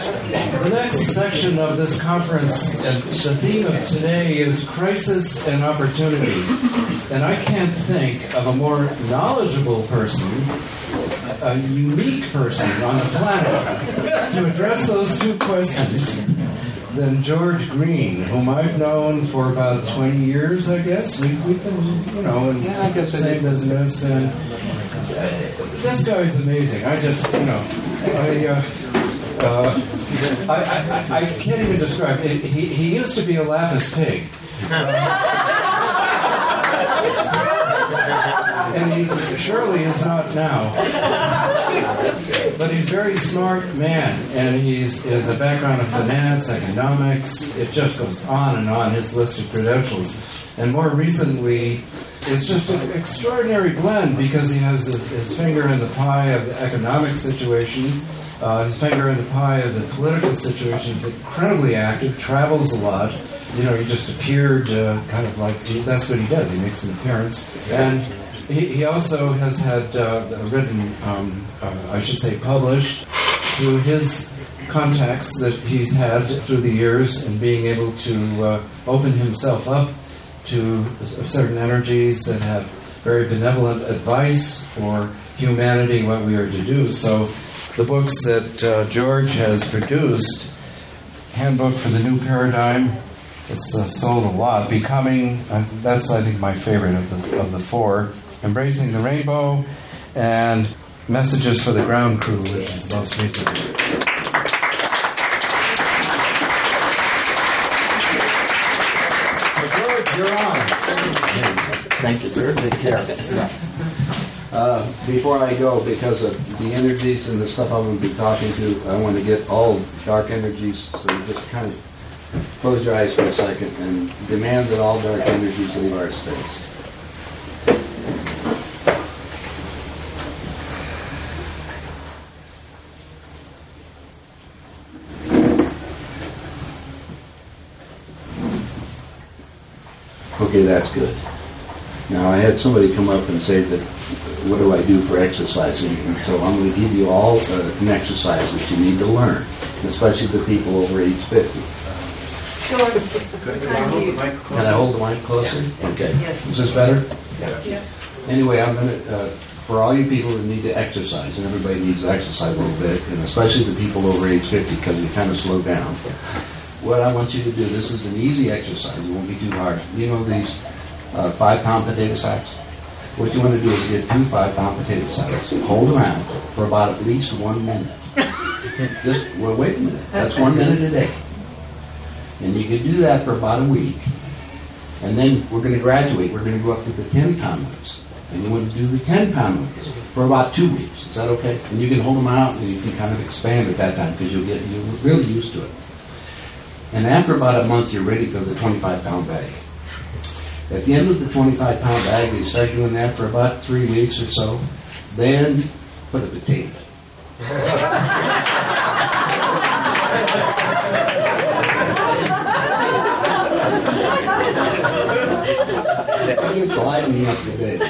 The next section of this conference, the theme of today is crisis and opportunity. And I can't think of a more knowledgeable person, a unique person on the planet to address those two questions than George Green, whom I've known for about 20 years, I guess. We've been, in the same business. And this guy is amazing. I can't even describe it. He used to be a lapis pig. And he surely is not now. But he's a very smart man, and he has a background in finance, economics. It just goes on and on, his list of credentials. And more recently, it's just an extraordinary blend because he has his finger in the pie of the economic situation, his finger in the pie of the political situation. He's incredibly active, travels a lot. He just appeared kind of like, that's what he does. He makes an appearance. And he also has had written, published through his contacts that he's had through the years and being able to open himself up to certain energies that have very benevolent advice for humanity, what we are to do. So the books that George has produced, Handbook for the New Paradigm, it's sold a lot. Becoming, that's I think my favorite of the four. Embracing the Rainbow, and Messages for the Ground Crew, which is the most recent. So George, you're on. Thank you, sir. Take care. Before I go, because of the energies and the stuff I'm going to be talking to, I want to get all dark energies, so just kind of close your eyes for a second and demand that all dark energies leave our space. Okay, that's good. Now, I had somebody come up and say that, what do I do for exercising? And so I'm going to give you all an exercise that you need to learn, especially the people over age 50. Sure. Can I hold the mic closer? Okay. Yes. Is this better? Yes. Anyway, I'm going to, for all you people that need to exercise, and everybody needs to exercise a little bit, and especially the people over age 50 because we kind of slow down. What I want you to do, this is an easy exercise. It won't be too hard. You know these 5-pound potato sacks? What you want to do is get 2 5-pound potato sacks, hold them out for about at least 1 minute. Wait a minute. That's 1 minute a day. And you can do that for about a week. And then we're going to graduate. We're going to go up to the 10-pound ones. And you want to do the 10-pound ones for about 2 weeks. Is that okay? And you can hold them out and you can kind of expand at that time because you're really used to it. And after about a month, you're ready for the 25-pound bag. At the end of the 25-pound bag, you start doing that for about 3 weeks or so. Then put a potato. It's lightening up the day.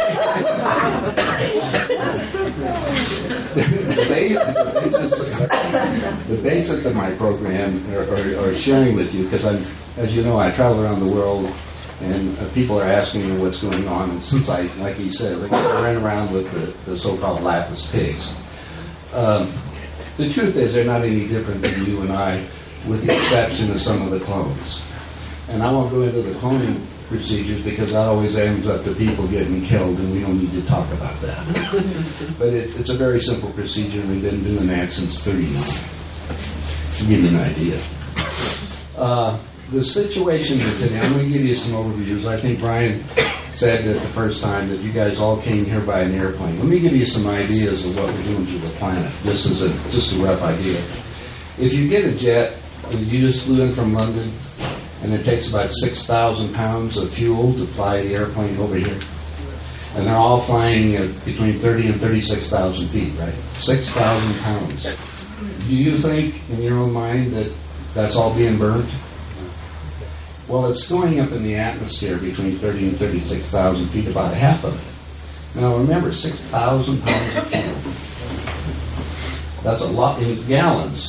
The basis of my program are sharing with you because as you know, I travel around the world and people are asking me what's going on. And since I, like he said, I ran around with the so-called lapis pigs. The truth is they're not any different than you and I, with the exception of some of the clones. And I won't go into the cloning procedures because that always ends up to people getting killed, and we don't need to talk about that. But it's a very simple procedure, and we've been doing that since 39. To give you an idea. The situation today, I'm going to give you some overviews. I think Brian said that the first time that you guys all came here by an airplane. Let me give you some ideas of what we're doing to the planet, just a rough idea. If you get a jet, you just flew in from London, and it takes about 6,000 pounds of fuel to fly the airplane over here. And they're all flying at between 30 and 36,000 feet, right? 6,000 pounds. Do you think, in your own mind, that that's all being burnt? Well, it's going up in the atmosphere between 30 and 36,000 feet, about half of it. Now remember, 6,000 pounds of fuel. That's a lot in gallons.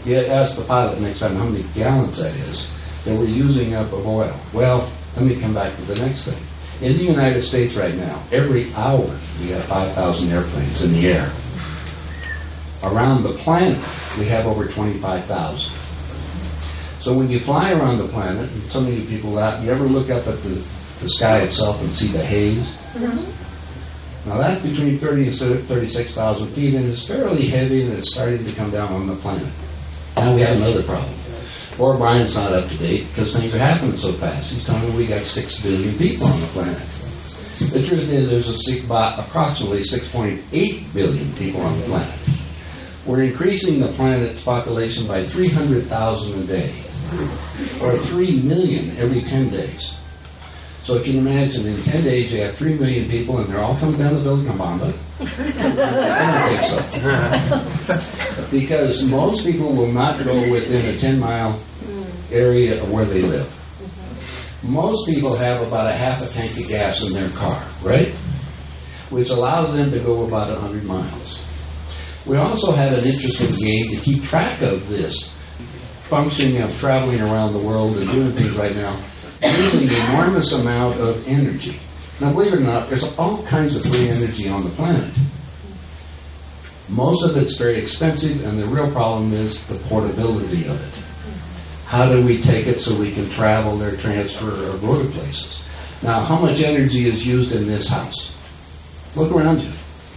You ask the pilot next time how many gallons that is that we're using up of oil. Well, let me come back to the next thing. In the United States right now, every hour we have 5,000 airplanes in the air. Around the planet, we have over 25,000. So when you fly around the planet, and some of you people out, you ever look up at the sky itself and see the haze? Mm-hmm. Now that's between 30 and 36,000 feet, and it's fairly heavy, and it's starting to come down on the planet. Now we have another problem. Poor Brian's not up to date because things are happening so fast. He's telling me we got 6 billion people on the planet. The truth is there's approximately 6.8 billion people on the planet. We're increasing the planet's population by 300,000 a day, or 3 million every 10 days. So if you can imagine, in 10 days you have 3 million people and they're all coming down to Vilcabamba. I don't think so. Because most people will not go within a 10-mile area of where they live. Most people have about a half a tank of gas in their car, right? Which allows them to go about 100 miles. We also have an interesting game to keep track of this functioning of traveling around the world and doing things right now, using an enormous amount of energy. Now, believe it or not, there's all kinds of free energy on the planet. Most of it's very expensive, and the real problem is the portability of it. How do we take it so we can travel or transfer or go to places? Now, how much energy is used in this house? Look around you.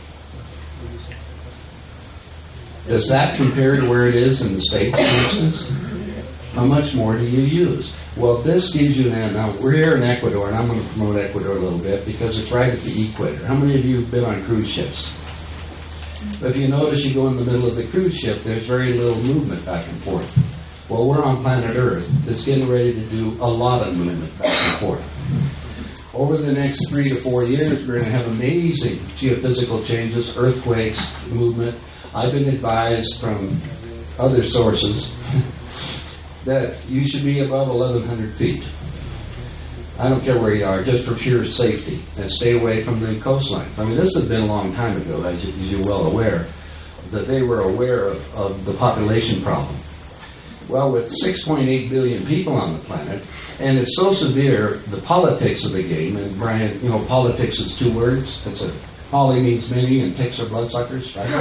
Does that compare to where it is in the States, for instance? How much more do you use? Well, this gives you now we're here in Ecuador, and I'm going to promote Ecuador a little bit because it's right at the equator. How many of you have been on cruise ships? If you notice, you go in the middle of the cruise ship, there's very little movement back and forth. Well, we're on planet Earth that's getting ready to do a lot of movement back and forth. Over the next 3 to 4 years, we're going to have amazing geophysical changes, earthquakes, movement. I've been advised from other sources that you should be above 1,100 feet. I don't care where you are, just for pure safety, and stay away from the coastline. I mean, this has been a long time ago, as you're well aware, that they were aware of the population problem. Well, with 6.8 billion people on the planet, and it's so severe, the politics of the game, and Brian, you know, politics is 2 words. It's a poly means many, and ticks are bloodsuckers, right?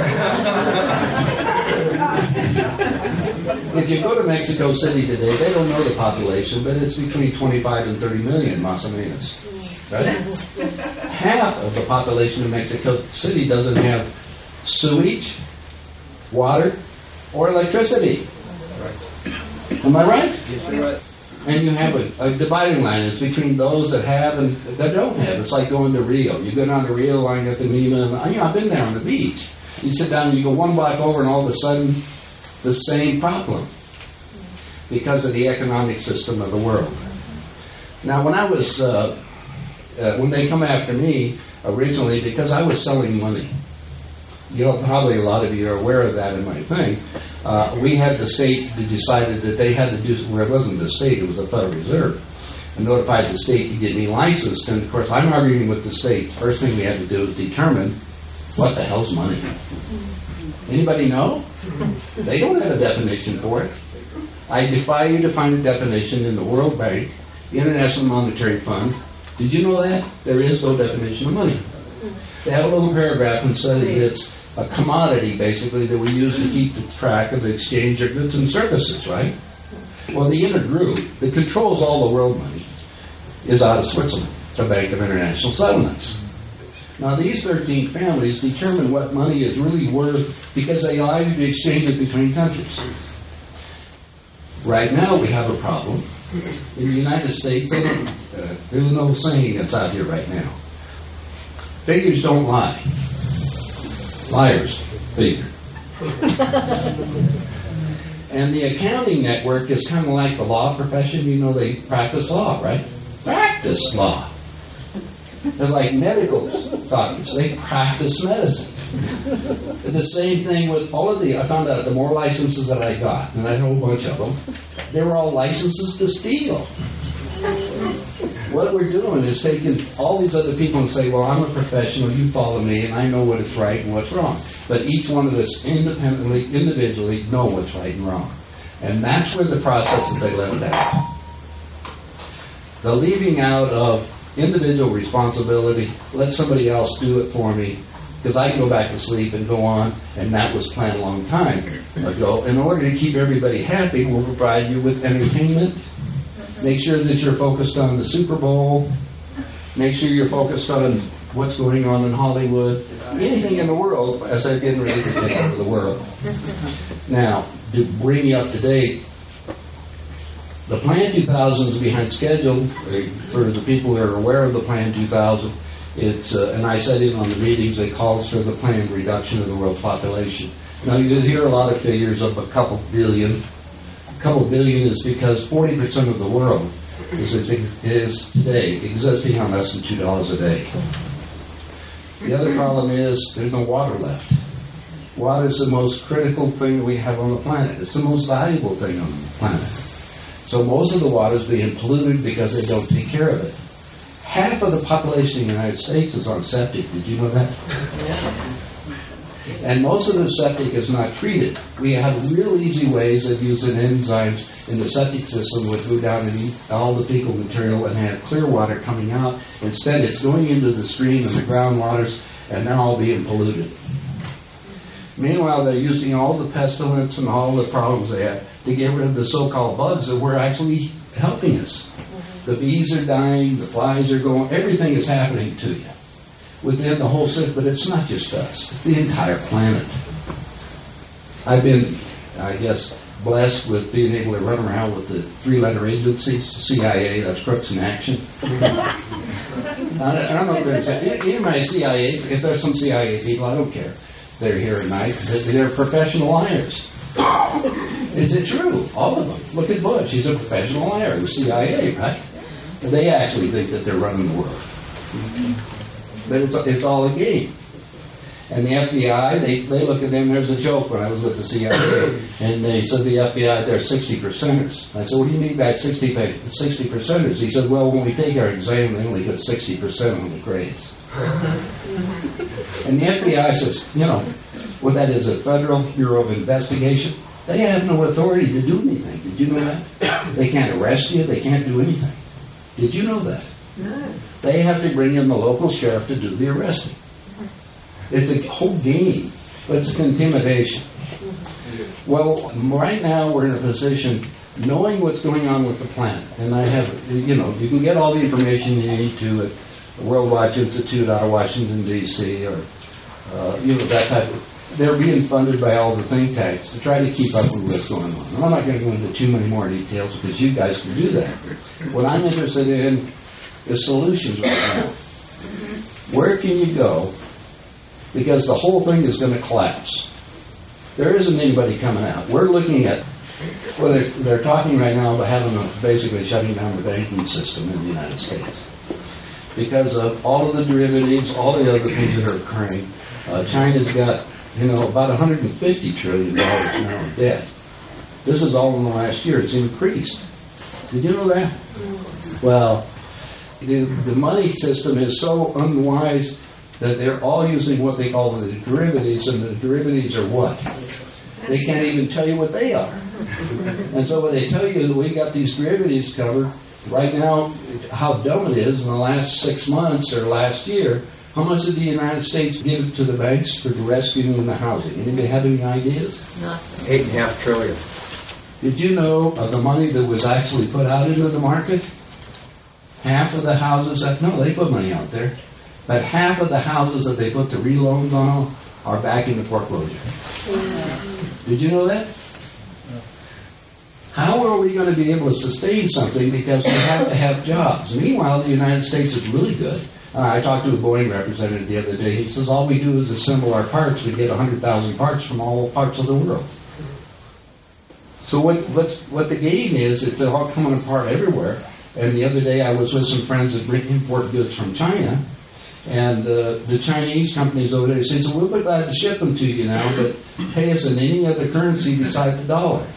If you go to Mexico City today, they don't know the population, but it's between 25 and 30 million, más o menos. Right? Half of the population of Mexico City doesn't have sewage, water, or electricity. Am I right? Yes, you're right. And you have a dividing line. It's between those that have and that don't have. It's like going to Rio. You go down to Rio, lying at the Lima, and I've been there on the beach. You sit down and you go 1 block over, and all of a sudden, the same problem because of the economic system of the world. Now, when I was, when they come after me originally, because I was selling money, you know, probably a lot of you are aware of that in my thing. We had the state that decided that they had to do, well, it wasn't the state, it was the Federal Reserve, and notified the state to get me licensed. And of course, I'm arguing with the state. First thing we had to do is determine what the hell's money. Anybody know? They don't have a definition for it. I defy you to find a definition in the World Bank, the International Monetary Fund. Did you know that? There is no definition of money. They have a little paragraph and said it's a commodity, basically, that we use to keep the track of the exchange of goods and services, right? Well, the inner group that controls all the world money is out of Switzerland, the Bank of International Settlements. Now, these 13 families determine what money is really worth because they allow you to exchange it between countries. Right now, we have a problem. In the United States, there's no saying that's out here right now. Figures don't lie. Liars figure. And the accounting network is kind of like the law profession. You know, they practice law, right? Practice law. It's like medical doctors. They practice medicine. It's the same thing with all of I found out the more licenses that I got, and I had a whole bunch of them, they were all licenses to steal. What we're doing is taking all these other people and say, well, I'm a professional, you follow me, and I know what is right and what's wrong. But each one of us independently, individually, know what's right and wrong. And that's where the process that they left out. The leaving out of individual responsibility, let somebody else do it for me, because I can go back to sleep and go on, and that was planned a long time ago. In order to keep everybody happy, we'll provide you with entertainment. Make sure that you're focused on the Super Bowl. Make sure you're focused on what's going on in Hollywood. Anything in the world, as I've been ready to take over the world. Now, to bring you up to date, the Plan 2000 is behind schedule. For the people that are aware of the Plan 2000, it's and I said it on the meetings, it calls for the planned reduction of the world's population. Now, you hear a lot of figures of a couple billion. A couple billion is because 40% of the world is today existing on less than $2 a day. The other problem is there's no water left. Water is the most critical thing we have on the planet. It's the most valuable thing on the planet. So most of the water is being polluted because they don't take care of it. Half of the population in the United States is on septic. Did you know that? And most of the septic is not treated. We have real easy ways of using enzymes in the septic system which go down and eat all the fecal material and have clear water coming out. Instead, it's going into the stream and the groundwaters, and they're all being polluted. Meanwhile, they're using all the pestilence and all the problems they have to get rid of the so-called bugs that were actually helping us. The bees are dying, the flies are going, everything is happening to you within the whole system, but it's not just us, it's the entire planet. I've been, I guess, blessed with being able to run around with the three-letter agencies, CIA, that's Crooks in Action. I don't know if there's, in my CIA, if there's some CIA people, I don't care. They're here at night. They're professional liars. Is it true? All of them. Look at Bush. He's a professional liar. The CIA, right? And they actually think that they're running the world. But it's all a game. And the FBI, they look at them. There's a joke when I was with the CIA, and they said the FBI, they're 60%ers. I said, what do you mean by 60%ers? He said, well, when we take our exam, they only get 60% on the grades. And the FBI says, you know, what that is, a Federal Bureau of Investigation. They have no authority to do anything. Did you know that? They can't arrest you. They can't do anything. Did you know that? No. They have to bring in the local sheriff to do the arresting. It's a whole game, but it's intimidation. Well, right now we're in a position knowing what's going on with the planet. And I have, you know, you can get all the information you need to at the World Watch Institute out of Washington, D.C., or, you know, that type of... They're being funded by all the think tanks to try to keep up with what's going on. And I'm not going to go into too many more details because you guys can do that. What I'm interested in is solutions right now. Where can you go? Because the whole thing is going to collapse. There isn't anybody coming out. We're looking at... Well, they're talking right now about basically shutting down the banking system in the United States. Because of all of the derivatives, all the other things that are occurring. China's got... you know, about $150 trillion now in debt. This is all in the last year. It's increased. Did you know that? Well, the money system is so unwise that they're all using what they call the derivatives, and the derivatives are what? They can't even tell you what they are. And so when they tell you that we got these derivatives covered, right now, how dumb it is in the last 6 months or last year, how much did the United States give to the banks for the rescuing and the housing? Anybody have any ideas? Nothing. $8.5 trillion. Did you know of the money that was actually put out into the market? Half of the houses no, they put money out there. But half of the houses that they put the reloans on are back into foreclosure. Yeah. Did you know that? How are we going to be able to sustain something because we have to have jobs? Meanwhile, the United States is really good. I talked to a Boeing representative the other day. He says, all we do is assemble our parts. We get 100,000 parts from all parts of the world. So what the game is, it's all coming apart everywhere. And the other day I was with some friends that import goods from China. And the Chinese companies over there say, so we'll be glad to ship them to you now, but pay us in any other currency besides the dollar.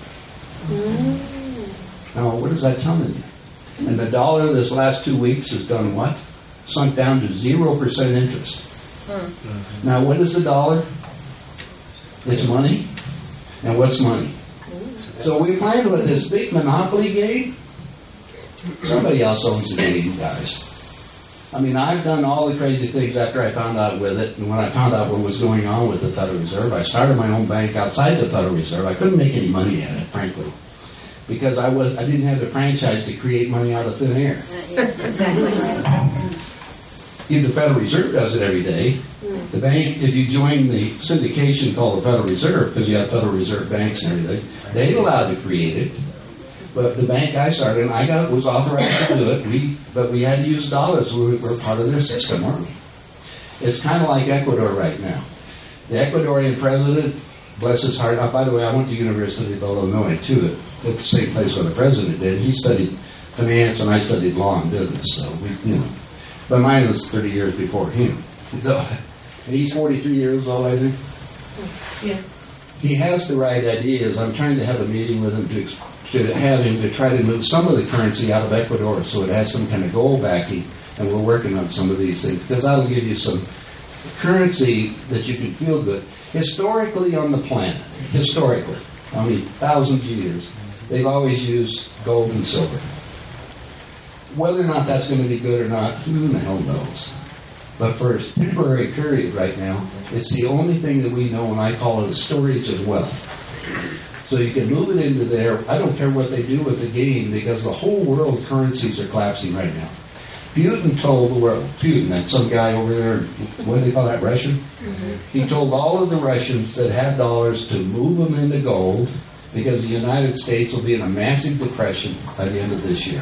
Now, what is that telling you? And the dollar this last 2 weeks has done what? Sunk down to 0% interest. Now, what is the dollar? It's money. And what's money? So we playing with this big Monopoly game. Somebody else owns the game, guys. I mean, I've done all the crazy things after I found out with it. And when I found out what was going on with the Federal Reserve, I started my own bank outside the Federal Reserve. I couldn't make any money at it, frankly, because I didn't have the franchise to create money out of thin air. Exactly. If the Federal Reserve does it every day, the bank, if you join the syndication called the Federal Reserve, because you have Federal Reserve banks and everything, they're allowed to create it. But the bank I started, and was authorized to do it, but we had to use dollars. We were part of their system, weren't we? It's kind of like Ecuador right now. The Ecuadorian president, bless his heart. By the way, I went to University of Illinois, too. It's the same place where the president did. He studied finance, and I studied law and business. So, But mine was 30 years before him. So, and he's 43 years old, I think. Yeah. He has the right ideas. I'm trying to have a meeting with him to try to move some of the currency out of Ecuador so it has some kind of gold backing, and we're working on some of these things because that'll give you some currency that you can feel good. Historically on the planet, thousands of years, they've always used gold and silver. Whether or not that's going to be good or not, who the hell knows? But for a temporary period right now, it's the only thing that we know, and I call it a storage of wealth. So you can move it into there. I don't care what they do with the game because the whole world currencies are collapsing right now. Putin told the world, that's some guy over there, what do they call that, Russian? Mm-hmm. He told all of the Russians that had dollars to move them into gold because the United States will be in a massive depression by the end of this year.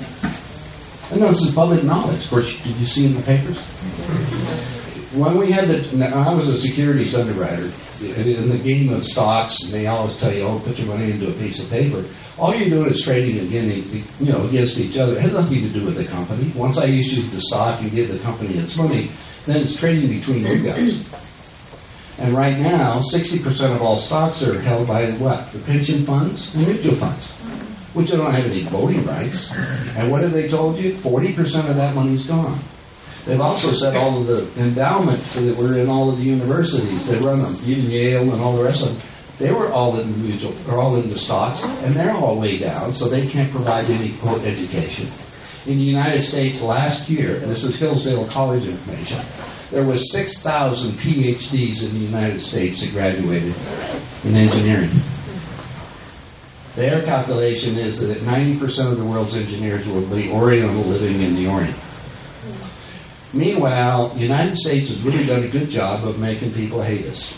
And this is public knowledge. Of course, did you see in the papers? When we had I was a securities underwriter. In the game of stocks, and they always tell you, put your money into a piece of paper. All you're doing is trading against each other. It has nothing to do with the company. Once I issued the stock and give the company its money, then it's trading between you guys. And right now, 60% of all stocks are held by what? The pension funds and mutual funds, which don't have any voting rights. And what have they told you? 40% of that money's gone. They've also said all of the endowments that were in all of the universities, they run them, even Yale and all the rest of them, they were all into stocks, and they're all way down, so they can't provide any, quote, education. In the United States last year, and this is Hillsdale College information, there was 6,000 PhDs in the United States that graduated in engineering. Their calculation is that 90% of the world's engineers will be Oriental living in the Orient. Meanwhile, the United States has really done a good job of making people hate us.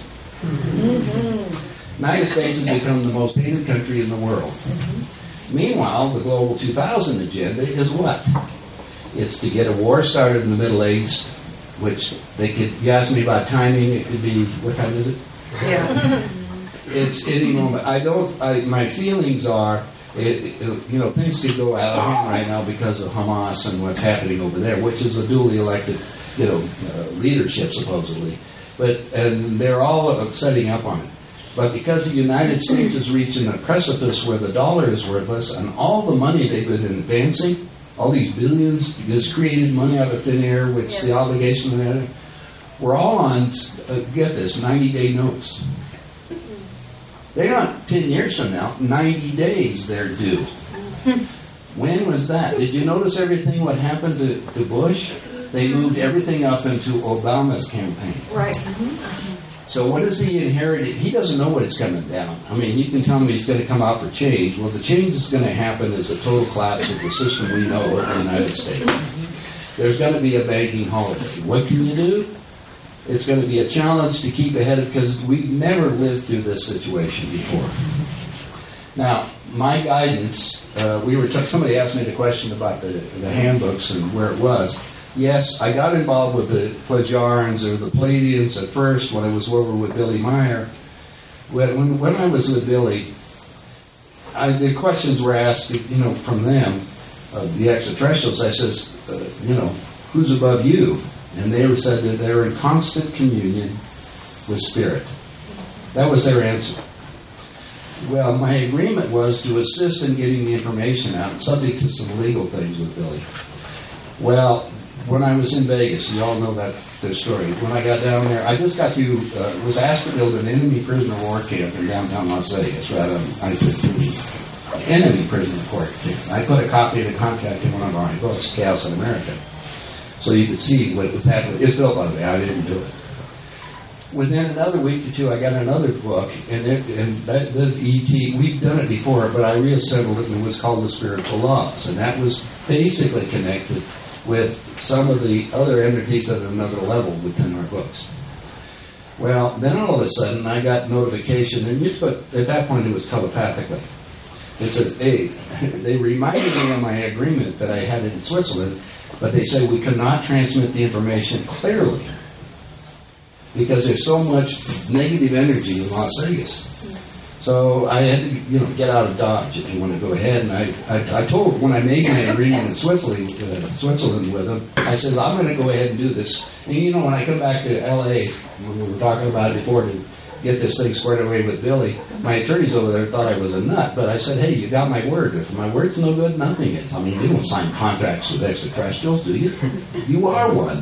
The United States has become the most hated country in the world. Meanwhile, the Global 2000 agenda is what? It's to get a war started in the Middle East, which you ask me about timing, it could be, what time is it? Yeah. It's any moment. My feelings are, things could go out of hand right now because of Hamas and what's happening over there, which is a duly elected, leadership supposedly. And they're all setting up on it. But because the United States is reaching a precipice where the dollar is worthless, and all the money they've been advancing, all these billions, just created money out of thin air, which the obligation of that, we're all on, get this, 90-day notes. They're not 10 years from now, 90 days they're due. When was that? Did you notice everything what happened to Bush? They moved everything up into Obama's campaign. Right. So what does he inherit? He doesn't know what it's coming down. I mean, you can tell me he's going to come out for change. Well, the change that's going to happen is a total collapse of the system we know in the United States. There's going to be a banking holiday. What can you do? It's going to be a challenge to keep ahead of, because we've never lived through this situation before. Now, my guidance, somebody asked me the question about the handbooks and where it was. Yes, I got involved with the Pelagians or the Palladians at first when I was over with Billy Meyer. When I was with Billy, the questions were asked, from them, the extraterrestrials. I says, who's above you? And they said that they were in constant communion with Spirit. That was their answer. Well, my agreement was to assist in getting the information out, subject to some legal things with Billy. Well, when I was in Vegas, you all know that's their story. When I got down there, I just was asked to build an enemy prisoner of war camp in downtown Las Vegas, right on I-15. enemy prisoner of court. I put a copy of the contract in one of my books, Chaos in America, so you could see what was happening. It's built by the way. I didn't do it. Within another week or two, I got another book, and the ET, we've done it before, but I reassembled it, and it was called The Spiritual Laws, and that was basically connected with some of the other entities at another level within our books. Well, then all of a sudden, I got notification, and at that point it was telepathically. It says, hey, they reminded me of my agreement that I had in Switzerland, but they said we could not transmit the information clearly because there's so much negative energy in Las Vegas. So I had to, get out of Dodge if you want to go ahead. And I told, when I made my agreement in Switzerland with them, I said, I'm going to go ahead and do this. And when I come back to L.A., when we were talking about it before, to get this thing squared away with Billy, my attorneys over there thought I was a nut. But I said, hey, you got my word. If my word's no good, nothing is. I mean, you don't sign contracts with extraterrestrials, do you? You are one.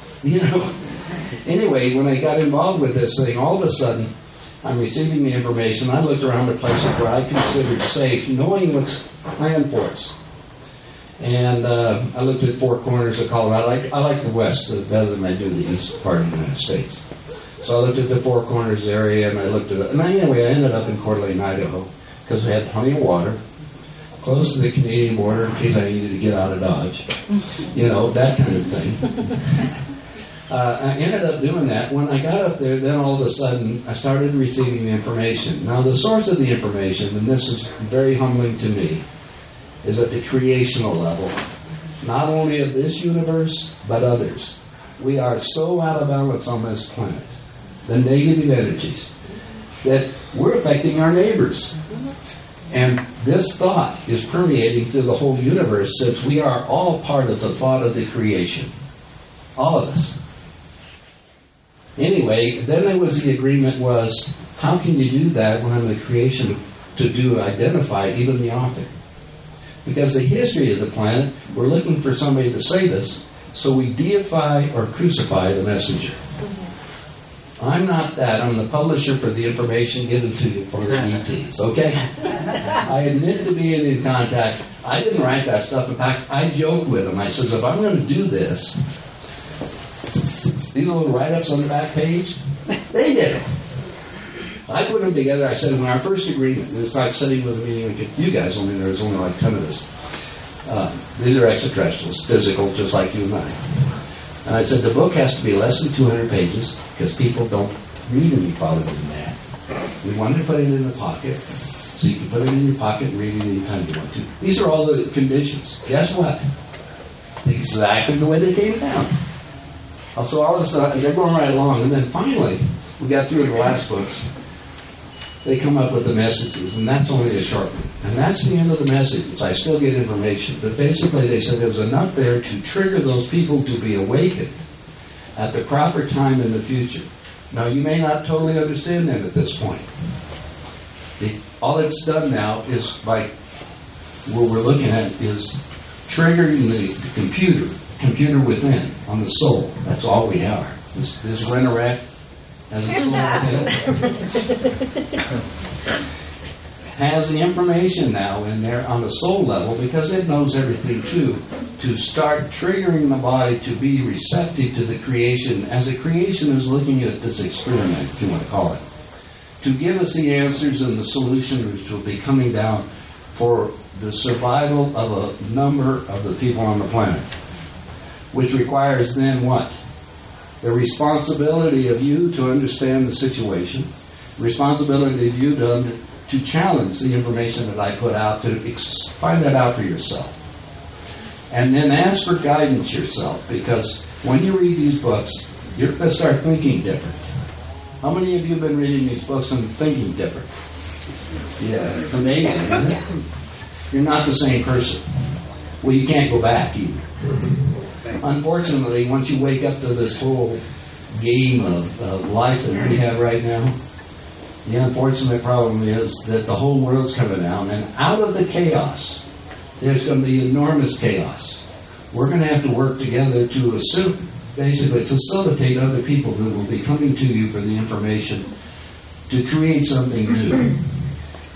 Anyway, when I got involved with this thing, all of a sudden, I'm receiving the information. I looked around at places where I considered safe, knowing what's planned for us. And I looked at Four Corners of Colorado. I like the West better than I do the East part of the United States. So I looked at the Four Corners area, and I looked at it. And anyway, I ended up in Coeur d'Alene, Idaho, because we had plenty of water, close to the Canadian border in case I needed to get out of Dodge. That kind of thing. I ended up doing that. When I got up there, then all of a sudden, I started receiving the information. Now, the source of the information, and this is very humbling to me, is at the creational level, not only of this universe, but others. We are so out of balance on this planet, the negative energies, that we're affecting our neighbors. And this thought is permeating through the whole universe, since we are all part of the thought of the creation. All of us. Anyway, then the agreement was, how can you do that when I'm the creation to identify even the author? Because the history of the planet, we're looking for somebody to save us, so we deify or crucify the messenger. I'm not that. I'm the publisher for the information given to you from the ETs, okay? I admit to being in contact. I didn't write that stuff. In fact, I joked with them. I says, if I'm going to do this, these little write-ups on the back page, they did it. I put them together. I said, in our first agreement, it's like sitting with a meeting with you guys, only there's only like 10 of us. These are extraterrestrials, physical, just like you and I. And I said, the book has to be less than 200 pages, because people don't read any farther than that. We wanted to put it in the pocket, so you can put it in your pocket and read it anytime you want to. These are all the conditions. Guess what? It's exactly the way they came down. So all of a sudden, they're going right along, and then finally, we got through the last books. They come up with the messages, and that's only a short one. And that's the end of the messages. I still get information. But basically, they said there was enough there to trigger those people to be awakened at the proper time in the future. Now, you may not totally understand them at this point. All it's done now is, like, what we're looking at is triggering the computer within, on the soul. That's all we are. This Renorak has a soul within it. Has the information now in there on the soul level, because it knows everything too, to start triggering the body to be receptive to the creation, as the creation is looking at this experiment, if you want to call it, to give us the answers and the solutions which will be coming down for the survival of a number of the people on the planet. Which requires then what? The responsibility of you to understand the situation, responsibility of you to challenge the information that I put out, to find that out for yourself. And then ask for guidance yourself, because when you read these books, you're going to start thinking different. How many of you have been reading these books and thinking different? Yeah, it's amazing, isn't it? You're not the same person. Well, you can't go back either. Unfortunately, once you wake up to this whole game of life that we have right now, the unfortunate problem is that the whole world's coming down, and out of the chaos, there's going to be enormous chaos. We're going to have to work together to basically facilitate other people that will be coming to you for the information to create something new.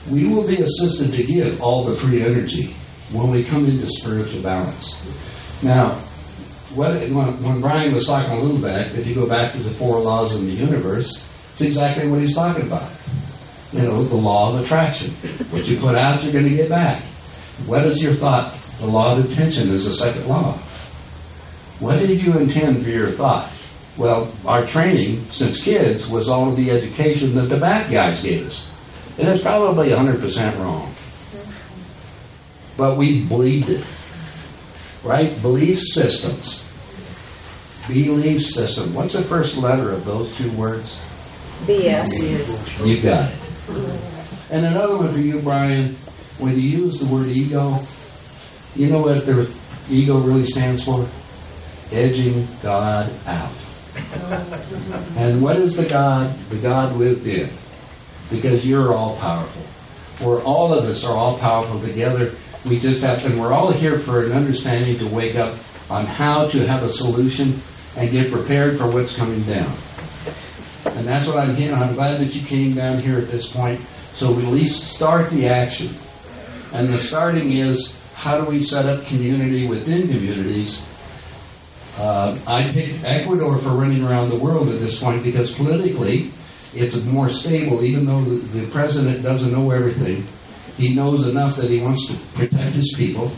We will be assisted to give all the free energy when we come into spiritual balance. Now, when Brian was talking a little bit, if you go back to the 4 laws of the universe, it's exactly what he's talking about. You know, the law of attraction. What you put out, you're going to get back. What is your thought? The law of intention is the second law. What did you intend for your thought? Well, our training since kids was all of the education that the bad guys gave us. And it's probably 100% wrong. But we believed it. Right? Belief systems. Belief system. What's the first letter of those 2 words? BS. You got it. And another one for you, Brian, when you use the word ego, you know what their ego really stands for? Edging God out. And what is the God? The God within. Because you're all powerful. Or all of us are all powerful together. We just have, and we're all here for an understanding to wake up on how to have a solution and get prepared for what's coming down. And that's what I'm hearing. I'm glad that you came down here at this point, so we at least start the action. And the starting is, how do we set up community within communities? I picked Ecuador for running around the world at this point because politically it's more stable, even though the president doesn't know everything. He knows enough that he wants to protect his people.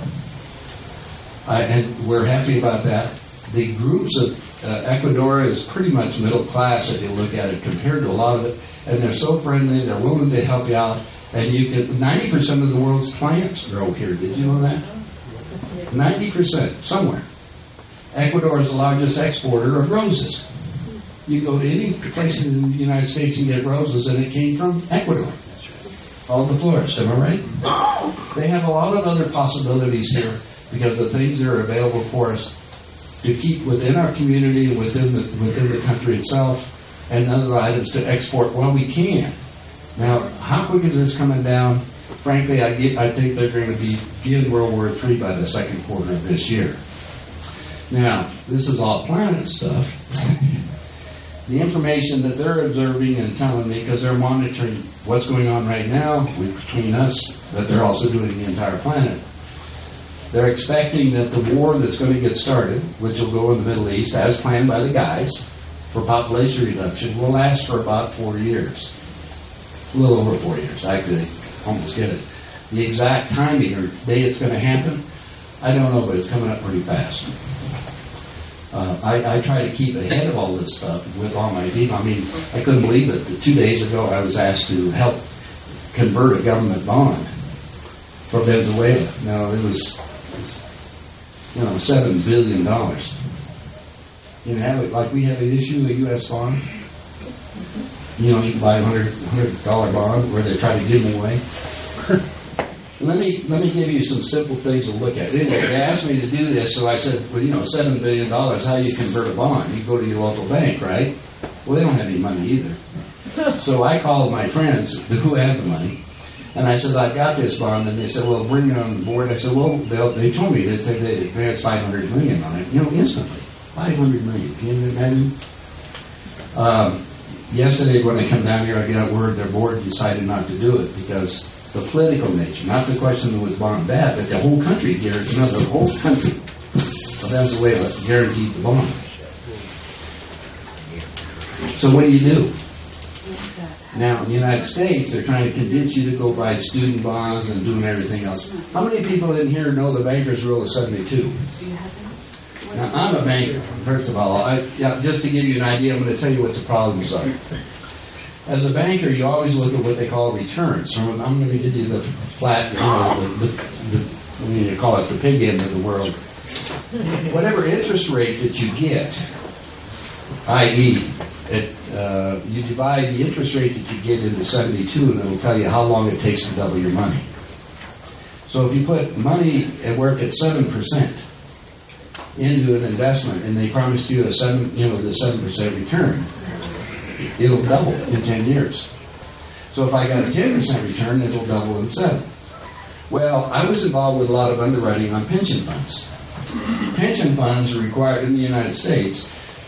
And we're happy about that. The groups of Ecuador is pretty much middle class if you look at it compared to a lot of it. And they're so friendly, they're willing to help you out. And you can, 90% of the world's plants grow here. Did you know that? 90%, somewhere. Ecuador is the largest exporter of roses. You go to any place in the United States and get roses, and it came from Ecuador. All the florists, am I right? They have a lot of other possibilities here because the things that are available for us to keep within our community and within the country itself, and other items to export when we can. Now, how quick is this coming down? Frankly, I think they're going to begin World War III by the second quarter of this year. Now, this is all planet stuff. The information that they're observing and telling me, because they're monitoring what's going on right now between us, but they're also doing the entire planet. They're expecting that the war that's going to get started, which will go in the Middle East, as planned by the guys, for population reduction, will last for about 4 years. A little over 4 years. I could almost get it. The exact timing or day it's going to happen, I don't know, but it's coming up pretty fast. I try to keep ahead of all this stuff with all my people. I mean, I couldn't believe it. 2 days ago, I was asked to help convert a government bond for Venezuela. Now, it was, $7 billion. You have it like we have an issue, a U.S. bond. You can buy a $100 bond where they try to give them away. Let me give you some simple things to look at. Anyway, they asked me to do this, so I said, well, $7 billion, how do you convert a bond? You go to your local bank, right? Well, they don't have any money either. So I called my friends who have the money, and I said, I've got this bond, and they said, well, bring it on the board. I said, well, they told me that they'd advance $500 million on it, instantly. $500 million. Can you imagine? Yesterday, when I come down here, I got word their board decided not to do it because the political nature, not the question that was bond bad, but the whole country guaranteed, the whole country of Venezuela guaranteed the bond. So what do? Now, in the United States, they're trying to convince you to go buy student bonds and doing everything else. How many people in here know the banker's rule of 72? Now, I'm a banker, first of all. Just to give you an idea, I'm going to tell you what the problems are. As a banker, you always look at what they call returns. So I'm going to give you the flat, you call it the pig end of the world. Whatever interest rate that you get, i.e., you divide the interest rate that you get into 72, and it'll tell you how long it takes to double your money. So if you put money at work at 7% into an investment, and they promised you the 7% return, it'll double in 10 years. So if I got a 10% return, it'll double in 7. Well, I was involved with a lot of underwriting on pension funds. Pension funds are required in the United States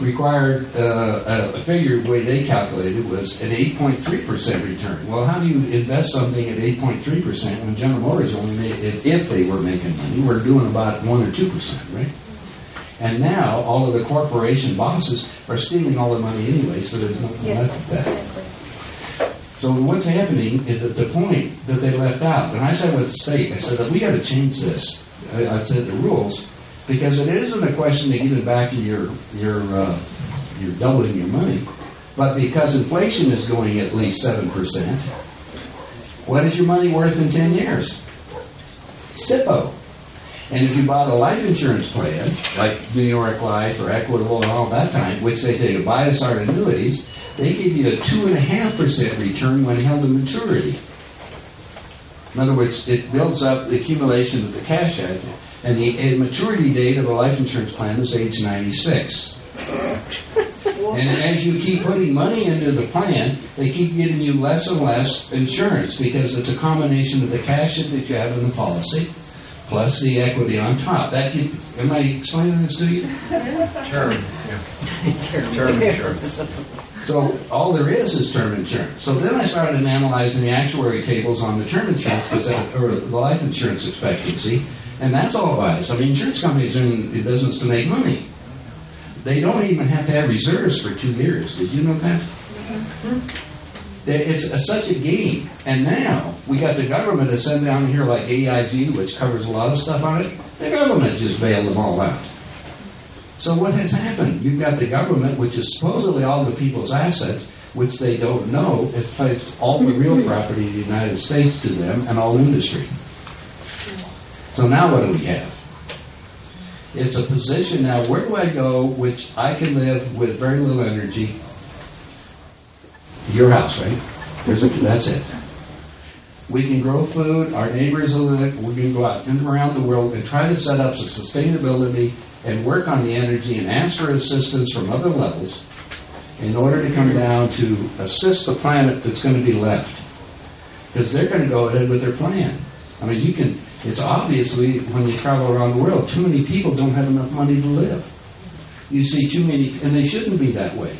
required a figure, the way they calculated was an 8.3% return. Well, how do you invest something at 8.3% when General Motors only made, if they were making money, were doing about 1 or 2%, right? And now all of the corporation bosses are stealing all the money anyway, so there's nothing left of that. So what's happening is at the point that they left out, and I said with the state, I said that we got to change this. I said the rules, because it isn't a question of giving back your doubling your money, but because inflation is going at least 7%. What is your money worth in 10 years? SIPO. And if you bought a life insurance plan, like New York Life or Equitable and all that time, which they say to buy us our annuities, they give you a 2.5% return when held to maturity. In other words, it builds up the accumulation of the cash out. And the maturity date of a life insurance plan is age 96. And as you keep putting money into the plan, they keep giving you less and less insurance because it's a combination of the cash that you have in the policy plus the equity on top. Am I explaining this to you? Term. Term insurance. So all there is term insurance. So then I started analyzing the actuary tables on the term insurance or the life insurance expectancy, and that's all biased. I mean, insurance companies are in business to make money. They don't even have to have reserves for 2 years. Did you know that? It's such a gain. And now we got the government that's sent down here like AIG, which covers a lot of stuff on it. The government just bailed them all out. So what has happened? You've got the government, which is supposedly all the people's assets, which they don't know, has placed all the real property of the United States to them and all industry. So now what do we have? It's a position now, where do I go, which I can live with very little energy? Your house, right? That's it. We can grow food, our neighbors will live, we can go out and around the world and try to set up some sustainability and work on the energy and ask for assistance from other levels in order to come down to assist the planet that's going to be left. Because they're going to go ahead with their plan. I mean, it's obviously, when you travel around the world, too many people don't have enough money to live. You see too many, and they shouldn't be that way.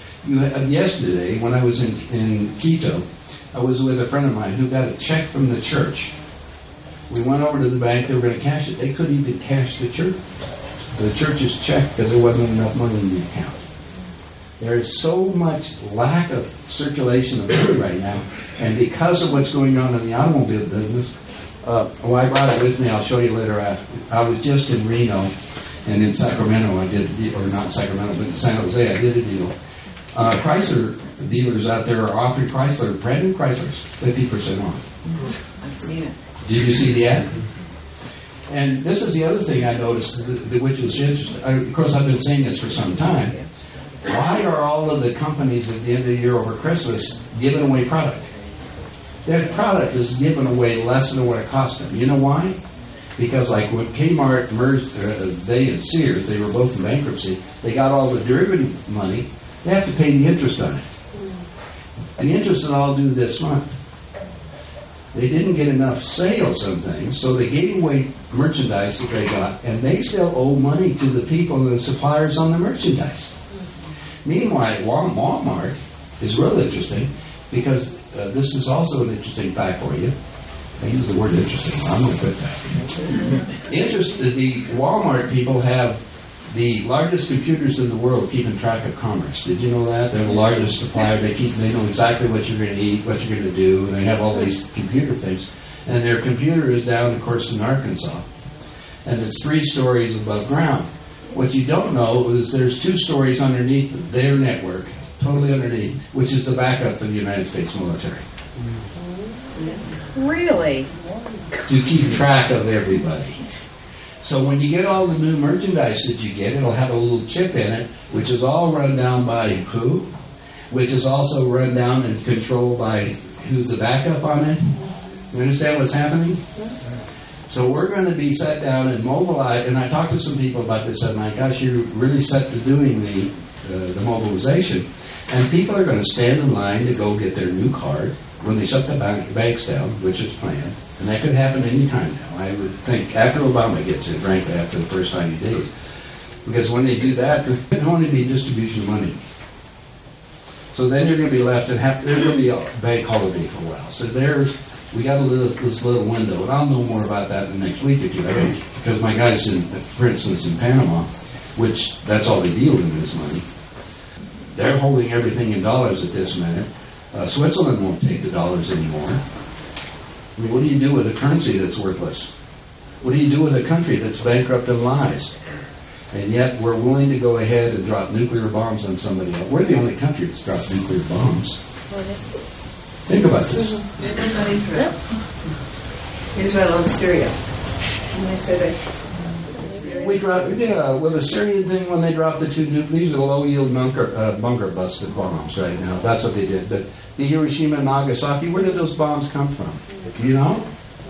Yesterday, when I was in Quito, I was with a friend of mine who got a check from the church. We went over to the bank, they were going to cash it. They couldn't even cash the church's check because there wasn't enough money in the account. There is so much lack of circulation of money right now, and because of what's going on in the automobile business, I brought it with me. I'll show you later. I was just in Reno, and in Sacramento I did a deal, or not Sacramento, but in San Jose I did a deal. Chrysler dealers out there are offering Chrysler, brand new Chryslers, 50% off. I've seen it. Did you see the ad? And this is the other thing I noticed, which was interesting. Of course, I've been saying this for some time. Why are all of the companies at the end of the year over Christmas giving away product? Their product is given away less than what it cost them. You know why? Because like when Kmart merged, they and Sears, they were both in bankruptcy, they got all the derivative money. They have to pay the interest on it. And the interest is all due this month. They didn't get enough sales on things, so they gave away merchandise that they got, and they still owe money to the people and the suppliers on the merchandise. Meanwhile, Walmart is real interesting, because this is also an interesting fact for you. I use the word interesting. I'm going to quit that. The Walmart people have the largest computers in the world keeping track of commerce. Did you know that? They're the largest supplier. They know exactly what you're going to eat, what you're going to do, and they have all these computer things. And their computer is down, of course, in Arkansas. And it's 3 stories above ground. What you don't know is there's 2 stories underneath their network, totally underneath, which is the backup for the United States military. Really? To keep track of everybody. So when you get all the new merchandise that you get, it'll have a little chip in it, which is all run down by who? Which is also run down and controlled by who's the backup on it? You understand what's happening? So we're going to be set down and mobilized, and I talked to some people about this, and my gosh, you're really set to doing the mobilization. And people are going to stand in line to go get their new card when they shut the banks down, which is planned. And that could happen any time now. I would think after Obama gets it, frankly, after the first 90 days. Because when they do that, there's going to be distribution of money. So then you're going to be left and there's going to be a bank holiday for a while. So we got this little window, and I'll know more about that in the next week or two, I think, because my guy's for instance, in Panama, which that's all they deal in is money. They're holding everything in dollars at this minute. Switzerland won't take the dollars anymore. I mean, what do you do with a currency that's worthless? What do you do with a country that's bankrupt and lies? And yet we're willing to go ahead and drop nuclear bombs on somebody else. We're the only country that's dropped nuclear bombs. Think about this. On Israel. Israel on Syria. And they say the Syrian thing, when they dropped the two these are low-yield bunker busted bombs right now. That's what they did. But the Hiroshima and Nagasaki, where did those bombs come from? You know?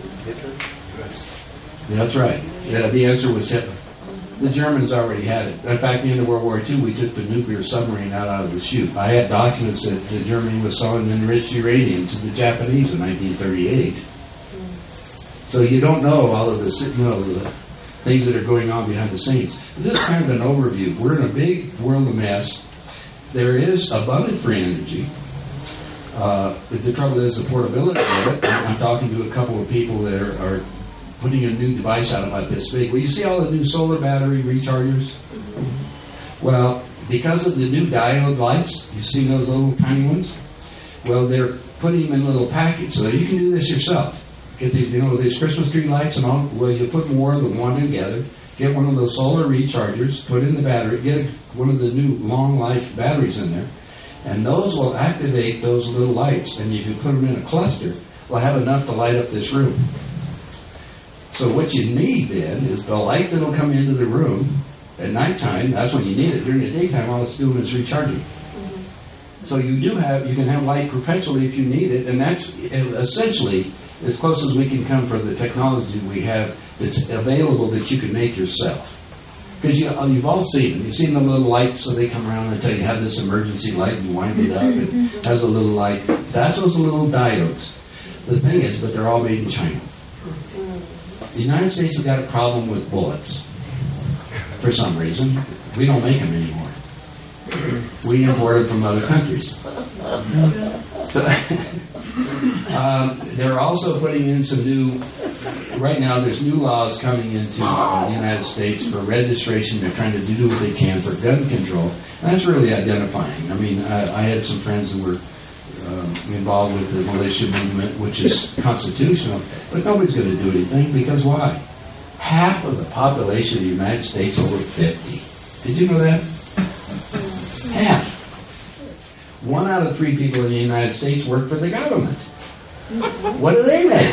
That's right. Yeah, the answer was Hitler. The Germans already had it. In fact, at the end of World War II, we took the nuclear submarine out of the chute. I had documents that Germany was selling enriched uranium to the Japanese in 1938. So you don't know all of the things that are going on behind the scenes. This is kind of an overview. We're in a big world of mess. There is abundant free energy. The trouble is the portability of it. I'm talking to a couple of people that are putting a new device out about this big. Well, you see all the new solar battery rechargers? Well, because of the new diode lights, you've seen those little tiny ones? Well, they're putting them in little packets, so you can do this yourself. Get these, these Christmas tree lights and all. Well, you put more than one together. Get one of those solar rechargers, put in the battery, get one of the new long life batteries in there, and those will activate those little lights. And if you put them in a cluster, we'll have enough to light up this room. So what you need then is the light that'll come into the room at nighttime. That's when you need it. During the daytime, all it's doing is recharging. So you can have light perpetually if you need it, and that's essentially as close as we can come for the technology we have that's available that you can make yourself. Because you've all seen them. You've seen the little lights, so they come around and tell you have this emergency light, and you wind it up, and it has a little light. That's those little diodes. The thing is, but they're all made in China. The United States has got a problem with bullets. For some reason, we don't make them anymore. We import them from other countries. So, they're also putting in some new. Right now, there's new laws coming into the United States for registration. They're trying to do what they can for gun control, and that's really identifying. I mean, I had some friends who were involved with the militia movement, which is constitutional, but nobody's going to do anything because why? Half of the population of the United States over 50. Did you know that? Half. 1 out of 3 people in the United States work for the government. What do they make?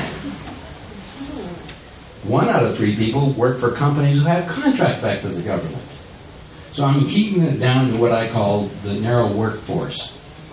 1 out of 3 people work for companies who have contract back to the government. So I'm keeping it down to what I call the narrow workforce.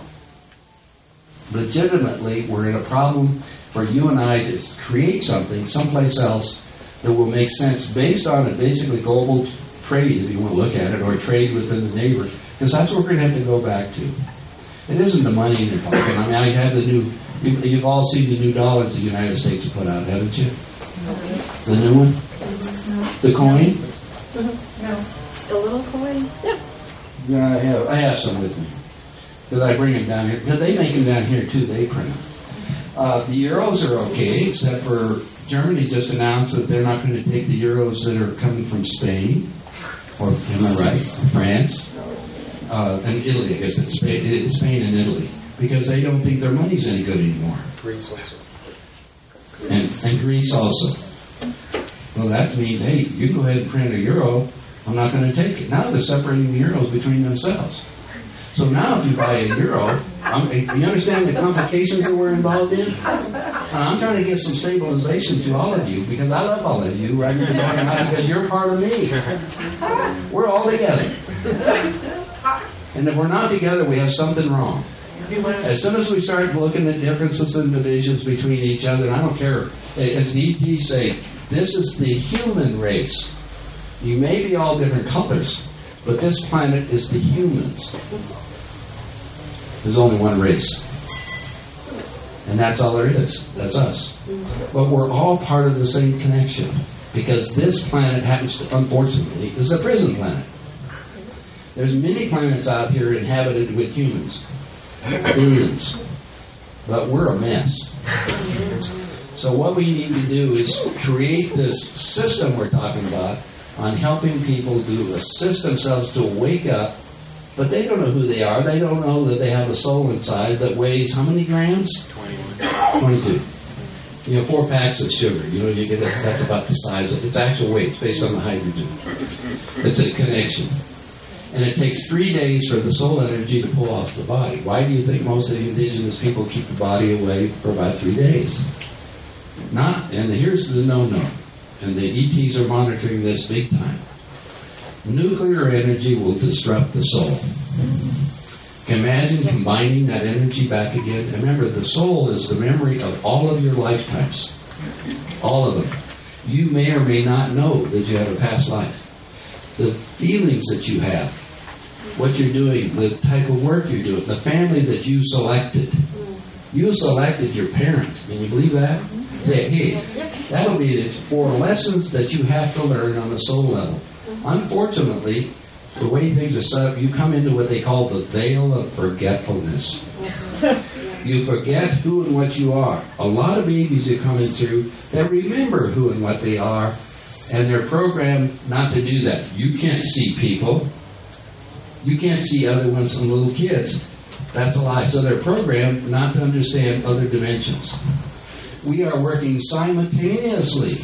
Legitimately, we're in a problem for you and I to create something someplace else that will make sense based on a basically global trade, if you want to look at it, or trade within the neighbors, because that's what we're going to have to go back to. It isn't the money in your pocket. I mean, I have the new, you've all seen the new dollars the United States put out, haven't you? The new one? The coin? No. The little coin? Yeah. Yeah, I have some with me. Because I bring them down here. Because they make them down here, too. They print them. The euros are okay, except for Germany just announced that they're not going to take the euros that are coming from Spain. Or, am I right? France. And Italy, I guess. It's Spain and Italy. Because they don't think their money's any good anymore. Greece also. And Greece also. Well, that means, hey, you can go ahead and print a euro. I'm not going to take it. Now they're separating the euros between themselves. So now if you buy a euro, you understand the complications that we're involved in? I'm trying to get some stabilization to all of you because I love all of you, right? Because you're part of me. We're all together. And if we're not together, we have something wrong. As soon as we start looking at differences and divisions between each other, and I don't care, as the ETs say, this is the human race. You may be all different colors, but this planet is the humans. There's only one race. And that's all there is. That's us. But we're all part of the same connection. Because this planet happens to, unfortunately, is a prison planet. There's many planets out here inhabited with humans. Billions. But we're a mess. So what we need to do is create this system we're talking about on helping people to assist themselves to wake up, but they don't know who they are. They don't know that they have a soul inside that weighs how many grams? 22. 4 packs of sugar. You get that's about the size of its actual weight. It's based on the hydrogen. It's a connection. And it takes 3 days for the soul energy to pull off the body. Why do you think most of the indigenous people keep the body away for about 3 days? And here's the no-no. And the ETs are monitoring this big time. Nuclear energy will disrupt the soul. Imagine combining that energy back again. And remember, the soul is the memory of all of your lifetimes. All of them. You may or may not know that you have a past life. The feelings that you have, what you're doing, the type of work you're doing, the family that you selected. You selected your parent. Can you believe that? Say, hey, that'll be it for lessons that you have to learn on the soul level. Unfortunately, the way things are set up, you come into what they call the veil of forgetfulness. You forget who and what you are. A lot of babies are coming through that remember who and what they are, and they're programmed not to do that. You can't see people. You can't see other ones and little kids. That's a lie. So they're programmed not to understand other dimensions. We are working simultaneously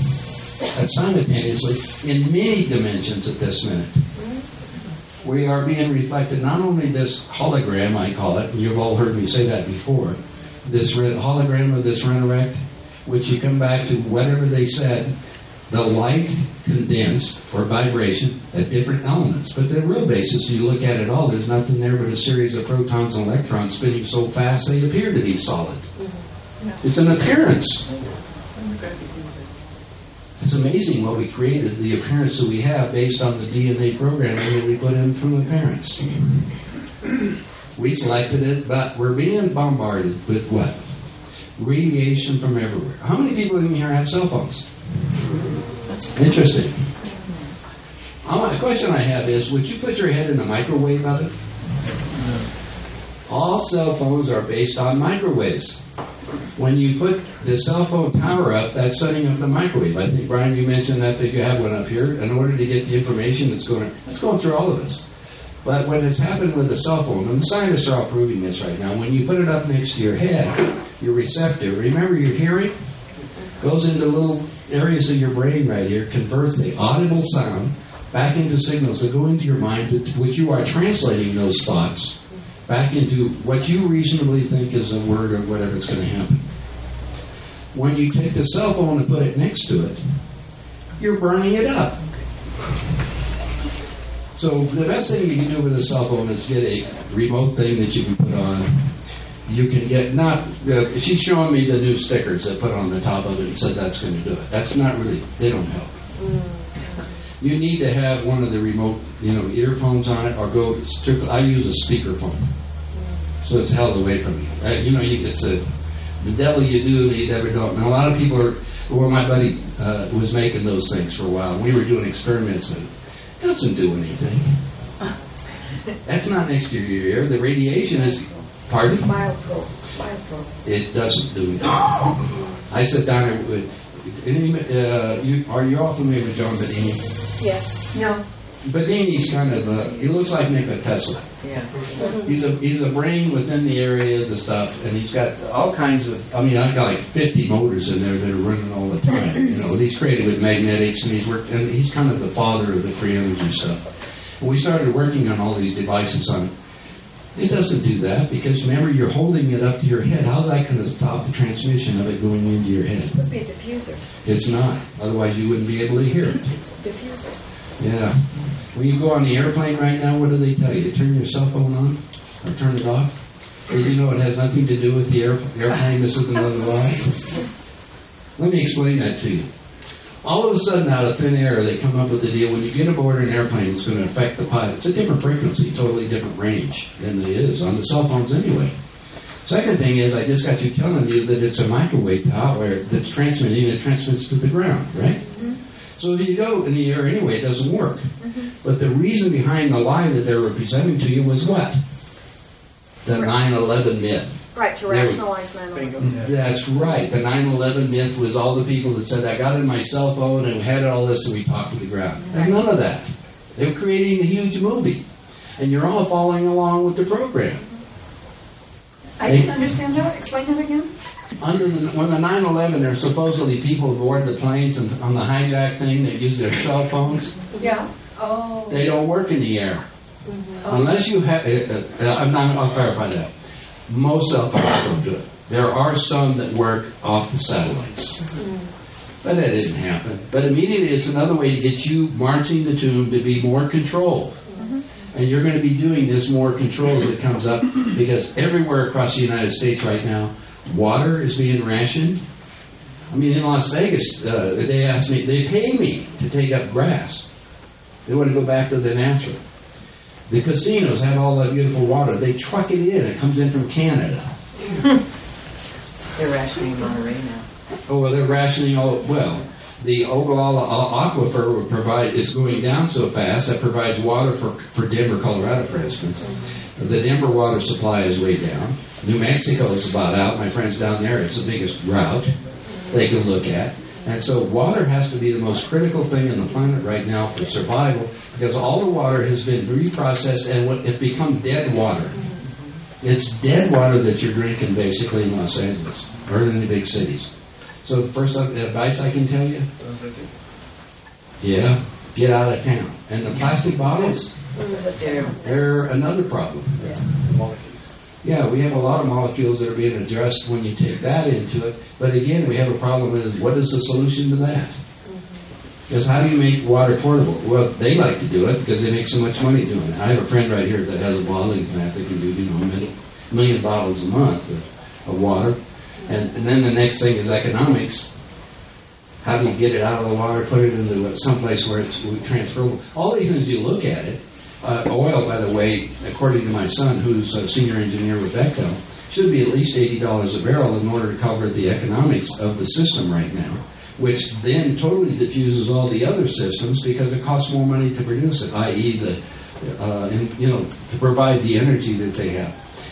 in many dimensions at this minute. We are being reflected, not only this hologram, I call it, and you've all heard me say that before, this hologram of this Renorecht, which you come back to whatever they said, the light condensed or vibration at different elements. But the real basis, you look at it all, there's nothing there but a series of protons and electrons spinning so fast they appear to be solid. It's an appearance. It's amazing what we created, the appearance that we have based on the DNA programming that we put in from the parents. We selected it, but we're being bombarded with what? Radiation from everywhere. How many people in here have cell phones? Interesting. The question I have is, would you put your head in a microwave oven? All cell phones are based on microwaves. When you put the cell phone tower up, that's setting up the microwave. I think, Brian, you mentioned that you have one up here. In order to get the information that's going through all of us. But what has happened with the cell phone, and the scientists are all proving this right now, when you put it up next to your head, your receptor, remember your hearing? Goes into little areas of your brain right here, converts the audible sound back into signals that go into your mind, which you are translating those thoughts back into what you reasonably think is a word or whatever it's going to happen. When you take the cell phone and put it next to it, you're burning it up. So the best thing you can do with a cell phone is get a remote thing that you can put on. You can get she's showing me the new stickers that put on the top of it and said that's going to do it. That's not really, they don't help. You need to have one of the remote, earphones on it, or I use a speakerphone. So it's held away from you. It's the devil you do and you never don't. And a lot of people my buddy was making those things for a while. We were doing experiments with it. It doesn't do anything. That's not next to your ear. The radiation is, pardon? BioPro. It doesn't do anything. I sat down there with, are you all familiar with John Bedini? Yes. No. Bedini's kind of he looks like Nikola Tesla. Yeah. He's a brain within the area of the stuff, and he's got all kinds of. I've got like 50 motors in there that are running all the time. He's created with magnetics, and he's kind of the father of the free energy stuff. And we started working on all these devices on. It doesn't do that because remember you're holding it up to your head. How's that going to stop the transmission of it going into your head? It must be a diffuser. It's not. Otherwise, you wouldn't be able to hear it. Diffuser. Yeah. When you go on the airplane right now, what do they tell you? Turn your cell phone on or turn it off? Did you know it has nothing to do with the airplane? This is another lie. Let me explain that to you. All of a sudden, out of thin air, they come up with the deal. When you get aboard an airplane, it's going to affect the pilot. It's a different frequency, totally different range than it is on the cell phones anyway. Second thing is, I just got you telling you that it's a microwave tower that's transmitting, and it transmits to the ground, right? Mm-hmm. So if you go in the air anyway, it doesn't work. But the reason behind the lie that they were presenting to you was what? The 9/11 myth. Right, to There we- rationalize 9/11. That's right. The 9/11 myth was all the people that said, I got in my cell phone and had all this and we talked to the ground. And none of that. They were creating a huge movie. And you're all following along with the program. I didn't understand that. Explain that again. When the 9/11, there are supposedly people aboard the planes and on the hijack thing that use their cell phones. Yeah. Oh. They don't work in the air. Unless you have, I'll clarify that. Most cell phones don't do it. There are some that work off the satellites. But that didn't happen. But immediately it's another way to get you marching the tune to be more controlled. And you're going to be doing this more control as it comes up because everywhere across the United States right now, water is being rationed. I mean, in Las Vegas, they asked me, they pay me to take up grass. They want to go back to the natural. The casinos have all that beautiful water. They truck it in. It comes in from Canada. They're rationing Monterey now. Oh, well, they're rationing all. Well, the Ogallala Aquifer would provide. It's going down so fast that provides water for Denver, Colorado, for instance. The Denver water supply is way down. New Mexico is about out. My friends down there, it's the biggest drought they can look at. And so water has to be the most critical thing on the planet right now for survival because all the water has been reprocessed and it's become dead water. It's dead water that you're drinking basically in Los Angeles or in the big cities. So the first advice I can tell you, get out of town. And the plastic bottles, they're another problem. Yeah, we have a lot of molecules that are being addressed when you take that into it. But again, we have a problem with what is the solution to that? Because how do you make water portable? Well, they like to do it because they make so much money doing that. I have a friend right here that has a bottling plant that can do, a million bottles a month of water. And then the next thing is economics. How do you get it out of the water, put it into someplace where it's transferable? All these things, you look at it. Oil, by the way, according to my son, who's a senior engineer with Bechtel, should be at least $80 a barrel in order to cover the economics of the system right now, which then totally diffuses all the other systems because it costs more money to produce it, i.e., to provide the energy that they have.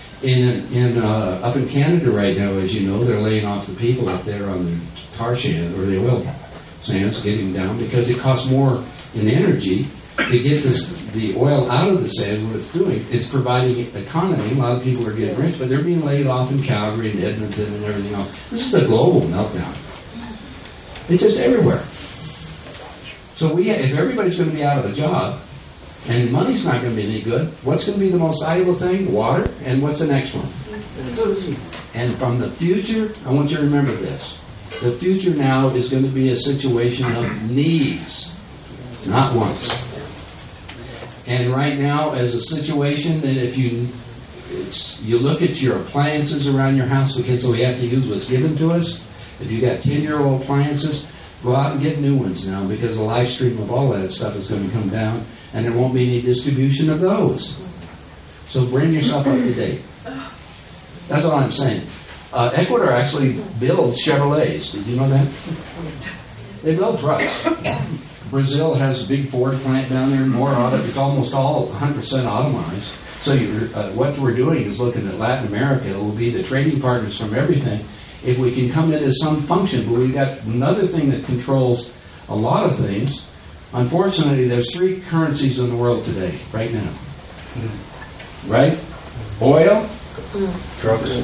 Up in Canada right now, as you know, they're laying off the people up there on the tar sand or the oil sands, getting down because it costs more in energy to get the oil out of the sand. What it's doing, it's providing economy. A lot of people are getting rich, but they're being laid off in Calgary and Edmonton and everything else. This is a global meltdown. It's just everywhere. So if everybody's going to be out of a job and money's not going to be any good, what's going to be the most valuable thing? Water. And what's the next one? And from the future, I want you to remember this. The future now is going to be a situation of needs, not wants. And right now, as a situation that if you look at your appliances around your house, okay, so we have to use what's given to us. If you got 10-year-old appliances, go out and get new ones now because the live stream of all that stuff is going to come down and there won't be any distribution of those. So bring yourself up to date. That's all I'm saying. Ecuador actually builds Chevrolets. Did you know that? They build trucks. Brazil has a big Ford plant down there. It's almost all 100% automized. So what we're doing is looking at Latin America. It will be the trading partners from everything. If we can come into some function, but we've got another thing that controls a lot of things. Unfortunately, there's 3 currencies in the world today, right now. Right? Oil? Drugs.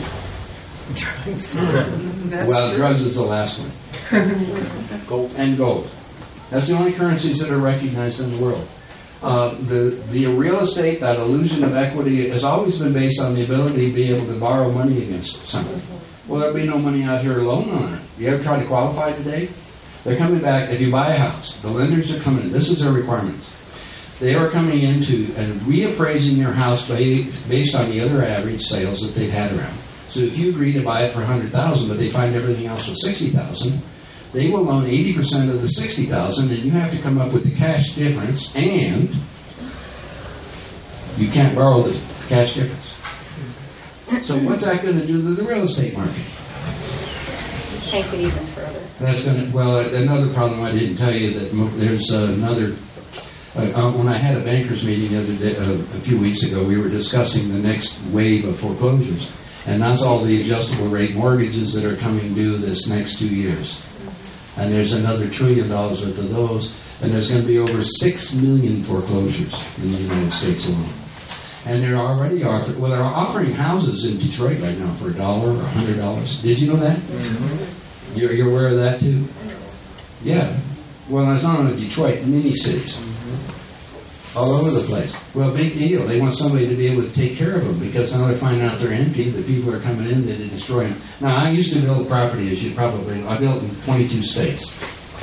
Well, drugs is the last one. Gold. And gold. That's the only currencies that are recognized in the world. The real estate, that illusion of equity, has always been based on the ability to be able to borrow money against something. Well, there'll be no money out here loan on it. You ever tried to qualify today? They're coming back. If you buy a house, the lenders are coming in. This is their requirements. They are coming into and reappraising your house based on the other average sales that they've had around. So if you agree to buy it for $100,000, but they find everything else was $60,000, they will loan 80% of the $60,000, and you have to come up with the cash difference, and you can't borrow the cash difference. So what's that going to do to the real estate market? Take it even further. That's going to, well, another problem I didn't tell you, that there's another, when I had a bankers meeting the other day, a few weeks ago, we were discussing the next wave of foreclosures. And that's all the adjustable rate mortgages that are coming due this next 2 years. And there's another $1 trillion worth of those. And there's going to be over 6 million foreclosures in the United States alone. And they're already they're offering houses in Detroit right now for $1 or $100. Did you know that? Mm-hmm. You're aware of that too? Yeah. Well, it's not only Detroit, many cities. All over the place. Well, big deal. They want somebody to be able to take care of them, because now they're finding out they're empty. The people are coming in, they destroy them. Now, I used to build property, as you probably know. I built in 22 states.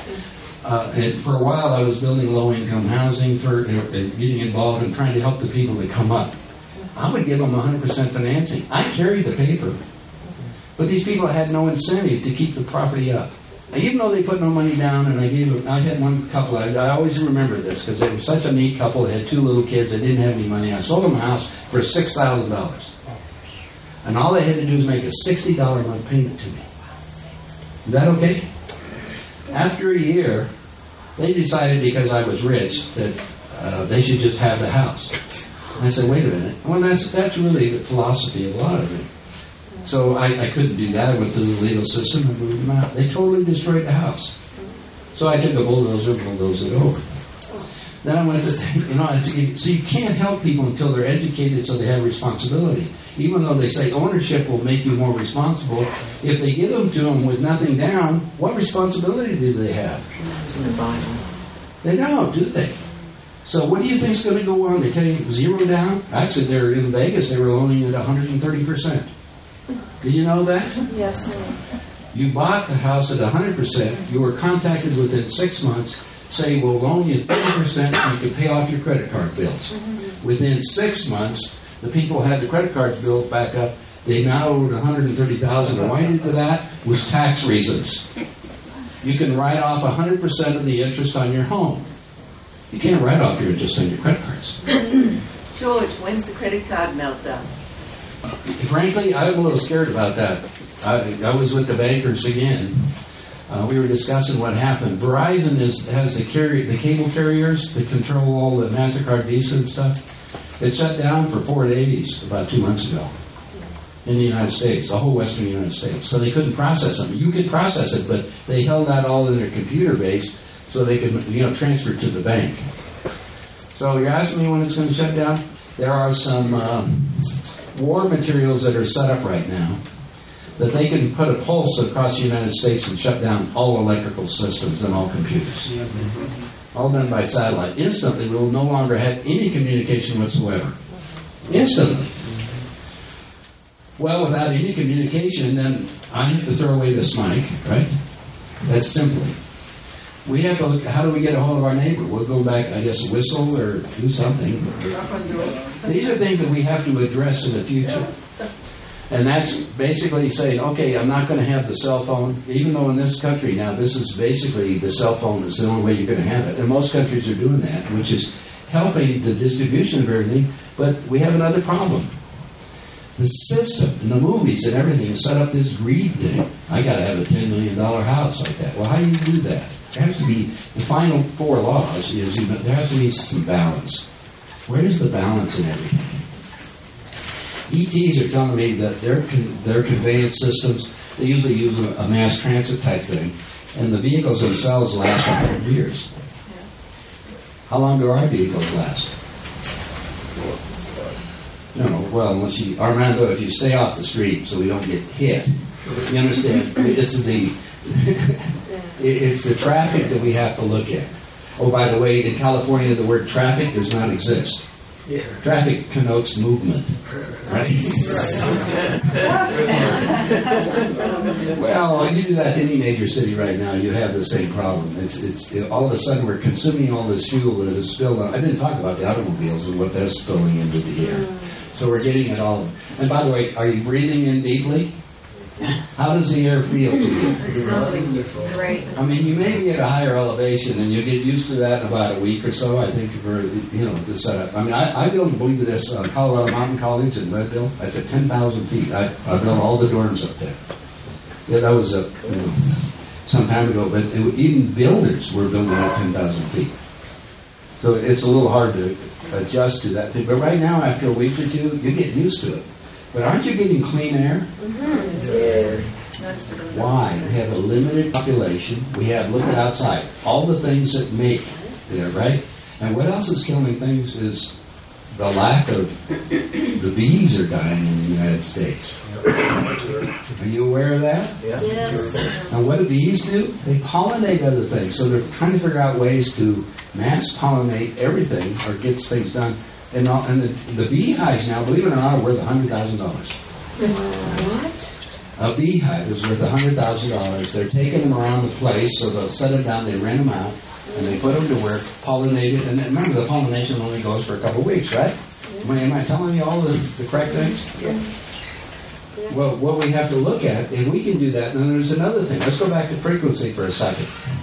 And for a while, I was building low-income housing, for getting involved and trying to help the people that come up. I would give them 100% financing. I carried the paper. But these people had no incentive to keep the property up. And even though they put no money down, and I had one couple, I always remember this, because they were such a neat couple. They had 2 little kids. They didn't have any money. I sold them a house for $6,000. And all they had to do was make a $60 a month payment to me. Is that okay? After a year, they decided, because I was rich, that they should just have the house. And I said, wait a minute. Well, that's really the philosophy of a lot of it. So I couldn't do that. I went through the legal system and moved them out. They totally destroyed the house. So I took a bulldozer and bulldozed it over. Then I went to, so you can't help people until they're educated, so they have responsibility. Even though they say ownership will make you more responsible, if they give them to them with nothing down, what responsibility do they have? They don't, do they? So what do you think is going to go on? They tell you 0 down? Actually, they're in Vegas. They were loaning at 130%. Did you know that? Yes. You bought the house at 100%. You were contacted within 6 months. Say, we'll loan you 30% so you can pay off your credit card bills. Mm-hmm. Within 6 months, the people had the credit card bills back up. They now owed $130,000. And why did that? Was tax reasons. You can write off 100% of the interest on your home. You can't write off your interest on your credit cards. George, when's the credit card meltdown? Frankly, I'm a little scared about that. I was with the bankers again. We were discussing what happened. Verizon has the cable carriers that control all the MasterCard, Visa and stuff. It shut down for 4 days about 2 months ago in the United States, the whole western United States. So they couldn't process them. You could process it, but they held that all in their computer base so they could transfer it to the bank. So you're asking me when it's going to shut down? There are some war materials that are set up right now that they can put a pulse across the United States and shut down all electrical systems and all computers. All done by satellite. Instantly, we will no longer have any communication whatsoever. Instantly. Well, without any communication, then I have to throw away this mic, right? That's simply. We have to look, how do we get a hold of our neighbor? We'll go back, I guess, whistle or do something. These are things that we have to address in the future. And that's basically saying, okay, I'm not going to have the cell phone, even though in this country now, this is basically the cell phone is the only way you're going to have it. And most countries are doing that, which is helping the distribution of everything. But we have another problem. The system and the movies and everything set up this greed thing. I got to have a $10 million house like that. Well, how do you do that? There has to be, the final 4 laws is there has to be some balance. Where is the balance in everything? ETs are telling me that their conveyance systems, they usually use a mass transit type thing, and the vehicles themselves last 100 years. How long do our vehicles last? Well, unless you, Armando, if you stay off the street so we don't get hit, you understand? It's the traffic that we have to look at. Oh, by the way, in California, the word traffic does not exist. Yeah. Traffic connotes movement, right? Well, you do that to any major city right now, you have the same problem. It's all of a sudden we're consuming all this fuel that is spilled on. I didn't talk about the automobiles and what they're spilling into the air. So we're getting it all. And by the way, are you breathing in deeply? How does the air feel to you? It's lovely. Great. I mean, you may be at a higher elevation, and you'll get used to that in about a week or so, I think, for, the setup. I mean, I don't believe this. Colorado Mountain College in Leadville, that's at 10,000 feet. I built all the dorms up there. Yeah, that was some time ago, but even builders were building at 10,000 feet. So it's a little hard to adjust to that thing. But right now, after a week or two, you get used to it. But aren't you getting clean air? Why? We have a limited population. We have, look at outside, all the things that make there, right? And what else is killing things is the lack of, the bees are dying in the United States. Are you aware of that? Yes. And what do bees do? They pollinate other things. So they're trying to figure out ways to mass pollinate everything or get things done. And the beehives now, believe it or not, are worth $100,000. What? A beehive is worth $100,000. They're taking them around the place, so they'll set them down, they rent them out, and they put them to work, pollinated. And remember, the pollination only goes for a couple of weeks, right? Am I telling you all the correct things? Yes. Well, what we have to look at, if we can do that, and then there's another thing. Let's go back to frequency for a second.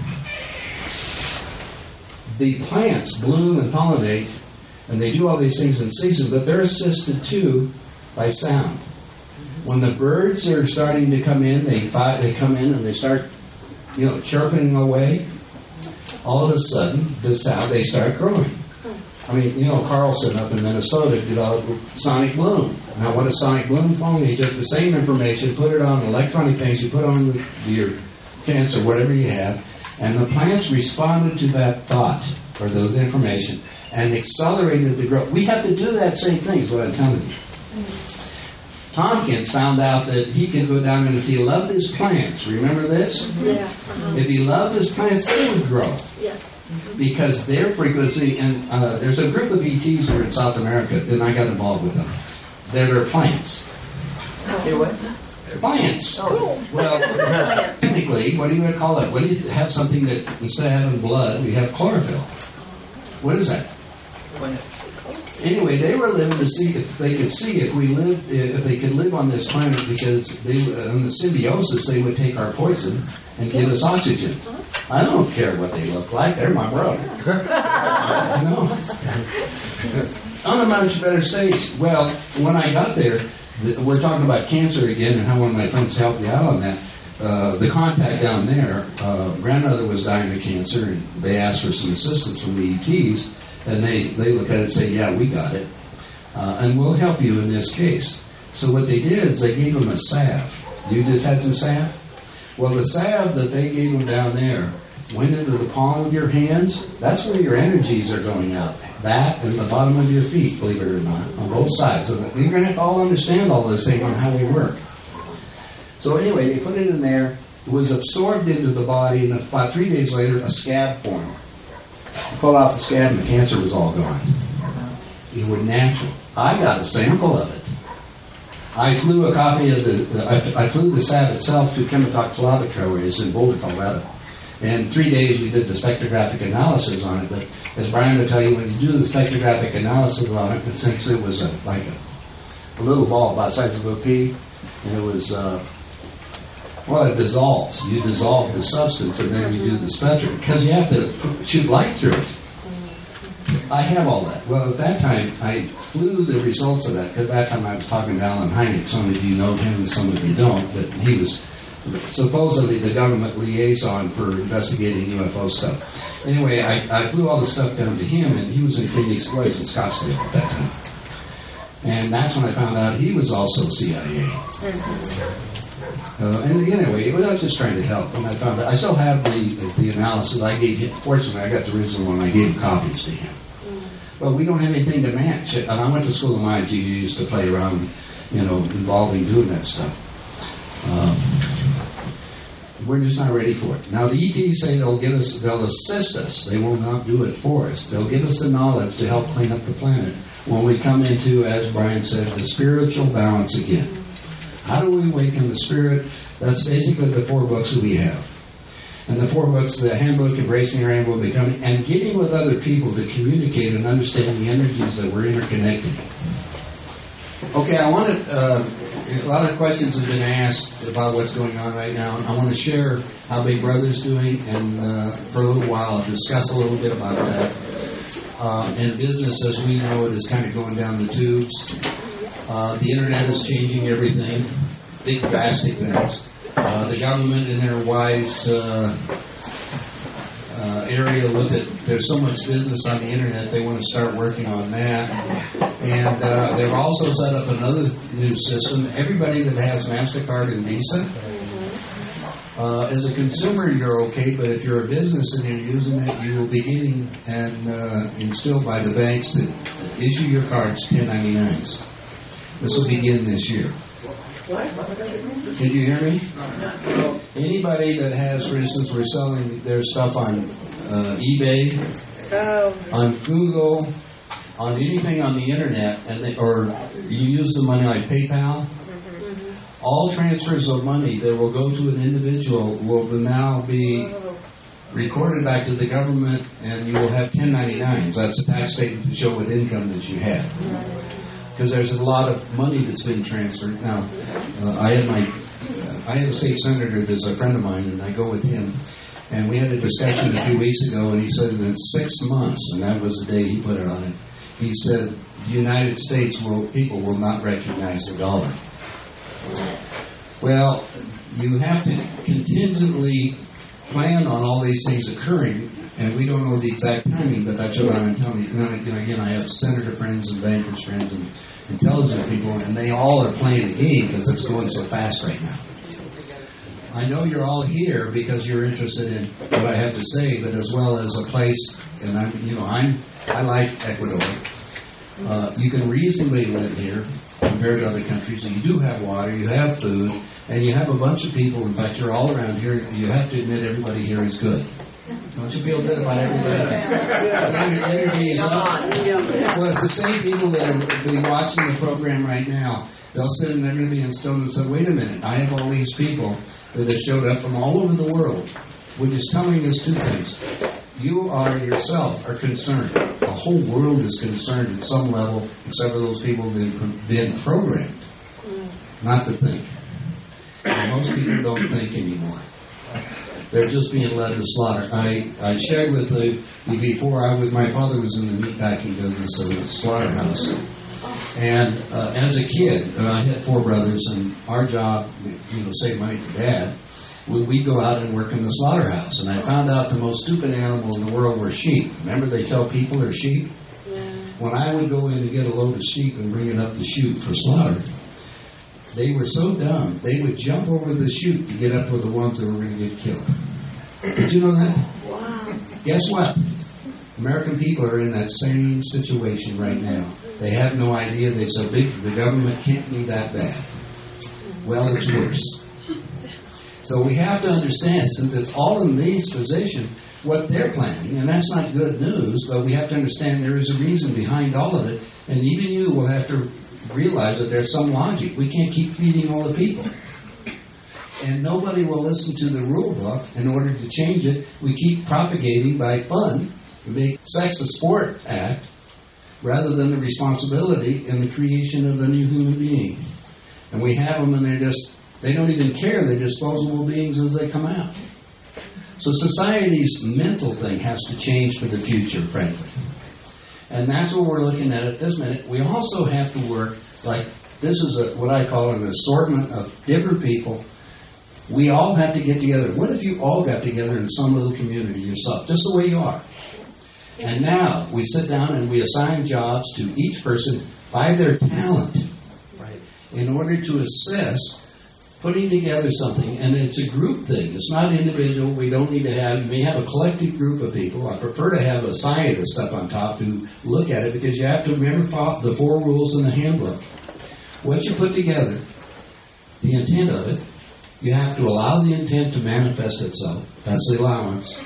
The plants bloom and pollinate, and they do all these things in season, but they're assisted too by sound. When the birds are starting to come in, they come in and they start, chirping away. All of a sudden, the sound, they start growing. I mean, Carlson up in Minnesota developed sonic bloom. Now, what is sonic bloom phone? He took the same information, put it on electronic things, you put on your fence or whatever you have, and the plants responded to that thought or those information and accelerated the growth. We have to do that same thing, is what I'm telling you. Tompkins found out that he could go down, and if he loved his plants, remember this? Yeah. If he loved his plants, they would grow. Yeah. Because their frequency, and there's a group of ETs who are in South America, and I got involved with them. They're plants. Do what? They're plants. Oh. Well, technically, what do you call it? What do you have something that, instead of having blood, we have chlorophyll? What is that? Anyway, they were living to see if they could see if they could live on this planet, because in the symbiosis they would take our poison and give us oxygen. I don't care what they look like; they're my brother. On a much better stage. Well, when I got there, we're talking about cancer again, and how one of my friends helped you out on that. The contact down there, grandmother was dying of cancer, and they asked for some assistance from the ETs. And they look at it and say, yeah, we got it. And we'll help you in this case. So what they did is they gave them a salve. You just had some salve? Well, the salve that they gave them down there went into the palm of your hands. That's where your energies are going out. That and the bottom of your feet, believe it or not, on both sides. So you're going to have to all understand all this thing on how we work. So anyway, they put it in there. It was absorbed into the body, and about 3 days later, a scab formed. You pull off the scab and the cancer was all gone. It was natural. I got a sample of it. I flew a copy of I flew the salve itself to Chemitox Laboratories in Boulder, Colorado. And 3 days we did the spectrographic analysis on it. But as Brian will tell you, when you do the spectrographic analysis on it, since it was like a little ball about the size of a pea, and it was... it dissolves. You dissolve the substance, and then you do the spectrum, because you have to shoot light through it. I have all that. Well, at that time, I flew the results of that, because at that time I was talking to Alan Hynek. Some of you know him, and some of you don't, but he was supposedly the government liaison for investigating UFO stuff. Anyway, I flew all the stuff down to him, and he was in Phoenix, in Scottsdale at that time. And that's when I found out he was also CIA. And anyway, I was just trying to help. And I found that I still have the analysis I gave him. Fortunately, I got the original one. I gave copies to him. But we don't have anything to match. And I went to school of mines. You used to play around, involving doing that stuff. We're just not ready for it. Now, the ETs say they'll assist us. They will not do it for us. They'll give us the knowledge to help clean up the planet when we come into, as Brian said, the spiritual balance again. How do we awaken the spirit? That's basically the 4 books that we have. And the 4 books, the Handbook, Embracing Your Rainbow, Becoming, and getting with other people to communicate and understand the energies that we're interconnecting. Okay, I wanted, a lot of questions have been asked about what's going on right now. I want to share how Big Brother's doing, and for a little while I'll discuss a little bit about that. And business, as we know it, is kind of going down the tubes. The internet is changing everything, big drastic things. The government, in their wise area, looked at there's so much business on the internet, they want to start working on that. And they've also set up another new system. Everybody that has MasterCard and Visa, as a consumer, you're okay, but if you're a business and you're using it, you will be getting instilled by the banks that issue your cards 1099s. This will begin this year. Did you hear me? Anybody that has, for instance, we're selling their stuff on eBay, on Google, on anything on the internet, or you use the money like PayPal, all transfers of money that will go to an individual will now be recorded back to the government, and you will have 1099s. That's a tax statement to show what income that you have. Because there's a lot of money that's been transferred. Now, I have a state senator that's a friend of mine, and I go with him. And we had a discussion a few weeks ago, and he said that in 6 months, and that was the day he put it on it, he said the United States people will not recognize the dollar. Well, you have to contingently plan on all these things occurring, and we don't know the exact timing, but that's what I'm telling you. And again, I have senator friends and bankers friends and intelligent people, and they all are playing the game because it's going so fast right now. I know you're all here because you're interested in what I have to say, but as well as a place, and I like Ecuador. You can reasonably live here compared to other countries. And you do have water, you have food, and you have a bunch of people. In fact, you're all around here. You have to admit everybody here is good. Don't you feel good about everybody? Well, it's the same people that are watching the program right now. They'll sit and they're going to be instoned and say, wait a minute, I have all these people that have showed up from all over the world, which is telling us two things. You are yourself are concerned. The whole world is concerned at some level, except for those people that have been programmed not to think. And most people don't think anymore. They're just being led to slaughter. I shared with you before, my father was in the meatpacking business of a slaughterhouse. And as a kid, I had 4 brothers, and our job, save money for Dad, we'd go out and work in the slaughterhouse. And I found out the most stupid animal in the world were sheep. Remember they tell people they're sheep? Yeah. When I would go in to get a load of sheep and bring it up the chute for slaughter, they were so dumb, they would jump over the chute to get up with the ones that were going to get killed. Did you know that? Wow. Guess what? American people are in that same situation right now. They have no idea. They say the government can't be that bad. Well, it's worse. So we have to understand, since it's all in these positions, what they're planning, and that's not good news, but we have to understand there is a reason behind all of it, and even you will have to realize that there's some logic. We can't keep feeding all the people. And nobody will listen to the rule book in order to change it. We keep propagating by fun, the Make Sex a Sport Act, rather than the responsibility in the creation of the new human being. And we have them, and they don't even care. They're disposable beings as they come out. So society's mental thing has to change for the future, frankly. And that's what we're looking at this minute. We also have to work, like this is what I call an assortment of different people. We all have to get together. What if you all got together in some little community yourself, just the way you are? And now we sit down and we assign jobs to each person by their talent, right, in order to assess putting together something. And it's a group thing. It's not individual. We don't need to have, you may have a collective group of people. I prefer to have a scientist up on top to look at it, because you have to remember the 4 rules in the handbook. What you put together, the intent of it, you have to allow the intent to manifest itself. That's the allowance.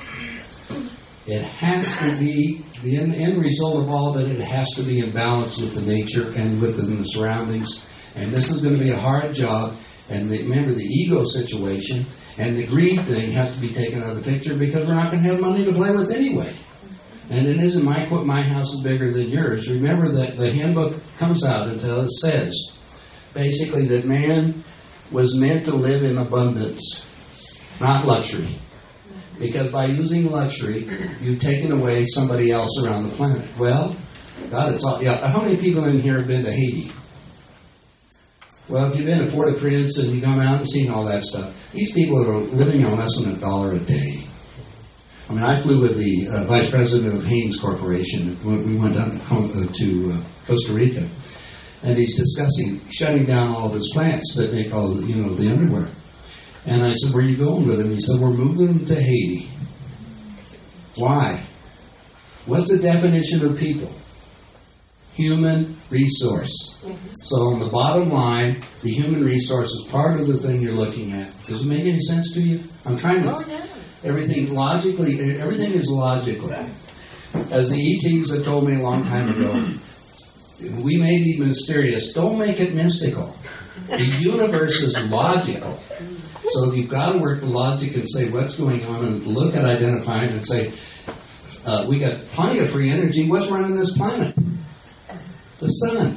It has to be, the end result of all of it has to be in balance with the nature and within the surroundings. And this is going to be a hard job. And remember, the ego situation and the greed thing has to be taken out of the picture, because we're not going to have money to play with anyway. And it isn't my house is bigger than yours. Remember that the handbook comes out until it says, basically, that man was meant to live in abundance, not luxury. Because by using luxury, you've taken away somebody else around the planet. Well, God, it's all. Yeah, how many people in here have been to Haiti? Well, if you've been to Port-au-Prince and you've gone out and seen all that stuff, these people are living on less than $1 a day. I mean, I flew with the vice president of Haynes Corporation when we went down to Costa Rica, and he's discussing shutting down all of his plants that make all the, the underwear. And I said, "Where are you going with him?" He said, "We're moving them to Haiti." Why? What's the definition of people? Human resource. So on the bottom line, the human resource is part of the thing you're looking at. Does it make any sense to you? I'm trying to... Everything is logical. As the ETs have told me a long time ago, we may be mysterious. Don't make it mystical. The universe is logical. So you've got to work the logic and say what's going on and look at identifying and say, we got plenty of free energy. What's running this planet? The sun.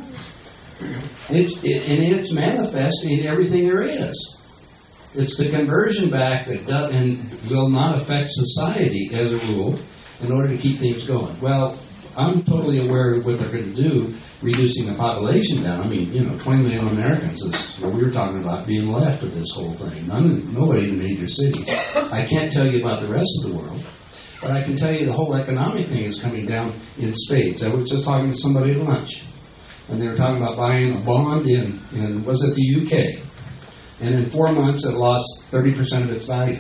It's manifest in everything there is. It's the conversion back that does, and will not affect society as a rule in order to keep things going. Well, I'm totally aware of what they're going to do, reducing the population down. I mean, 20 million Americans is what we were talking about being left of this whole thing. Nobody in the major cities. I can't tell you about the rest of the world, but I can tell you the whole economic thing is coming down in spades. I was just talking to somebody at lunch, and they were talking about buying a bond in was it the UK? And in 4 months, it lost 30% of its value.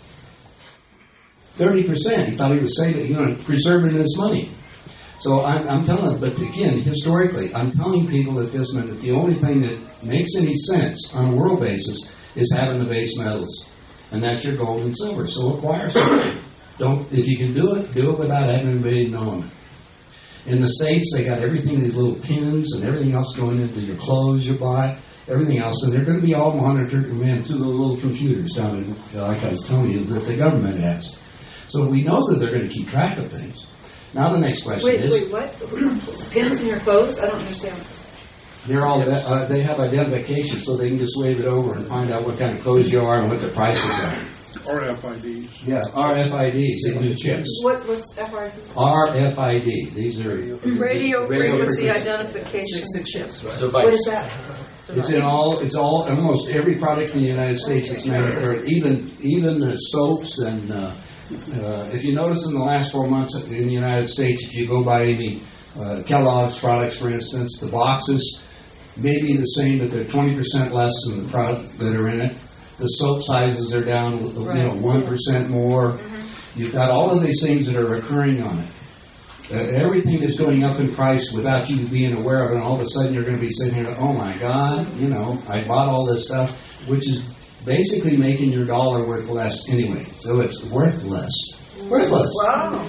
30%. He thought he was saving, preserving his money. So I'm telling them, but again, historically, I'm telling people at this minute, the only thing that makes any sense on a world basis is having the base metals. And that's your gold and silver. So acquire something. If you can do it without having anybody knowing it. In the States, they got everything, these little pins and everything else going into your clothes you buy. Everything else, and they're going to be all monitored through those little computers down in, like I was telling you, that the government has. So we know that they're going to keep track of things. Now the next question is... Wait, what? Pins in your clothes? I don't understand. They're all, they have identification, so they can just wave it over and find out what kind of clothes you are and what the prices are. RFIDs. Yeah, RFIDs, they can do chips. What's FRID? RFID. These are... Radio Frequency Identification Chips. So What is that? It's almost every product in the United States is manufactured, even the soaps and if you notice in the last 4 months in the United States, if you go by any Kellogg's products, for instance, the boxes may be the same, but they're 20% less than the product that are in it. The soap sizes are down, 1% more. You've got all of these things that are occurring on it. Everything is going up in price without you being aware of it, and all of a sudden you're going to be sitting here, oh my God, I bought all this stuff, which is basically making your dollar worth less anyway. So it's worthless. Worthless. Wow.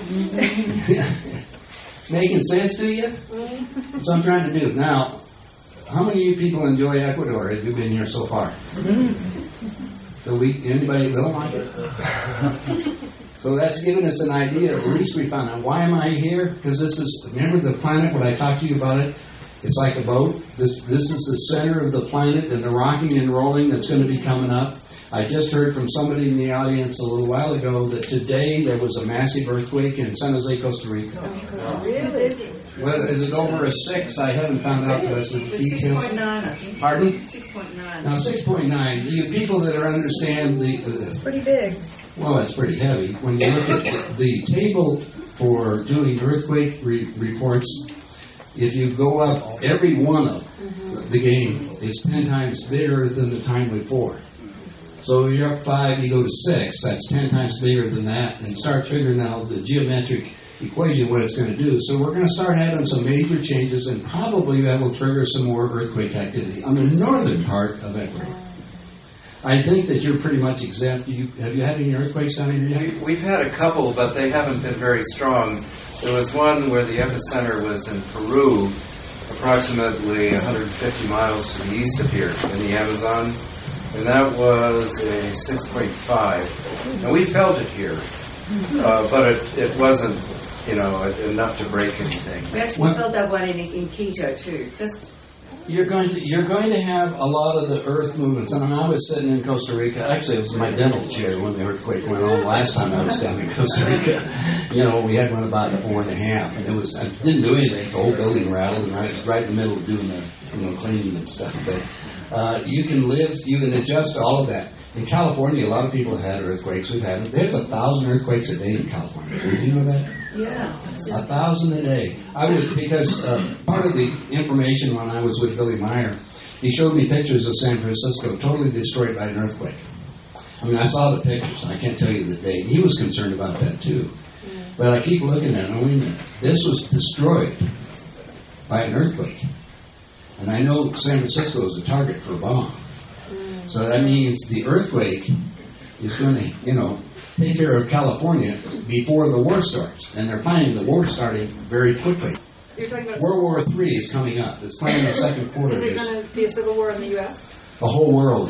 Making sense to you? That's what I'm trying to do. Now, how many of you people enjoy Ecuador? Have you been here so far? So anybody that don't like it? So that's given us an idea. At least we found out. Why am I here? Because remember the planet, when I talked to you about it? It's like a boat. This is the center of the planet and the rocking and rolling that's going to be coming up. I just heard from somebody in the audience a little while ago that today there was a massive earthquake in San Jose, Costa Rica. Really? Well, is it over a 6? I haven't found out the rest of the details. 6.9, I think. Pardon? 6.9. Now, 6.9, you people that understand It's pretty big. well, it's pretty heavy. When you look at the table for doing earthquake reports, if you go up, every one of the game is 10 times bigger than the time before. So if you're up 5, you go to 6. That's 10 times bigger than that. And start figuring out the geometric equation, what it's going to do. So we're going to start having some major changes, and probably that will trigger some more earthquake activity on the northern part of Ecuador. I think that you're pretty much exempt. Have you had any earthquakes down here yet? We've had a couple, but they haven't been very strong. There was one where the epicenter was in Peru, approximately 150 miles to the east of here in the Amazon, and that was a 6.5. And we felt it here, but it wasn't, enough to break anything. We actually felt that one in Quito too. You're going to have a lot of the earth movements. And I was sitting in Costa Rica. Actually, it was my dental chair when the earthquake went on last time I was down in Costa Rica. We had one about 4.5, and I didn't do anything. The whole building rattled, and I was right in the middle of doing the cleaning and stuff. But You can live, you can adjust to all of that. In California, a lot of people have had earthquakes. We've had them. There's 1,000 earthquakes a day in California. Did you know that? Yeah. 1,000 a day. Because part of the information when I was with Billy Meyer, he showed me pictures of San Francisco totally destroyed by an earthquake. I mean, I saw the pictures. I can't tell you the date. He was concerned about that too. But I keep looking at it. Wait a minute. This was destroyed by an earthquake. And I know San Francisco is a target for a bomb. So that means the earthquake is going to, take care of California before the war starts. And they're planning the war starting very quickly. You're talking about World War III is coming up. It's planned in the second quarter. Is there going to be a civil war in the U.S.? The whole world.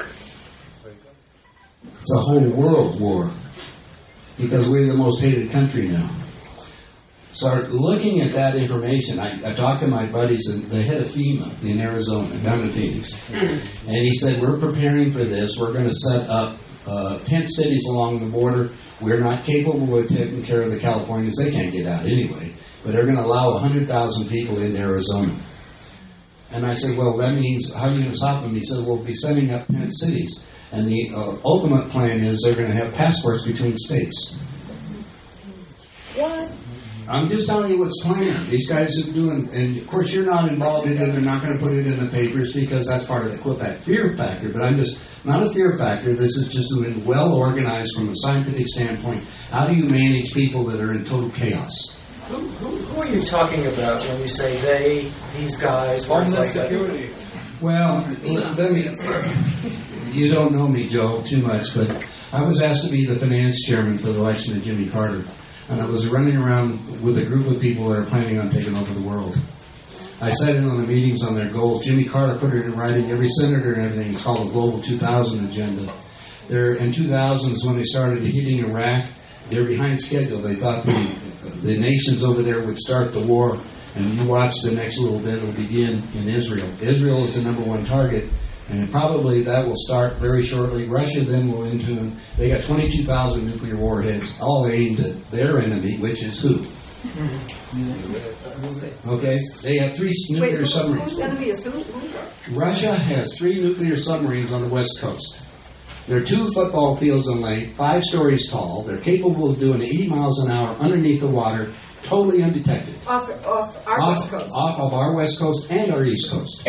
It's a whole world war. Because we're the most hated country now. So looking at that information, I talked to my buddies, and the head of FEMA in Arizona, down in Phoenix. And he said, we're preparing for this. We're going to set up tent cities along the border. We're not capable of taking care of the Californians. They can't get out anyway. But they're going to allow 100,000 people into Arizona. And I said, well, that means, how are you going to stop them? He said, we'll be setting up tent cities. And the ultimate plan is they're going to have passports between states. What? I'm just telling you what's planned. These guys are doing, and of course you're not involved in it. They're not going to put it in the papers because that's part of the Quebec fear factor. But I'm just not a fear factor. This is just doing well organized from a scientific standpoint. How do you manage people that are in total chaos? Who are you talking about when you say they, these guys, words like that? Well, let me. You don't know me, Joe, too much, but I was asked to be the finance chairman for the election of Jimmy Carter. And I was running around with a group of people that are planning on taking over the world. I sat in on the meetings on their goals. Jimmy Carter put it in writing, every senator and everything. It's called the Global 2000 Agenda. There, in 2000 is when they started hitting Iraq. They're behind schedule. They thought the nations over there would start the war. And you watch the next little bit, it'll begin in Israel. Israel is the number one target. And probably that will start very shortly. Russia then will into. They got 22,000 nuclear warheads, all aimed at their enemy, which is who? Okay, they have 3 nuclear submarines. Whose enemy is who? Russia has 3 nuclear submarines on the west coast. They're 2 football fields in length, 5 stories tall. They're capable of doing 80 miles an hour underneath the water, totally undetected. Off our west coast. Off of our west coast and our east coast.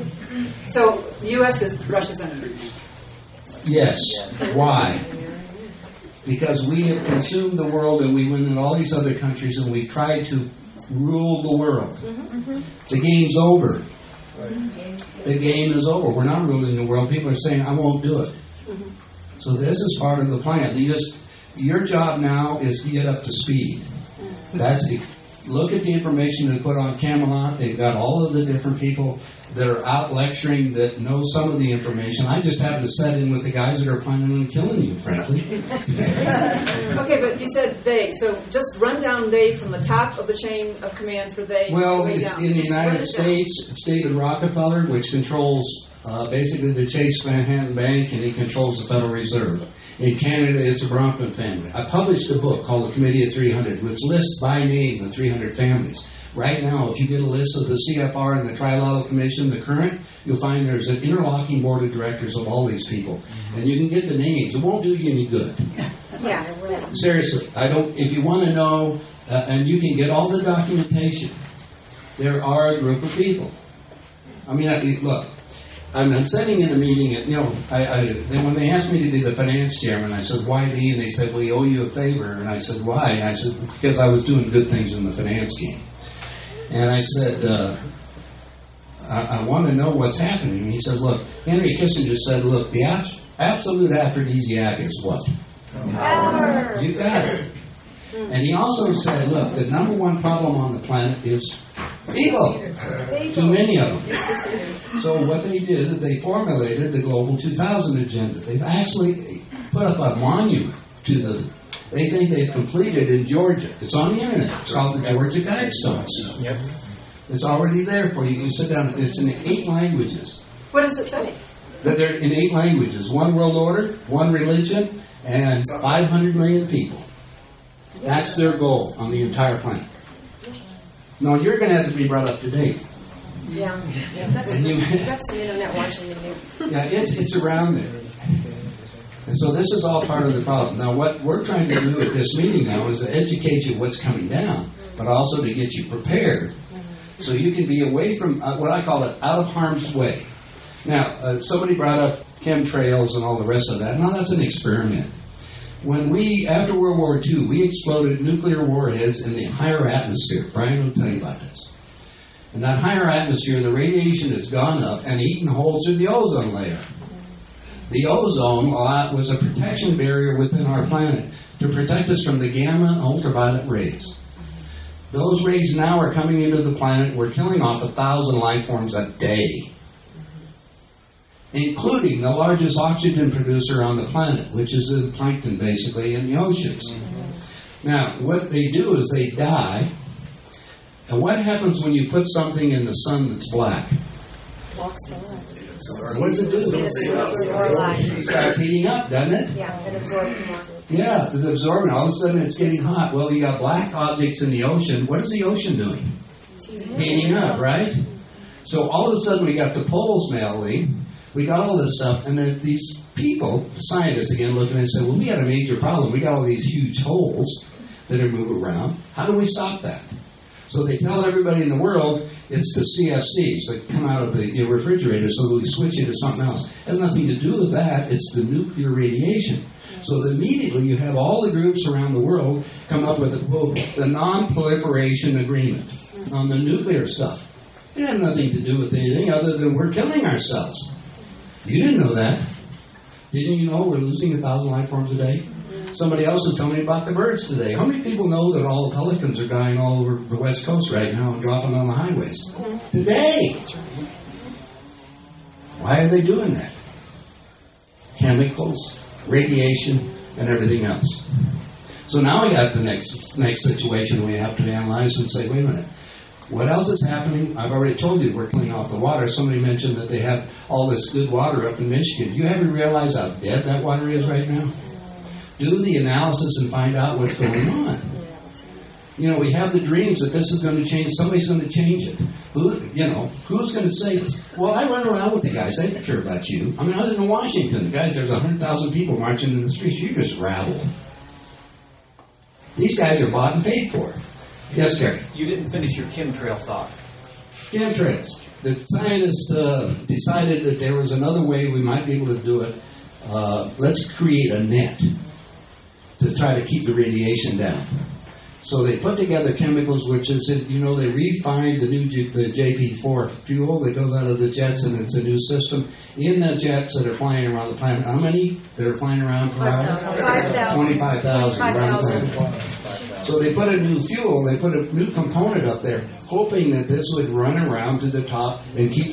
So the U.S. is Russia's enemy. Yes. Why? Because we have consumed the world and we went in all these other countries and we've tried to rule the world. The game's over. The game is over. We're not ruling the world. People are saying, I won't do it. So this is part of the plan. Your job now is to get up to speed. Look at the information they put on Camelot. They've got all of the different people that are out lecturing that know some of the information. I just happen to set in with the guys that are planning on killing you, frankly. Okay, but you said they. So just run down they from the top of the chain of command for they. Well, way it's down. in the Just run United it States, it's David Rockefeller, which controls basically the Chase Manhattan Bank, and he controls the Federal Reserve. In Canada, it's the Bronfman family. I published a book called The Committee of 300, which lists by name the 300 families. Right now, if you get a list of the CFR and the Trilateral Commission, the current, you'll find there's an interlocking board of directors of all these people. And you can get the names. It won't do you any good. Yeah. Seriously, if you want to know, and you can get all the documentation, there are a group of people. I mean, look, I'm sitting in a meeting, and, when they asked me to be the finance chairman, I said, why me? And they said, we owe you a favor. And I said, why? And I said, because I was doing good things in the finance game. And I said, I want to know what's happening. And he says, look, Henry Kissinger said, look, the absolute aphrodisiac is what? Power. You got it. And he also said, look, the number one problem on the planet is people. Too many of them. So what they did is they formulated the Global 2000 Agenda. They've actually put up a monument to they think they've completed in Georgia. It's on the internet. It's called the Georgia Guidestones. Yep. It's already there for you. You can sit down. It's in 8 languages. What does it say? That they're in 8 languages. 1 world order, 1 religion, and 500 million people. That's their goal on the entire planet. No, you're going to have to be brought up to date. Yeah. And you- That's some internet watching in there. Yeah, it's around there. And so this is all part of the problem. Now, what we're trying to do at this meeting now is to educate you what's coming down, but also to get you prepared so you can be away from what I call it out of harm's way. Now, somebody brought up chemtrails and all the rest of that. Now, that's an experiment. When after World War II, we exploded nuclear warheads in the higher atmosphere. Brian will tell you about this. In that higher atmosphere, the radiation has gone up and eaten holes through the ozone layer. The ozone was a protection barrier within our planet to protect us from the gamma and ultraviolet rays. Those rays now are coming into the planet. We're killing off 1,000 life forms a day, including the largest oxygen producer on the planet, which is the plankton, basically, in the oceans. Now, what they do is they die. And what happens when you put something in the sun that's black? Blocks the light. What does it do? It starts heating up, doesn't it? Yeah, and absorbing more. Yeah, it's absorbing. All of a sudden it's getting hot. Well, you got black objects in the ocean. What is the ocean doing? Heating up, right? So all of a sudden we got the poles melting. We got all this stuff. And then these people, scientists again, looking and say, well, we got a major problem. We got all these huge holes that are moving around. How do we stop that? So they tell everybody in the world it's the CFCs that come out of the refrigerator, so that we switch it to something else. It has nothing to do with that. It's the nuclear radiation. So immediately you have all the groups around the world come up with the non-proliferation agreement on the nuclear stuff. It had nothing to do with anything other than we're killing ourselves. You didn't know that. Didn't you know we're losing 1,000 life forms a day? Somebody else was telling me about the birds today. How many people know that all the pelicans are dying all over the West Coast right now and dropping on the highways? Today! Why are they doing that? Chemicals, radiation, and everything else. So now we got the next situation we have to analyze and say, wait a minute, what else is happening? I've already told you we're cleaning off the water. Somebody mentioned that they have all this good water up in Michigan. You haven't realized how dead that water is right now? Do the analysis and find out what's going on. You know, we have the dreams that this is going to change. Somebody's going to change it. Who's going to save us? Well, I run around with the guys. I don't care about you. I mean, I was in Washington. The guys, there's 100,000 people marching in the streets. You just rabble. These guys are bought and paid for. Yes, Gary? You didn't finish your chemtrail thought. Chemtrails. The scientists decided that there was another way we might be able to do it. Let's create a net to try to keep the radiation down. So they put together chemicals, which is, they refined the JP4 fuel that goes out of the jets, and it's a new system. In the jets that are flying around the planet, how many that are flying around per hour? 25,000 around the planet. So they put a new fuel, they put a new component up there, hoping that this would run around to the top and keep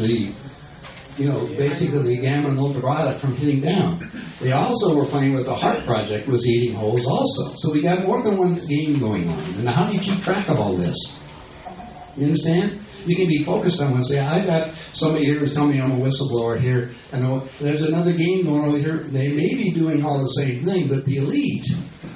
basically the gamma and ultraviolet from hitting down. They also were playing with the HART project, was eating holes also. So we got more than one game going on. And how do you keep track of all this? You understand? You can be focused on one. Say, I got somebody here who's telling me I'm a whistleblower here. I know there's another game going on here. They may be doing all the same thing, but the elite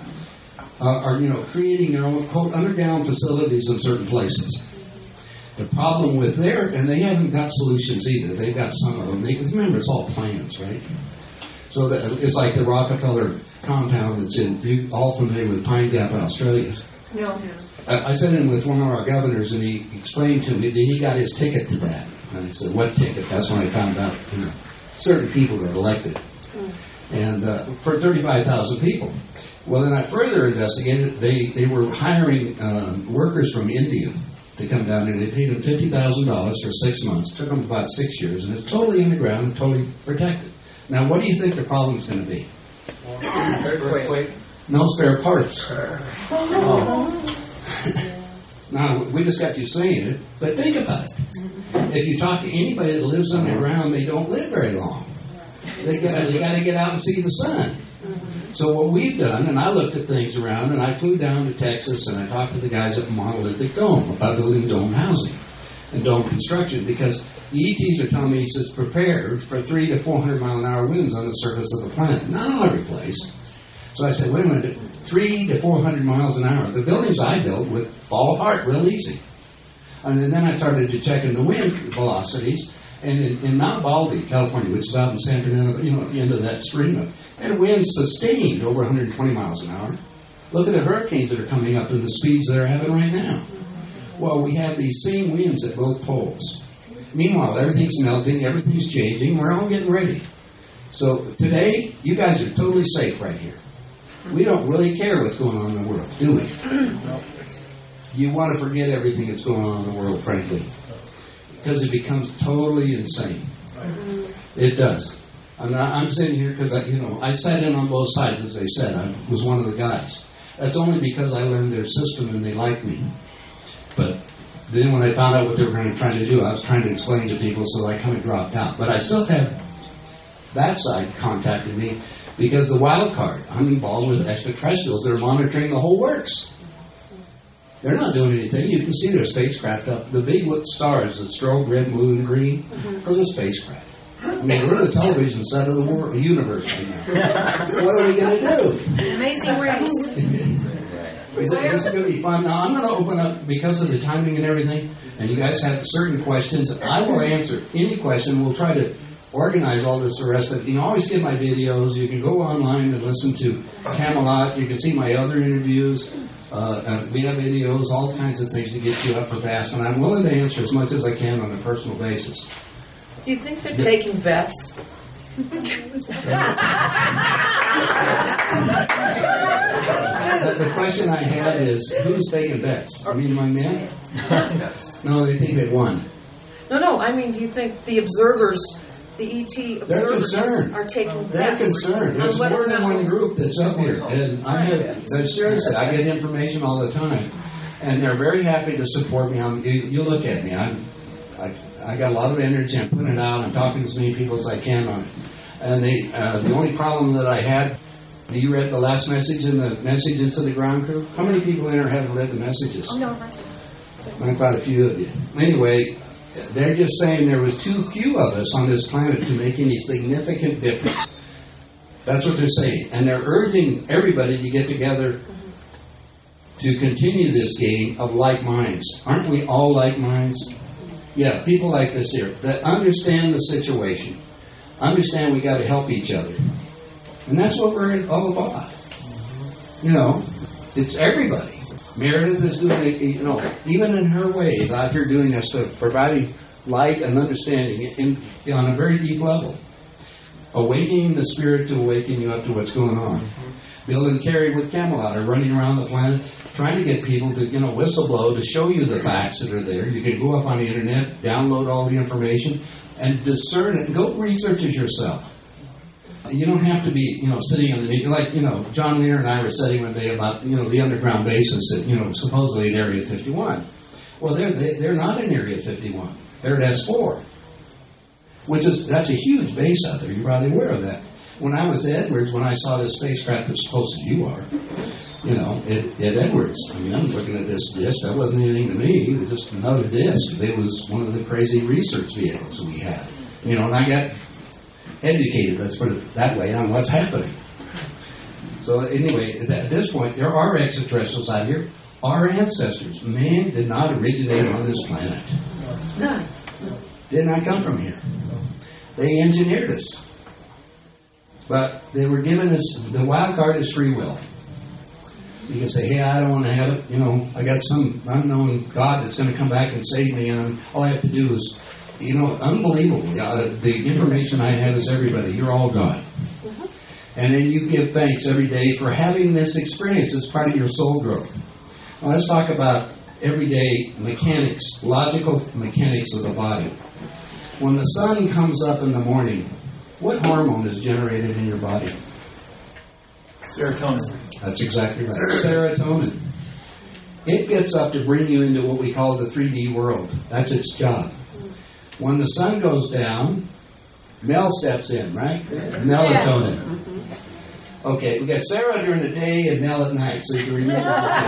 are creating their own, quote, underground facilities in certain places. The problem with and they haven't got solutions either. They've got some of them. Remember, it's all plans, right? So it's like the Rockefeller compound that's you all familiar with Pine Gap in Australia. No. I sat in with one of our governors, and he explained to me that he got his ticket to that. And I said, what ticket? That's when I found out, certain people got elected. And for 35,000 people. Well, then I further investigated. They were hiring workers from India to come down here. They paid them $50,000 for 6 months. Took them about 6 years, and it's totally underground and totally protected. Now, what do you think the problem is going to be? Earthquake. No spare parts. Now, we just got you saying it, but think about it. If you talk to anybody that lives underground, they don't live very long. They got to get out and see the sun. So what we've done, and I looked at things around, and I flew down to Texas, and I talked to the guys at Monolithic Dome about building dome housing and dome construction, because the ETs are telling me it's prepared for 300 to 400 mile an hour winds on the surface of the planet. Not all every place. So I said, wait a minute, 300 to 400 miles an hour. The buildings I built would fall apart real easy. And then I started to check in the wind velocities. And in Mount Baldy, California, which is out in San Fernando, at the end of that stream, and winds sustained over 120 miles an hour. Look at the hurricanes that are coming up and the speeds they're having right now. Well, we have these same winds at both poles. Meanwhile, everything's melting, everything's changing, we're all getting ready. So today, you guys are totally safe right here. We don't really care what's going on in the world, do we? You want to forget everything that's going on in the world, frankly. Because it becomes totally insane. It does. I'm sitting here because I sat in on both sides, as they said. I was one of the guys. That's only because I learned their system and they liked me. But then when I found out what they were going to try to do, I was trying to explain to people, so I kind of dropped out. But I still have that side contacted me because the wild card, I'm involved with extraterrestrials that are monitoring the whole works. They're not doing anything. You can see their spacecraft up. The big stars that strobe red, blue, and green, those are spacecraft. I mean, we're the television set of the world, the universe right now. What are we going to do? Amazing race. This is going to be fun. Now, I'm going to open up, because of the timing and everything, and you guys have certain questions. I will answer any question. We'll try to organize all this, the rest of it. You can always get my videos. You can go online and listen to Camelot. You can see my other interviews. We have videos, all kinds of things to get you up for fast, and I'm willing to answer as much as I can on a personal basis. Do you think they're taking bets? The question I have is, who's taking bets? I mean, my men? No, they think they won. No, I mean, do you think the observers, the ET They're observers, concerned. are taking bets? They're concerned. There's more than one group that's up here. And seriously, I get information all the time. And they're very happy to support me. You look at me. I got a lot of energy. I'm putting it out. I'm talking to as many people as I can on it. And the only problem that I had, you read the last message and the messages to the ground crew? How many people in here haven't read the messages? Oh, no. Quite a few of you. Anyway, they're just saying there was too few of us on this planet to make any significant difference. That's what they're saying. And they're urging everybody to get together to continue this game of like minds. Aren't we all like minds? Yeah, people like this here that understand the situation. Understand we got to help each other. And that's what we're all about. It's everybody. Meredith is doing it, even in her way, out here doing this stuff, providing light and understanding on a very deep level. Awakening the spirit to awaken you up to what's going on. Bill and Carrie with Camelot are running around the planet trying to get people to, whistleblow to show you the facts that are there. You can go up on the internet, download all the information, and discern it. Go research it yourself. You don't have to be, sitting underneath, like, John Lear and I were studying one day about, the underground bases at, supposedly at Area 51. Well, they're not in Area 51. They're at S4, that's a huge base out there. You're probably aware of that. When I was at Edwards, when I saw this spacecraft that's close as you are, at Edwards, I'm looking at this disc. That wasn't anything to me. It was just another disc. It was one of the crazy research vehicles we had. And I got educated, let's put it that way, on what's happening. So anyway, at this point, there are extraterrestrials out here. Our ancestors, man did not originate on this planet. No. Did not come from here. They engineered us. But they were given us, the wild card is free will. You can say, hey, I don't want to have it. I got some unknown God that's going to come back and save me, and all I have to do is, unbelievable. The information I have is everybody. You're all God. And then you give thanks every day for having this experience. It's part of your soul growth. Now let's talk about everyday mechanics, logical mechanics of the body. When the sun comes up in the morning, what hormone is generated in your body? Serotonin. That's exactly right. Serotonin. It gets up to bring you into what we call the 3D world. That's its job. When the sun goes down, Mel steps in, right? Melatonin. Okay, we got Sarah during the day and Mel at night, so you can remember.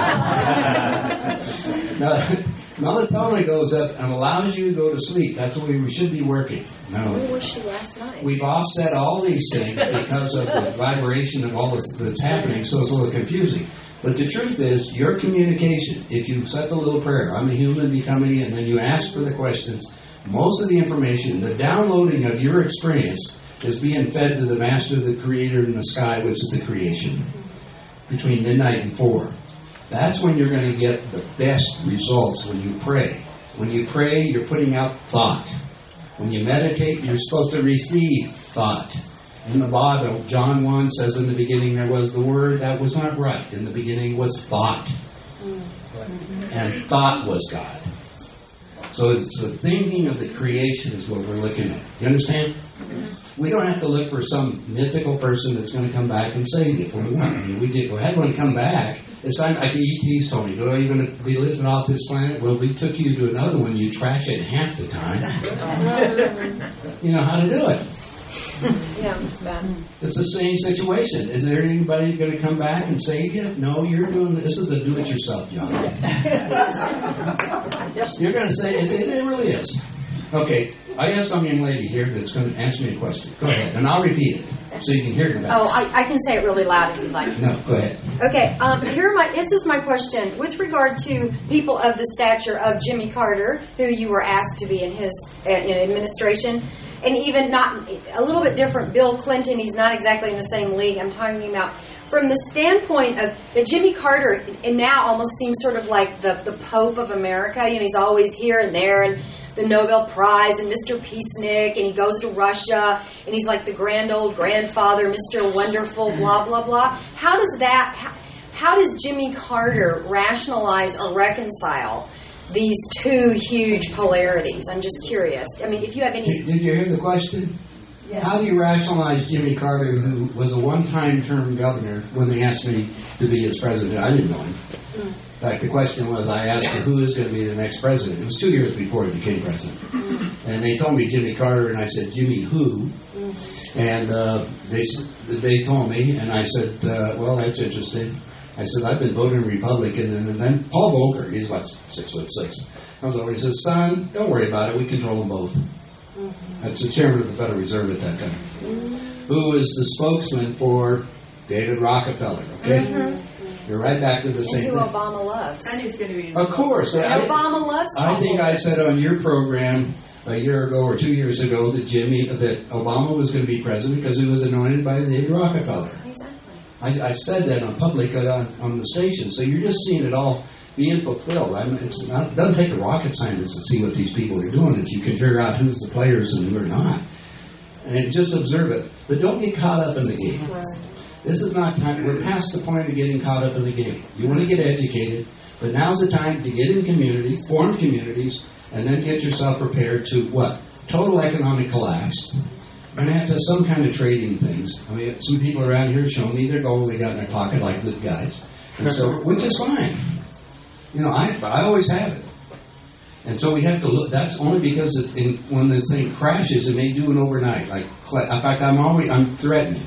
Now, melatonin goes up and allows you to go to sleep. That's where we should be working. No. Where was she last night? We've offset all these things because of the vibration of all this that's happening, so it's a little confusing. But the truth is, your communication, if you set the little prayer, I'm a human becoming, and then you ask for the questions, most of the information, the downloading of your experience is being fed to the master, the creator in the sky, which is the creation, between midnight and 4. That's when you're going to get the best results when you pray. When you pray, you're putting out thought. When you meditate, you're supposed to receive thought. In the Bible, John 1 says, in the beginning there was the Word. That was not right. In the beginning was thought. And thought was God. So it's the thinking of the creation is what we're looking at. You understand? We don't have to look for some mythical person that's going to come back and save you if we want. I mean, we had one come back. It's like the ETs told me, are you going to be living off this planet? Well, we took you to another one. You trash it half the time. You know how to do it. Yeah, it's bad. It's the same situation. Is there anybody going to come back and save you? No, you're doing this is the do-it-yourself job. You're going to say it really is. Okay, I have some young lady here that's going to ask me a question. Go ahead, and I'll repeat it so you can hear it. Oh, I can say it really loud if you'd like. No, go ahead. Okay, this is my question. With regard to people of the stature of Jimmy Carter, who you were asked to be in his administration, and even not a little bit different, Bill Clinton, he's not exactly in the same league. I'm talking about from the standpoint of that Jimmy Carter and now almost seems sort of like the Pope of America. You know, he's always here and there, and the Nobel Prize, and Mr. Peacenik, and he goes to Russia, and he's like the grand old grandfather, Mr. Wonderful, blah, blah, blah. How does Jimmy Carter rationalize or reconcile these two huge polarities? I'm just curious. I mean, if you have any... Did you hear the question? Yeah. How do you rationalize Jimmy Carter, who was a one-time term governor, when they asked me to be his president? I didn't know him. In fact, the question was, I asked her, who is going to be the next president? It was 2 years before he became president. And they told me Jimmy Carter, and I said, Jimmy who? And they told me, and I said, well, that's interesting. I said, I've been voting Republican. And then Paul Volcker, he's about 6'6", comes over and he says, son, don't worry about it. We control them both. That's the chairman of the Federal Reserve at that time. Who is the spokesman for David Rockefeller, okay? You're right back to the same thing. Who Obama loves. And he's going to be... Of course. Obama loves Paul I think Volcker. I said on your program a year ago or 2 years ago that Obama was going to be president because he was anointed by David Rockefeller. Exactly. I said that on public on the station. So you're just seeing it all being fulfilled. It doesn't take a rocket scientist to see what these people are doing if you can figure out who's the players and who are not. And just observe it. But don't get caught up in the game. Right. This is not time. We're past the point of getting caught up in the game. You want to get educated, but now's the time to get in community, form communities, and then get yourself prepared to what? Total economic collapse. We're going to have to have some kind of trading things. I mean, some people around here show me their gold they got in their pocket like good guys. And so, which is fine. You know, I always have it. And so we have to look. That's only because when the thing crashes, it may do it overnight. Like, in fact, I'm threatening.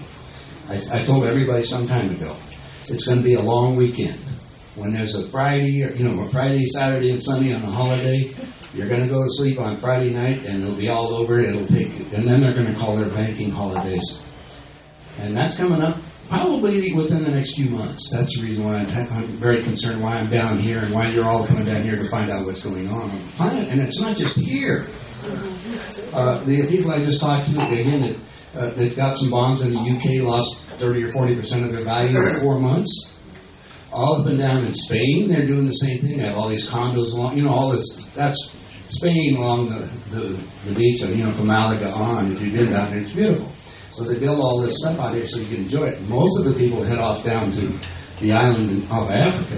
I told everybody some time ago, it's going to be a long weekend. When there's a Friday, a Friday, Saturday, and Sunday on a holiday, you're going to go to sleep on Friday night, and it'll be all over. And then they're going to call their banking holidays, and that's coming up probably within the next few months. That's the reason why I'm very concerned. Why I'm down here, and why you're all coming down here to find out what's going on the planet. And it's not just here. The people I just talked to again. That got some bonds in the UK, lost 30 or 40% of their value in 4 months. All up and down in Spain, they're doing the same thing. They have all these condos along, all this. That's Spain along the beach, from Malaga on. If you've been down there, it's beautiful. So they build all this stuff out here so you can enjoy it. Most of the people head off down to the island of Africa.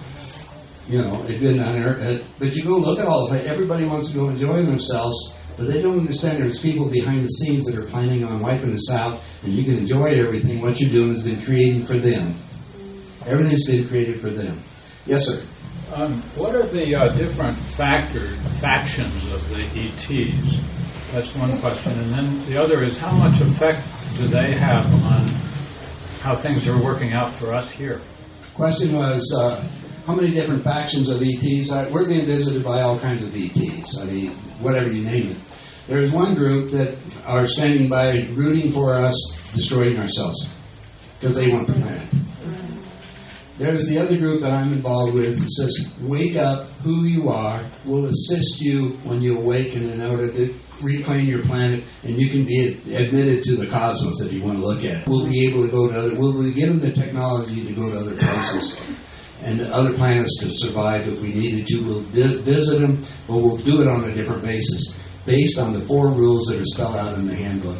They've been down there. But you go look at all of it. Everybody wants to go enjoy themselves. But they don't understand there's people behind the scenes that are planning on wiping us out, and you can enjoy everything. What you're doing has been creating for them. Everything's been created for them. Yes, sir. What are the different factions of the ETs? That's one question. And then the other is, how much effect do they have on how things are working out for us here? Question was, how many different factions of ETs? We're being visited by all kinds of ETs. I mean, whatever you name it. There's one group that are standing by rooting for us destroying ourselves because they want the planet. There's the other group that I'm involved with that says, wake up, who you are. We'll assist you when you awaken in order to reclaim your planet, and you can be admitted to the cosmos if you want to look at it. We'll be able to go to other, we'll be given the technology to go to other places and other planets to survive if we needed to. We'll visit them, but we'll do it on a different basis, based on the 4 rules that are spelled out in the handbook.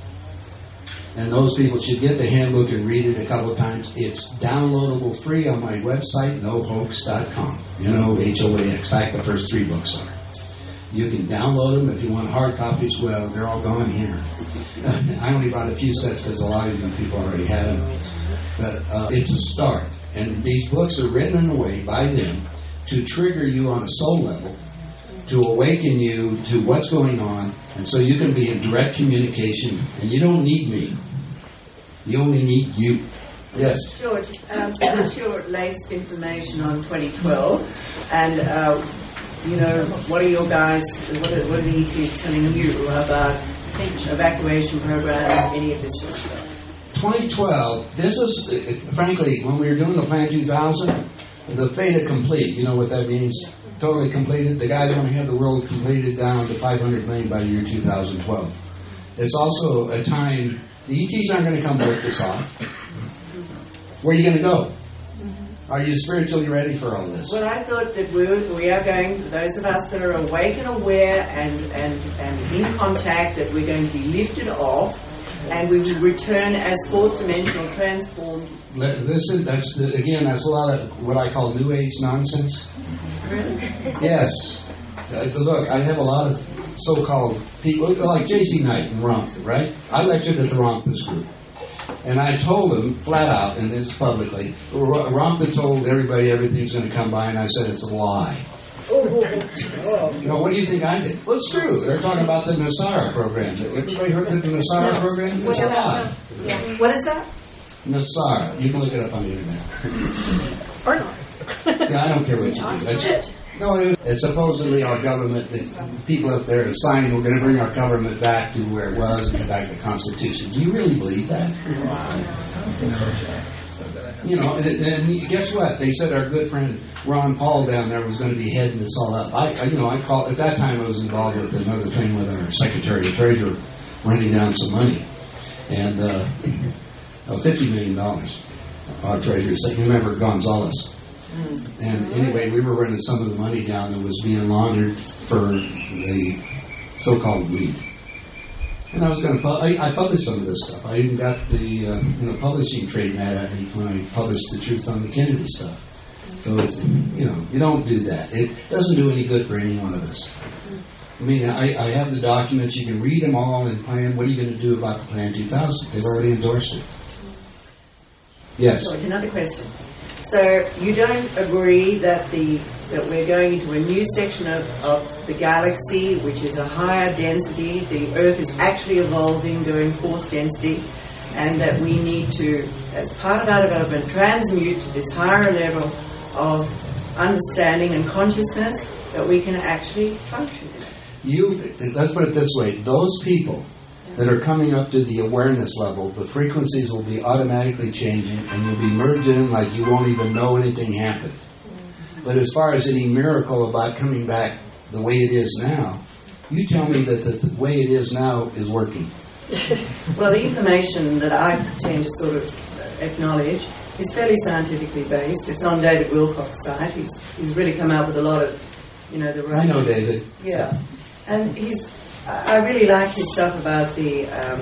And those people should get the handbook and read it a couple of times. It's downloadable free on my website, nohoax.com. NOHOAX. In fact, the first 3 books are. You can download them. If you want hard copies, well, they're all gone here. I only brought a few sets because a lot of you people already had them. But it's a start. And these books are written in a way by them to trigger you on a soul level, to awaken you to what's going on, and so you can be in direct communication. And you don't need me. You only need you. Yes? George, what's your latest information on 2012? And, what are your guys, what are the ETs telling you about evacuation programs, any of this sort of stuff? 2012, this is, frankly, when we were doing the Plan 2000, the fait complete, you know what that means? Totally completed. The guys want to have the world completed down to 500 million by the year 2012. It's also a time, the ETs aren't going to come work this off. Where are you going to go? Are you spiritually ready for all this? Well, I thought that we are going, those of us that are awake and aware and in contact, that we're going to be lifted off and we will return as 4th dimensional transformed. That's a lot of what I call New Age nonsense. Really? Yes. Look, I have a lot of so-called people, like J.C. Knight and Rompth, right? I lectured at the Rompth group. And I told them flat out, and this publicly, Rompth told everybody everything's going to come by, and I said it's a lie. What do you think I did? Well, it's true. They're talking about the Nasara program. Everybody heard of the Nasara program? It's a lie. Yeah. What is that? Nasara. You can look it up on the internet. Or not. Yeah, I don't care what you do. No, it's supposedly our government, the people up there are signing, we're going to bring our government back to where it was and get back to the Constitution. Do you really believe that? And guess what? They said our good friend Ron Paul down there was going to be heading this all up. I called, at that time I was involved with another thing with our Secretary of Treasury running down some money. And $50 million. Our Treasury Secretary, remember Gonzalez. And anyway, we were running some of the money down that was being laundered for the so-called elite. And I was going to, I published some of this stuff. I even got the publishing trade mad at me when I published the truth on the Kennedy stuff. So it's, you don't do that. It doesn't do any good for any one of us. I mean, I have the documents. You can read them all and plan. What are you going to do about the Plan 2000? They've already endorsed it. Yes. So another question. So you don't agree that we're going into a new section of the galaxy, which is a higher density. The Earth is actually evolving, going 4th density, and that we need to, as part of our development, transmute to this higher level of understanding and consciousness that we can actually function in. Let's put it this way. Those people that are coming up to the awareness level, the frequencies will be automatically changing, and you'll be merged in like you won't even know anything happened. But as far as any miracle about coming back the way it is now, you tell me that the way it is now is working. Well, the information that I tend to sort of acknowledge is fairly scientifically based. It's on David Wilcock's site. He's really come out with a lot of, the right. I know David. Yeah. And I really like his stuff about the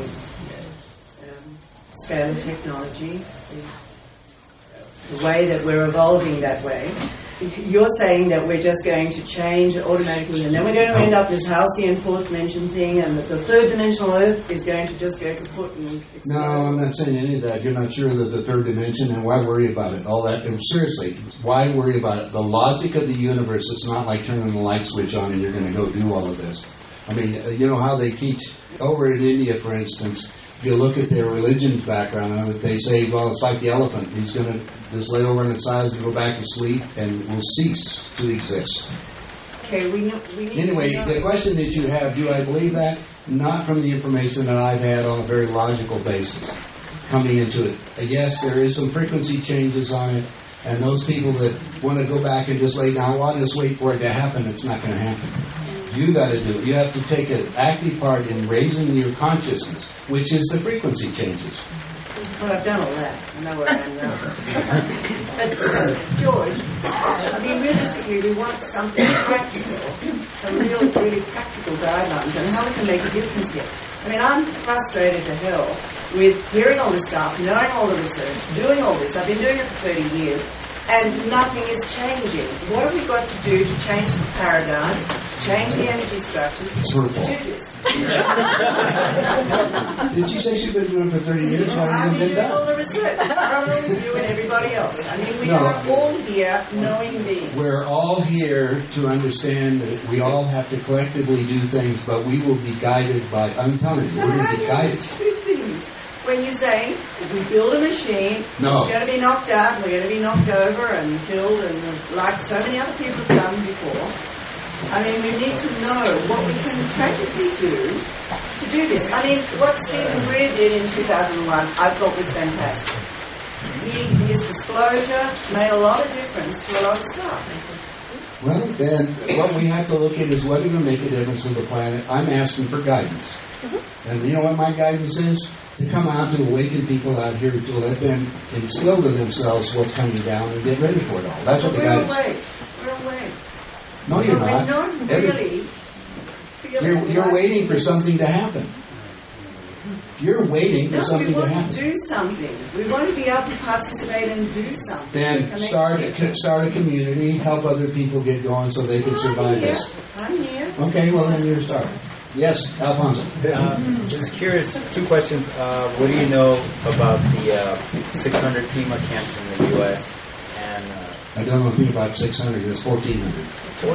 scale of technology, the way that we're evolving that way. You're saying that we're just going to change automatically, and then we're going to end up this halcyon 4th dimension thing, and the 3rd dimensional Earth is going to just go kaput and explode. No, I'm not saying any of that. You're not sure that the 3rd dimension, and why worry about it? All that. And seriously, why worry about it? The logic of the universe, it's not like turning the light switch on and you're going to go do all of this. I mean, you know how they teach over in India, for instance, if you look at their religion's background on it, they say, well, it's like the elephant. He's going to just lay over on its sides and go back to sleep and will cease to exist. Okay, we need anyway, to know. The question that you have, do I believe that? Not from the information that I've had on a very logical basis coming into it. Yes, there is some frequency changes on it, And those people that want to go back and just lay down, well, I'll just wait for it to happen, it's not going to happen. You got to do it. You have to take an active part in raising your consciousness, which is the frequency changes. Well, I've done all that. I know where I am now. But, George, I mean, realistically, we want something practical, some really practical guidelines on how we can make a difference here. I mean, I'm frustrated to hell with hearing all this stuff, knowing all the research, doing all this. I've been doing it for 30 years, and nothing is changing. What have we got to do to change the paradigm, change the energy structures, It's her fault. to do this? Did you say she's been doing it for 30 years? Why I've you been did doing all that? the research. I'm you and everybody else. I mean, we No. are all here knowing the... We're all here to understand that we all have to collectively do things, but we will be guided by, I'm telling you, No, we're how going to do be you do guided. two things? When you say, if we build a machine, No. it's going to be knocked out, and we're going to be knocked over and killed, and like so many other people have done before. I mean, we need to know what we can practically do to do this. I mean, what Stephen Greer did in 2001, I thought was fantastic. His disclosure made a lot of difference to a lot of stuff. Well, then what we have to look at is what is going to make a difference to the planet. I'm asking for guidance. And you know what my guidance is? To come out to awaken people out here to let them instill to themselves what's coming down and get ready for it all. That's what the We're guidance away. is. We're away. No, you're We're not. not really feeling You're like waiting for something to happen. You're waiting for No, something we to want happen. to do something. We want to be able to participate and do something. Then And start make- a community, help other people get going so they can survive this. I'm here. Okay, well then you're starting. Yes, Alfonso. Just curious, two questions. What do you know about the 600 FEMA camps in the U.S.? And I don't know anything about 600. It's 1,400.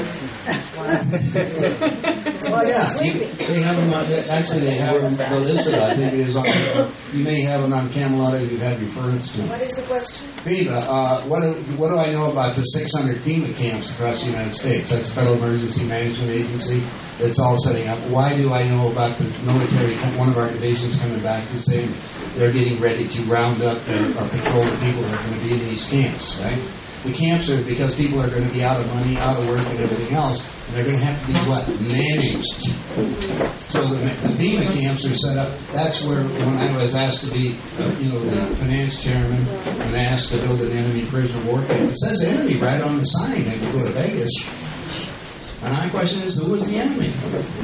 14? Well, yeah, they have them. Actually, they have them listed. I think it is on. You may have it on Camelot, or you have reference to. What is the question? FEMA. What do I know about the 600 FEMA camps across the United States? That's the Federal Emergency Management Agency. That's all setting up. Why do I know about the military? One of our divisions coming back to saying they're getting ready to round up or patrol the people that are going to be in these camps, right? The camps are because people are going to be out of money, out of work, and everything else, and they're going to have to be what? Managed. So the FEMA camps are set up. That's where, when I was asked to be, the finance chairman, and asked to build an enemy prisoner of war camp, it says enemy right on the sign when you go to Vegas. And my question is, who was the enemy?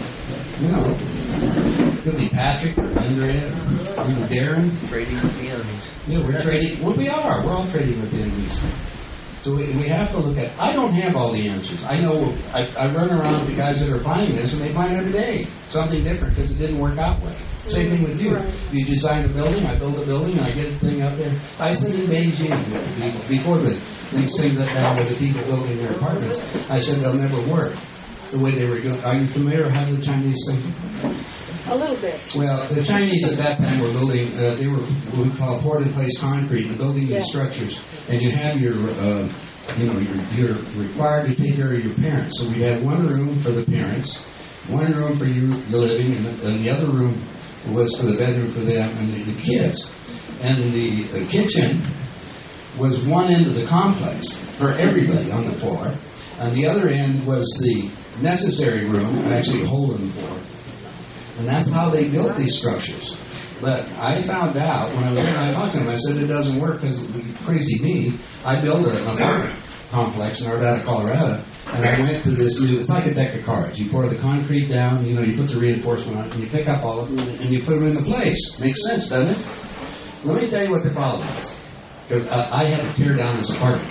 Could be Patrick or Andrea, Darren. Trading with the enemies. Yeah, we're trading. Well, we are. We're all trading with the enemies. So we have to look at. I don't have all the answers. I know. I run around with the guys that are planning this, and they plan every day something different because it didn't work out well. Same thing with you. You design a building. I build a building, and I get the thing up there. I said in Beijing with the people before these things that down with the people building their apartments. I said they'll never work the way they were doing. Are you familiar with how the Chinese think? A little bit. Well, the Chinese at that time were building, they were what we call poured-in-place concrete, and building these structures. And you have your, you're required to take care of your parents. So we had one room for the parents, one room for you living, and the other room was for the bedroom for them and the kids. And the kitchen was one end of the complex for everybody on the floor, and the other end was the necessary room, actually a hole in the floor. And that's how they built these structures. But I found out when I was there, I talked to them, I said it doesn't work because crazy me. I built an apartment complex in Arvada, Colorado, and I went to this new, it's like a deck of cards. You pour the concrete down, you put the reinforcement on it, and you pick up all of them, and you put them into place. Makes sense, doesn't it? Let me tell you what the problem is. Because I had to tear down this apartment.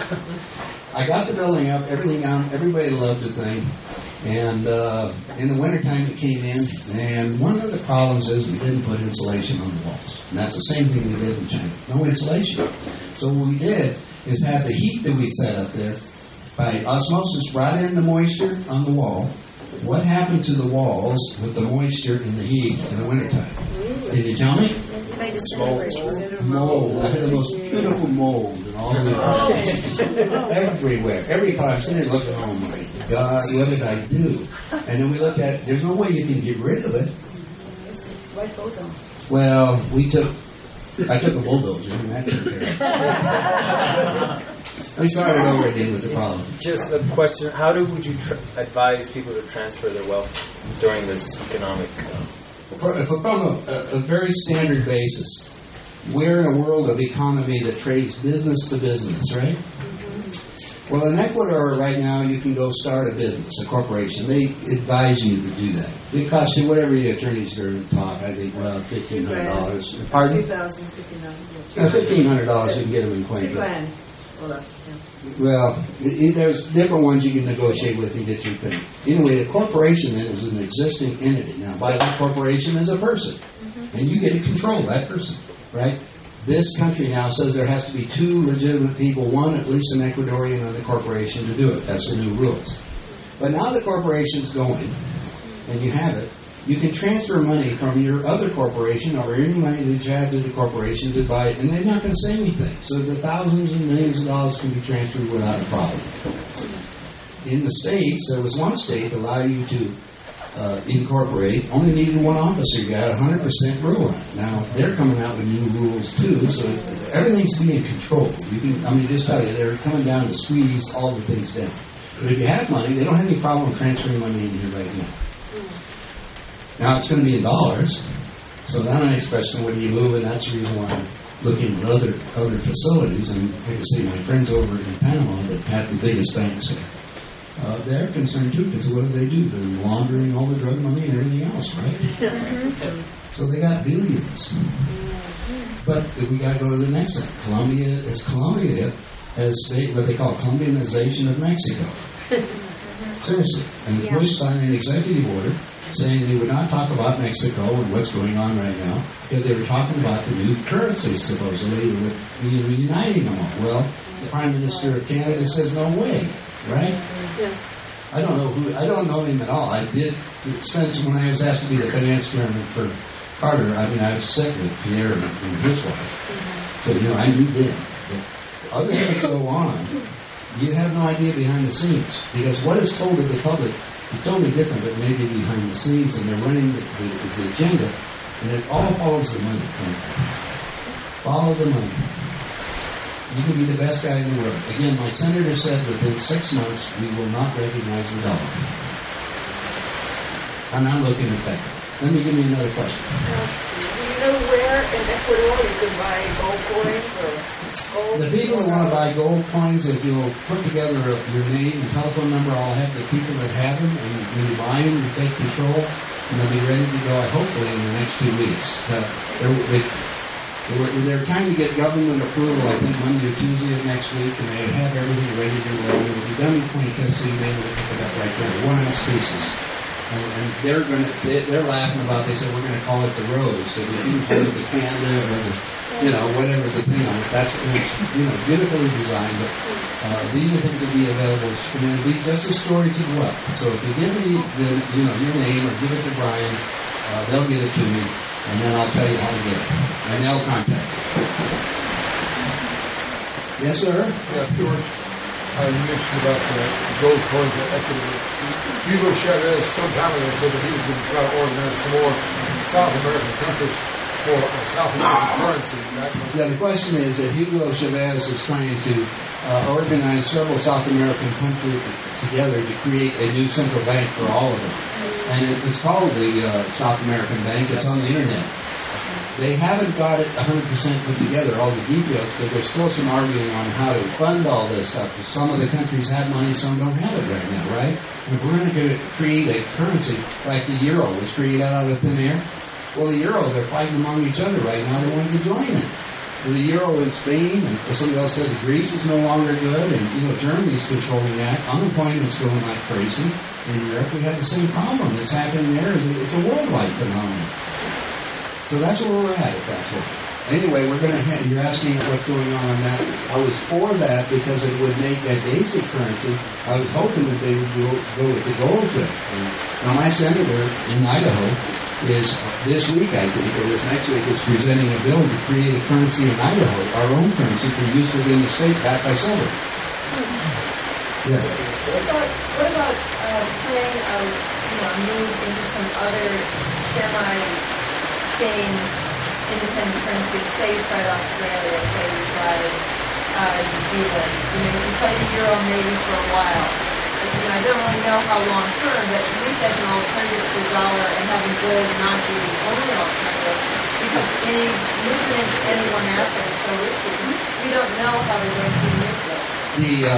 I got the building up, everything down, everybody loved the thing. And in the wintertime it came in, and one of the problems is we didn't put insulation on the walls. And that's the same thing we did in China. No insulation. So what we did is have the heat that we set up there, by osmosis, brought in the moisture on the wall. What happened to the walls with the moisture and the heat in the wintertime? Can you tell me? They disintegrate. Mold. I had the most beautiful mold in all the apartments. Everywhere. Every car I'm sitting there looking, oh my God, what did I do? And then we look at, there's no way you can get rid of it. Well, we took I took a bulldozer and that took care of it. We started over again with the problem. Just a question: how would you advise people to transfer their wealth during this economic? From a very standard basis. We're in a world of economy that trades business to business, right? Well, in Ecuador right now, you can go start a business, a corporation. They advise you to do that. It costs you whatever the attorneys are talk. I think, well, $1,500. Pardon? $1,500. $1,500 you can get them in Cuenca. $2,000. Well, yeah. Well, there's different ones you can negotiate with and get your thing. Anyway, the corporation then is an existing entity. Now, by that corporation is a person. And you get to control that person, right? This country now says there has to be 2 legitimate people, one at least an Ecuadorian on the corporation to do it. That's the new rules. But now the corporation's going, and you have it, you can transfer money from your other corporation or any money that you have to the corporation to buy it, and they're not going to say anything. So the thousands and millions of dollars can be transferred without a problem. In the States, there was one state that allowed you to incorporate, only needed one officer. You got 100% rule on it. Now, they're coming out with new rules, too, so everything's being controlled. Just tell you, they're coming down to squeeze all the things down. But if you have money, they don't have any problem transferring money in here right now. Now, it's going to be in dollars, so then I expressed, where do you move? And that's the reason why I'm looking at other facilities. And like I say, my friends over in Panama that have the biggest banks there, they're concerned too, because what do? They're laundering all the drug money and everything else, right? So they got billions. But we got to go to the next thing. Colombia has what they call Colombianization of Mexico. Seriously. And Bush signed an executive order saying they would not talk about Mexico and what's going on right now because they were talking about the new currency, supposedly, with uniting them all. Well, the Prime Minister of Canada says no way, right? Yeah. I don't know him at all. I did spend, when I was asked to be the finance chairman for Carter, I was set with Pierre and his wife. So, I knew them. But other things go on. You have no idea behind the scenes because what is told to the public is totally different than maybe behind the scenes, and they're running the agenda, and it all follows the money. Follow the money. You can be the best guy in the world. Again, my senator said within 6 months we will not recognize the dollar. I'm not looking at that. Let me give you another question. Do you know where in Ecuador you can buy gold coins or gold? The people that want to buy gold coins, if you'll put together your name and telephone number, I'll have the people that have them, and when you buy them, you take control, and they'll be ready to go, hopefully, in the next 2 weeks. They're trying to get government approval, I think, Monday or Tuesday of next week, and they have everything ready to roll. It'll be done in Cuenca, so you'll be able to pick it up right there, 1 ounce pieces. And they're laughing about. They said we're going to call it the Rose because if you call it the Panda or the whatever the thing on it, that's beautifully designed. But these are things that will be available. And it'll be just a story to the wealth. So if you give me your name or give it to Brian, they'll give it to me, and then I'll tell you how to get it, and they'll contact you. Yes, sir. Yeah, George. You mentioned about the gold coins in Ecuador. Hugo Chavez some time ago said that he was going to try to organize some more South American countries for South American currency. Yeah, the question is that Hugo Chavez is trying to organize several South American countries together to create a new central bank for all of them. And it's called the South American Bank. It's on the internet. They haven't got it 100% put together, all the details, but there's still some arguing on how to fund all this stuff. Some of the countries have money, some don't have it right now, right? And if we're going to create a currency like the euro was created out of thin air, well, the euro, they're fighting among each other right now, the ones that join it. Well, the euro in Spain, and somebody else said that Greece is no longer good, and Germany's controlling that. Unemployment's going like crazy. In Europe, we have the same problem that's happening there. It's a worldwide phenomenon. So that's where we're at that point. Anyway, you're asking what's going on that. I was for that because it would make a basic currency. I was hoping that they would go with the gold thing. Now, my senator in Idaho is this week, I think, or this next week, is presenting a bill to create a currency in Idaho, our own currency for use within the state, backed by silver. Yes. What about trying to move into some other same independent currencies, say you tried Australia, say you tried New Zealand. You know, you play the euro maybe for a while. I don't really know how long term, but at least as an alternative to the dollar and having gold not be the only alternative, because any movement into any one asset is so risky. We don't know how they're going to manipulate. The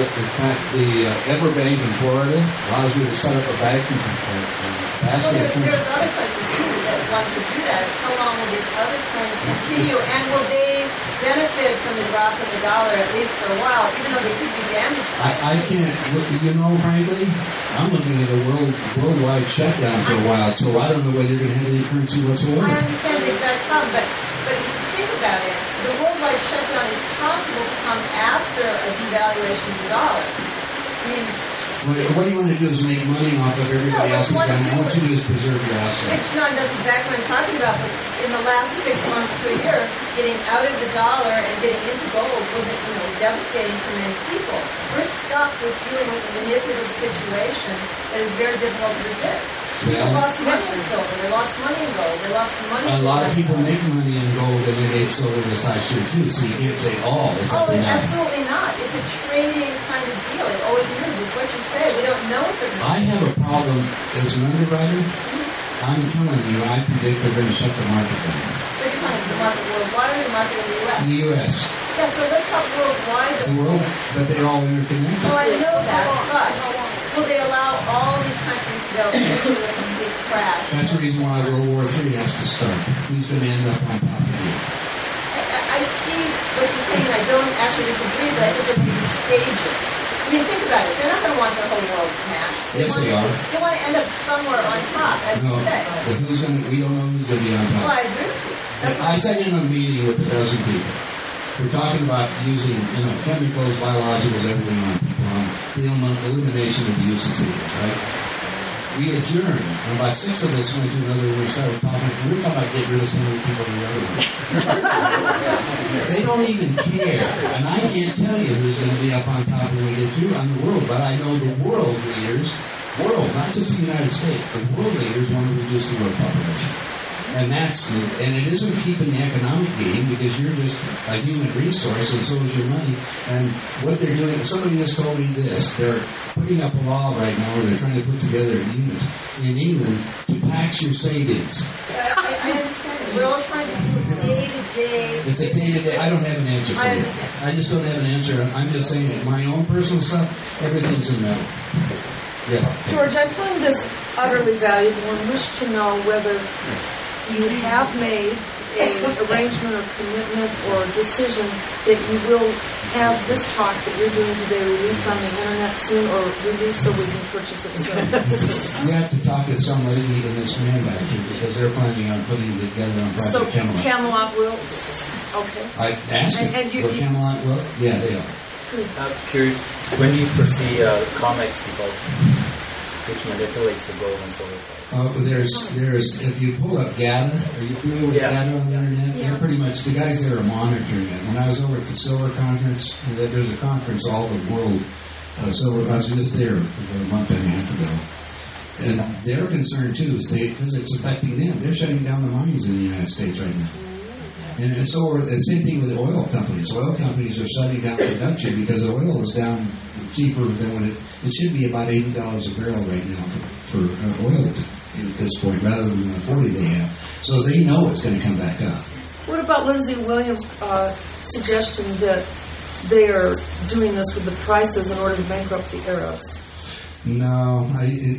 Everbank in Florida allows you to set up a bank and basket. Well, there's other places too that one could do that. How long will these other coins continue, and will they benefit from the drop of the dollar at least for a while, even though they could be damaged? I can't. You know, frankly, I'm looking at a worldwide shutdown for a while, so I don't know whether you're going to have any currency whatsoever. I understand the exact problem, but if you think about it, the worldwide shutdown is possible to come after a devaluation of the dollar. I mean, what you want to do is make money off of everybody else's money. What you do is preserve your assets. No, that's exactly what I'm talking about. But in the last 6 months to a year, getting out of the dollar and getting into gold was, devastating to many people. We're stuck with dealing with a manipulative situation that is very difficult to predict. People lost money in silver. They lost money in gold. They lost money in A lot of people make money in gold and they make silver this last year too, so you can't say all. It's up and down. Absolutely not. It's a trading kind of deal. It always is. It's what you say. We don't know if they're going to. I have a problem as an underwriter. I'm telling you, I predict they're going to shut the market down. What are you talking about? The market worldwide or the market in the U.S.? In the U.S. Yeah, so let's talk worldwide. The world, but they're all interconnected. Oh, I know that, but will they allow all these countries to go into a complete crash? That's the reason why World War III has to start. Who's going to end up on top of you? I see what you're saying. I don't actually disagree, but I think there may be stages. I mean, think about it. They're not going to want the whole world smashed. Yes, they are. They want to end up somewhere on top, as you say. But who's going to? We don't know who's going to be on top. Well, I agree with you. I sat in a meeting with a dozen people. We're talking about using, chemicals, biologicals, everything on people, on the elimination of the uses right? We adjourned, and about 6 of us went to another room and started talking. We were talking about getting rid of some of the people in the other room. They don't even care, and I can't tell you who's going to be up on top when we get through on the world, but I know the world leaders, not just the United States, the world leaders want to reduce the world population. And it isn't keeping the economic game because you're just a human resource and so is your money. And what they're doing, somebody just told me this, they're putting up a law right now where they're trying to put together units in England to tax your savings. I understand. We're all trying to do day-to-day. It's a day-to-day. I don't have an answer for I you. understand. I just don't have an answer. I'm just saying that my own personal stuff, everything's in metal. Yes. George, I find this utterly valuable and wish to know whether you have made an arrangement or commitment or decision that you will have this talk that you're doing today released on the internet soon or released so we can purchase it soon. We have to talk to some lady in this man back here because they're planning on putting it together on Project So Camelot. Camelot will? Okay. I asked And them, will Camelot will? Yeah, they are. I'm curious, when do you foresee COMEX developing, which manipulates the gold and silver price? There's if you pull up GATA, are you familiar with GATA on the internet? Yeah. They're pretty much, the guys there are monitoring it. When I was over at the Silver Conference, there's a conference all over the world. Silver, I was just there a month and a half ago. And they're concerned too, because it's affecting them. They're shutting down the mines in the United States right now. And so the same thing with the oil companies. Oil companies are shutting down production because oil is down cheaper than when it should be about $80 a barrel right now for oil at this point, rather than the 40 they have. So they know it's going to come back up. What about Lindsey Williams' suggestion that they are doing this with the prices in order to bankrupt the Arabs? No, I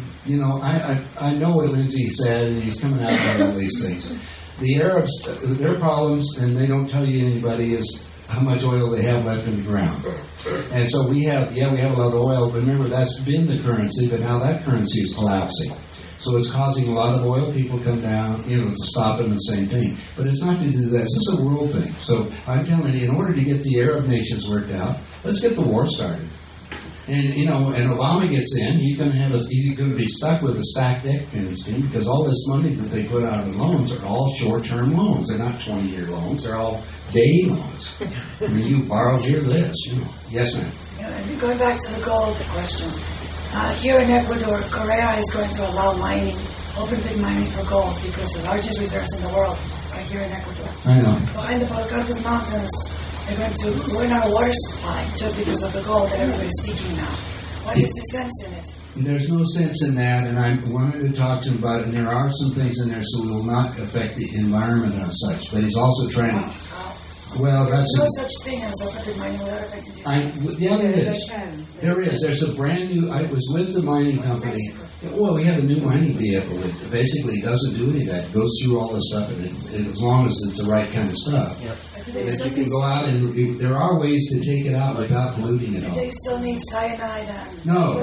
know what Lindsey said, and he's coming out about all these things. The Arabs, their problems, and they don't tell you anybody, is how much oil they have left in the ground. And so we have a lot of oil. Remember, that's been the currency, but now that currency is collapsing. So it's causing a lot of oil people come down, to stop them, the same thing. But it's not to do that. It's just a world thing. So I'm telling you, in order to get the Arab nations worked out, let's get the war started. And and Obama gets in, he's going to be stuck with a stacked deck because all this money that they put out in loans are all short-term loans. They're not 20-year loans. They're all day loans. I mean, you borrowed here this, Yes, ma'am. Yeah, going back to the gold, the question. Here in Ecuador, Correa is going to allow open pit mining for gold because the largest reserves in the world are here in Ecuador. I know. Behind the Podocarpus Mountains, they're going to ruin our water supply just because of the gold that everybody's seeking now. What is the sense in it? There's no sense in that, and I wanted to talk to him about it, and there are some things in there so it will not affect the environment as such, but he's also trying to... Well, that's... There's no such thing as open mining without affecting the yeah, there is. There is. There's a brand new... I was with the mining company. Well, we have a new mining vehicle that basically doesn't do any of that. It goes through all the stuff, and as long as it's the right kind of stuff. Yep. That you can go out and there are ways to take it out without polluting it all. Do they still need cyanide? No.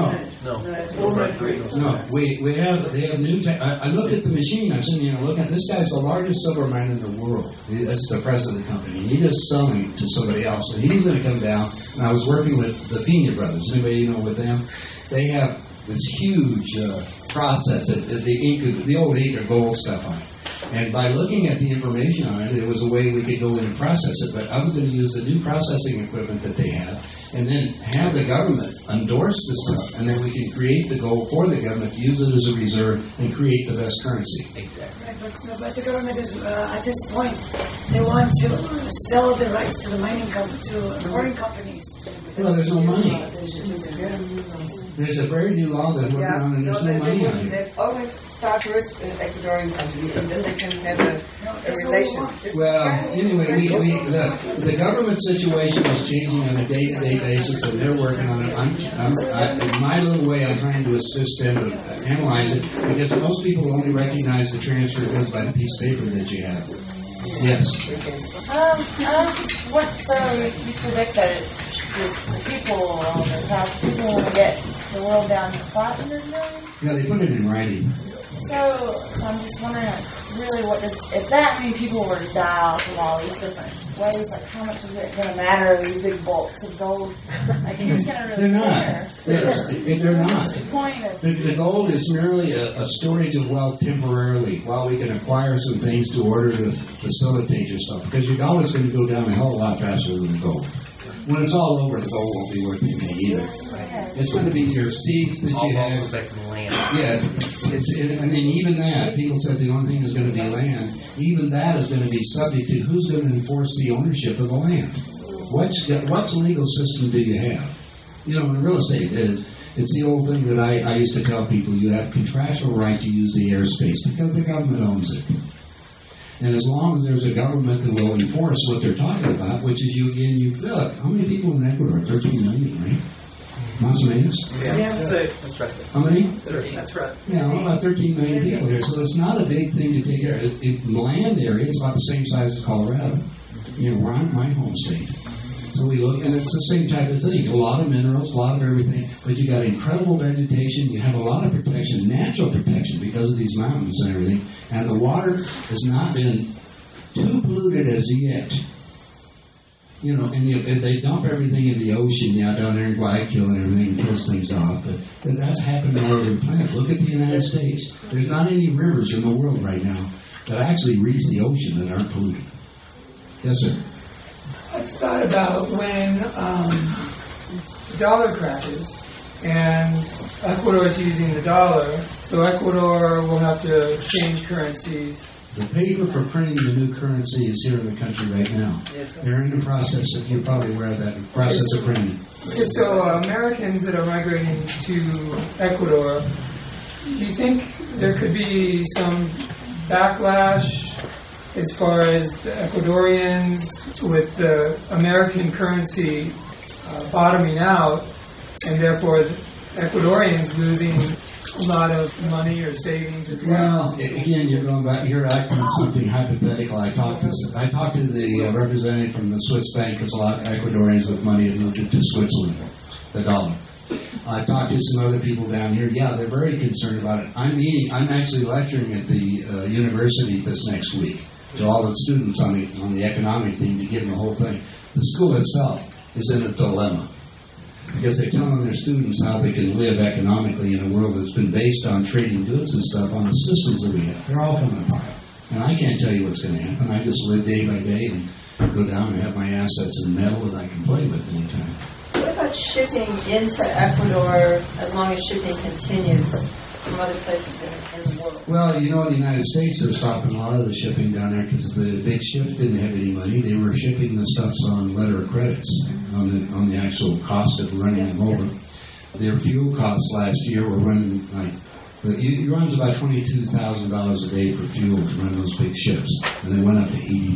We have new. I looked at the machine. I'm sitting here looking at this. Guy's the largest silver mine in the world. That's the president of the company. He just selling to somebody else, and he's going to come down. And I was working with the Pena brothers. Anybody know with them? They have this huge process, the old Inca gold stuff on it. And by looking at the information on it, there was a way we could go in and process it. But I was going to use the new processing equipment that they have and then have the government endorse the stuff. And then we can create the gold for the government to use it as a reserve and create the best currency. Exactly. But the government is, at this point, they want to sell the rights to the mining to foreign companies. Well, there's no money. There's a very new law that's working on, and there's no money on it. They've always start first in Ecuadorian country, and then they can have a relation. Well, anyway, the government situation is changing on a day-to-day basis, and they're working on it. In my little way, I'm trying to assist them to analyze it, because most people only recognize the transfer of goods by the piece of paper that you have. Yes. So you predict that the people on the top, people want to get the world down to 500 million? Yeah, they put it in writing. So I'm just wondering, really, if that many people were to die off from all these different ways, like how much is it going to matter? These big bulks of gold, like who's going to really They're not. They're not. The point of the gold is merely a storage of wealth temporarily, while we can acquire some things to order to facilitate your stuff. Because your dollar is going to go down a hell of a lot faster than the gold. When it's all over, the gold won't be worth anything either. It's going to be your seeds that you have. Back to the land. Yeah, I mean, even that, people said the only thing is going to be land. Even that is going to be subject to who's going to enforce the ownership of the land. What legal system do you have? You know, in real estate, it's the old thing that I used to tell people, you have contractual right to use the airspace because the government owns it. And as long as there's a government that will enforce what they're talking about, which is look, how many people in Ecuador? 13 million, right? Más o menos? Yeah, that's right. How many? 30. That's right. Yeah, about 13 million people here. So it's not a big thing to take care of. In the land area, it's about the same size as Colorado. You know, we're on my home state. So we look, and it's the same type of thing. A lot of minerals, a lot of everything, but you got incredible vegetation. You have a lot of protection, natural protection, because of these mountains and everything. And the water has not been too polluted as yet. You know, and they dump everything in the ocean down there in Guayaquil and everything, and kills things off. But that's happened all over the planet. Look at the United States. There's not any rivers in the world right now that actually reach the ocean that aren't polluted. Yes, sir. I thought about when the dollar crashes and Ecuador is using the dollar, so Ecuador will have to change currencies. The paper for printing the new currency is here in the country right now. Yes, sir. They're in the process, you're probably aware of that, the process of printing. So Americans that are migrating to Ecuador, do you think there could be some backlash as far as the Ecuadorians with the American currency bottoming out, and therefore the Ecuadorians losing a lot of money or savings as well? Well, again, you're going back. You're acting something hypothetical. I talked to the representative from the Swiss bank, because a lot of Ecuadorians with money have moved it to Switzerland, the dollar. I talked to some other people down here. Yeah, they're very concerned about it. I'm actually lecturing at the university this next week to all the students on the economic thing, to give them the whole thing. The school itself is in a dilemma, because they're telling their students how they can live economically in a world that's been based on trading goods and stuff on the systems that we have. They're all coming apart. And I can't tell you what's going to happen. I just live day by day and go down and have my assets in metal that I can play with anytime. What about shipping into Ecuador as long as shipping continues? from other places in the world? Well, in the United States, they're stopping a lot of the shipping down there because the big ships didn't have any money. They were shipping the stuffs on letter of credits on the actual cost of running them over. Their fuel costs last year were running it runs about $22,000 a day for fuel to run those big ships, and they went up to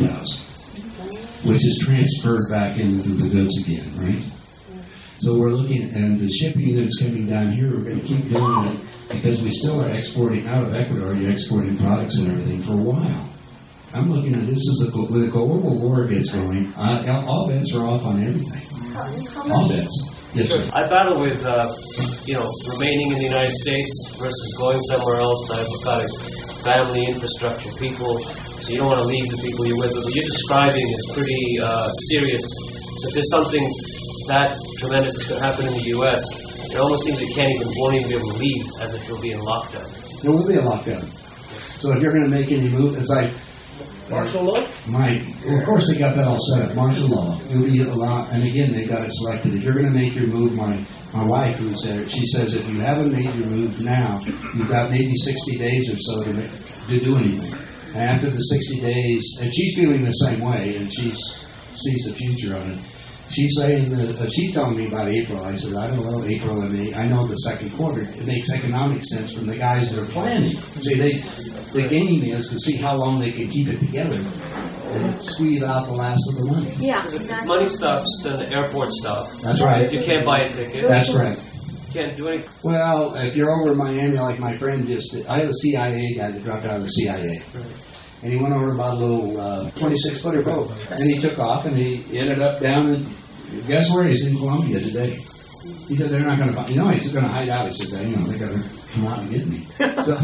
$80,000, which is transferred back into the goods again, right? So we're looking, and the shipping that's coming down here, we're going to keep doing it because we still are exporting out of Ecuador. You're exporting products and everything for a while. I'm looking at this as when the global war gets going, all bets are off on everything. All bets. Yes, sir. I battle with, remaining in the United States versus going somewhere else. I've got a family, infrastructure, people, so you don't want to leave the people you're with. But what you're describing is pretty serious. So if there's something that tremendous that's going to happen in the U.S., it almost seems won't even be able to leave as if you'll be in lockdown. There will be a lockdown. So if you're going to make any move, it's like martial law? Of course they got that all set up. Martial law. It'll be a lot, and again, they got it selected. If you're going to make your move, my wife who's there, she says if you haven't made your move now, you've got maybe 60 days or so to do anything. And after the 60 days, and she's feeling the same way, and she sees the future on it. She's saying she's telling me about April. I said, I don't know, April and May. I know the second quarter. It makes economic sense from the guys that are planning. See, the game is to see how long they can keep it together and squeeze out the last of the money. Yeah, exactly. Money stops, then the airport stops. That's right. You can't buy a ticket. That's correct. You can't do anything. Well, if you're over in Miami, like my friend just did, I have a CIA guy that dropped out of the CIA. And he went over and bought a little 26-footer boat. And he took off, and he ended up down in, guess where? He's in Colombia today. He said, they're not going to buy, he's going to hide out. He said, they're going to come out and get me. So,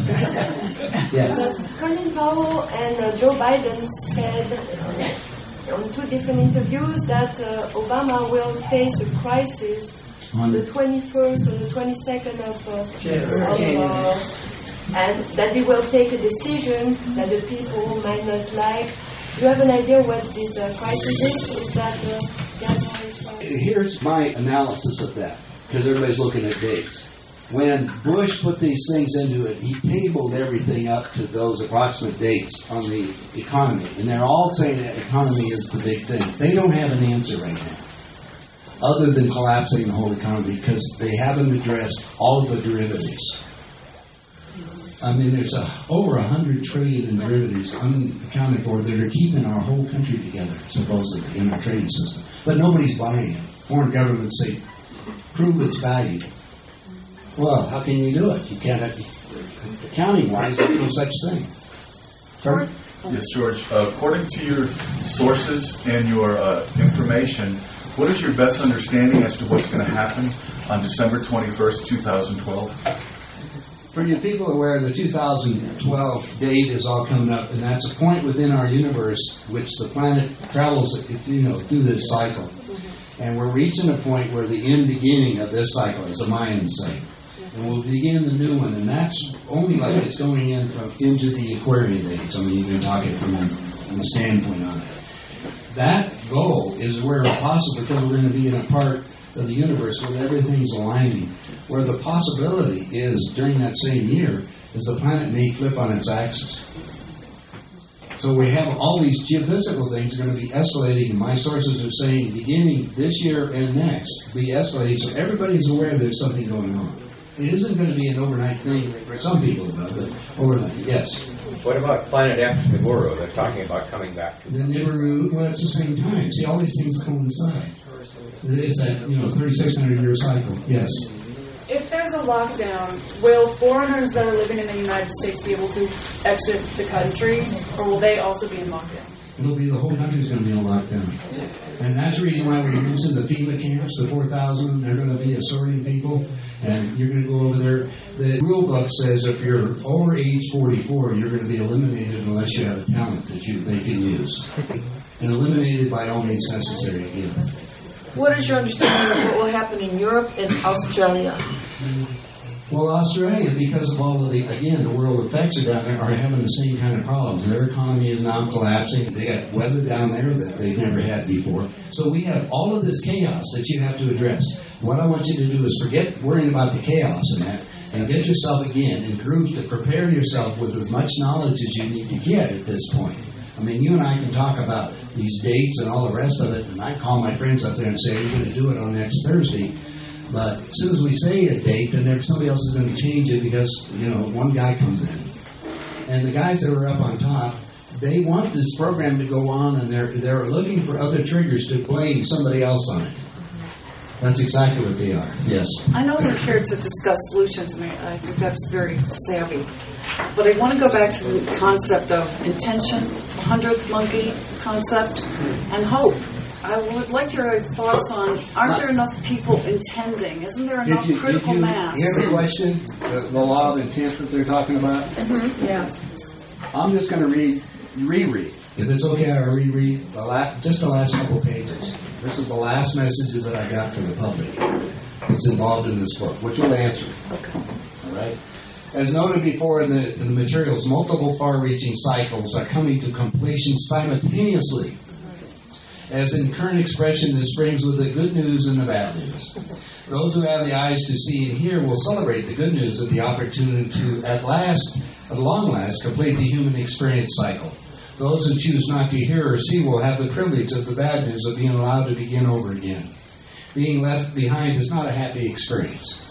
yes. Colin Powell and Joe Biden said on two different interviews that Obama will face a crisis on the 21st or the 22nd of and that he will take a decision that the people might not like. Do you have an idea what this crisis is? Is that gas? Here's my analysis of that, because everybody's looking at dates. When Bush put these things into it, he tabled everything up to those approximate dates on the economy. And they're all saying that economy is the big thing. They don't have an answer right now, other than collapsing the whole economy, because they haven't addressed all of the derivatives. I mean, there's over 100 trillion in derivatives unaccounted for that are keeping our whole country together, supposedly, in our trading system. But nobody's buying it. Foreign governments say, prove its value. Well, how can you do it? You can't, accounting-wise, there's no such thing. Sorry? Yes, George. According to your sources and your information, what is your best understanding as to what's going to happen on December 21st, 2012? For you people aware, the 2012 date is all coming up, and that's a point within our universe which the planet travels, through this cycle. And we're reaching a point where the end beginning of this cycle, as the Mayans say. And we'll begin the new one, and that's only like it's going into the Aquarian age. I mean, you can talk it from a standpoint on it. That goal is where possible, because we're going to be in a part of the universe where everything's aligning, where the possibility is during that same year is the planet may flip on its axis. So we have all these geophysical things going to be escalating. My sources are saying beginning this year and next be escalating, so everybody's aware there's something going on. It isn't going to be an overnight thing for some people, though, but overnight, yes. What about planet X, Nibiru? They're talking about coming back to the Nibiru. Well, it's the same time. See, all these things coincide. It's a 3,600-year cycle. Yes. If there's a lockdown, will foreigners that are living in the United States be able to exit the country, or will they also be in lockdown? It'll be the whole country's going to be in lockdown. And that's the reason why we're using the FEMA camps, the 4,000. They're going to be assorting people, and you're going to go over there. The rule book says if you're over age 44, you're going to be eliminated unless you have a talent that they can use. And eliminated by all means necessary again. What is your understanding of what will happen in Europe and Australia? Well, Australia, because of all of the world effects are down there, are having the same kind of problems. Their economy is now collapsing. They got weather down there that they've never had before. So we have all of this chaos that you have to address. What I want you to do is forget worrying about the chaos and that, and get yourself again in groups to prepare yourself with as much knowledge as you need to get at this point. I mean, you and I can talk about these dates and all the rest of it, and I call my friends up there and say, we're going to do it on next Thursday. But as soon as we say a date, then somebody else is going to change it because, one guy comes in. And the guys that are up on top, they want this program to go on, and they're looking for other triggers to blame somebody else on it. That's exactly what they are. Yes. I know we're here to discuss solutions, and I think that's very savvy. But I want to go back to the concept of intention, the 100th monkey concept, and hope. I would like your thoughts on, aren't there enough people intending? Isn't there enough critical mass? Did you hear the question, the law of intent that they're talking about? Mm-hmm. Yeah. I'm just going to reread. If it's okay, I'll reread just the last couple pages. This is the last messages that I got for the public that's involved in this book, which will answer. Okay. All right? As noted before in the materials, multiple far-reaching cycles are coming to completion simultaneously. As in current expression, this brings with the good news and the bad news. Those who have the eyes to see and hear will celebrate the good news of the opportunity to, at long last, complete the human experience cycle. Those who choose not to hear or see will have the privilege of the bad news of being allowed to begin over again. Being left behind is not a happy experience.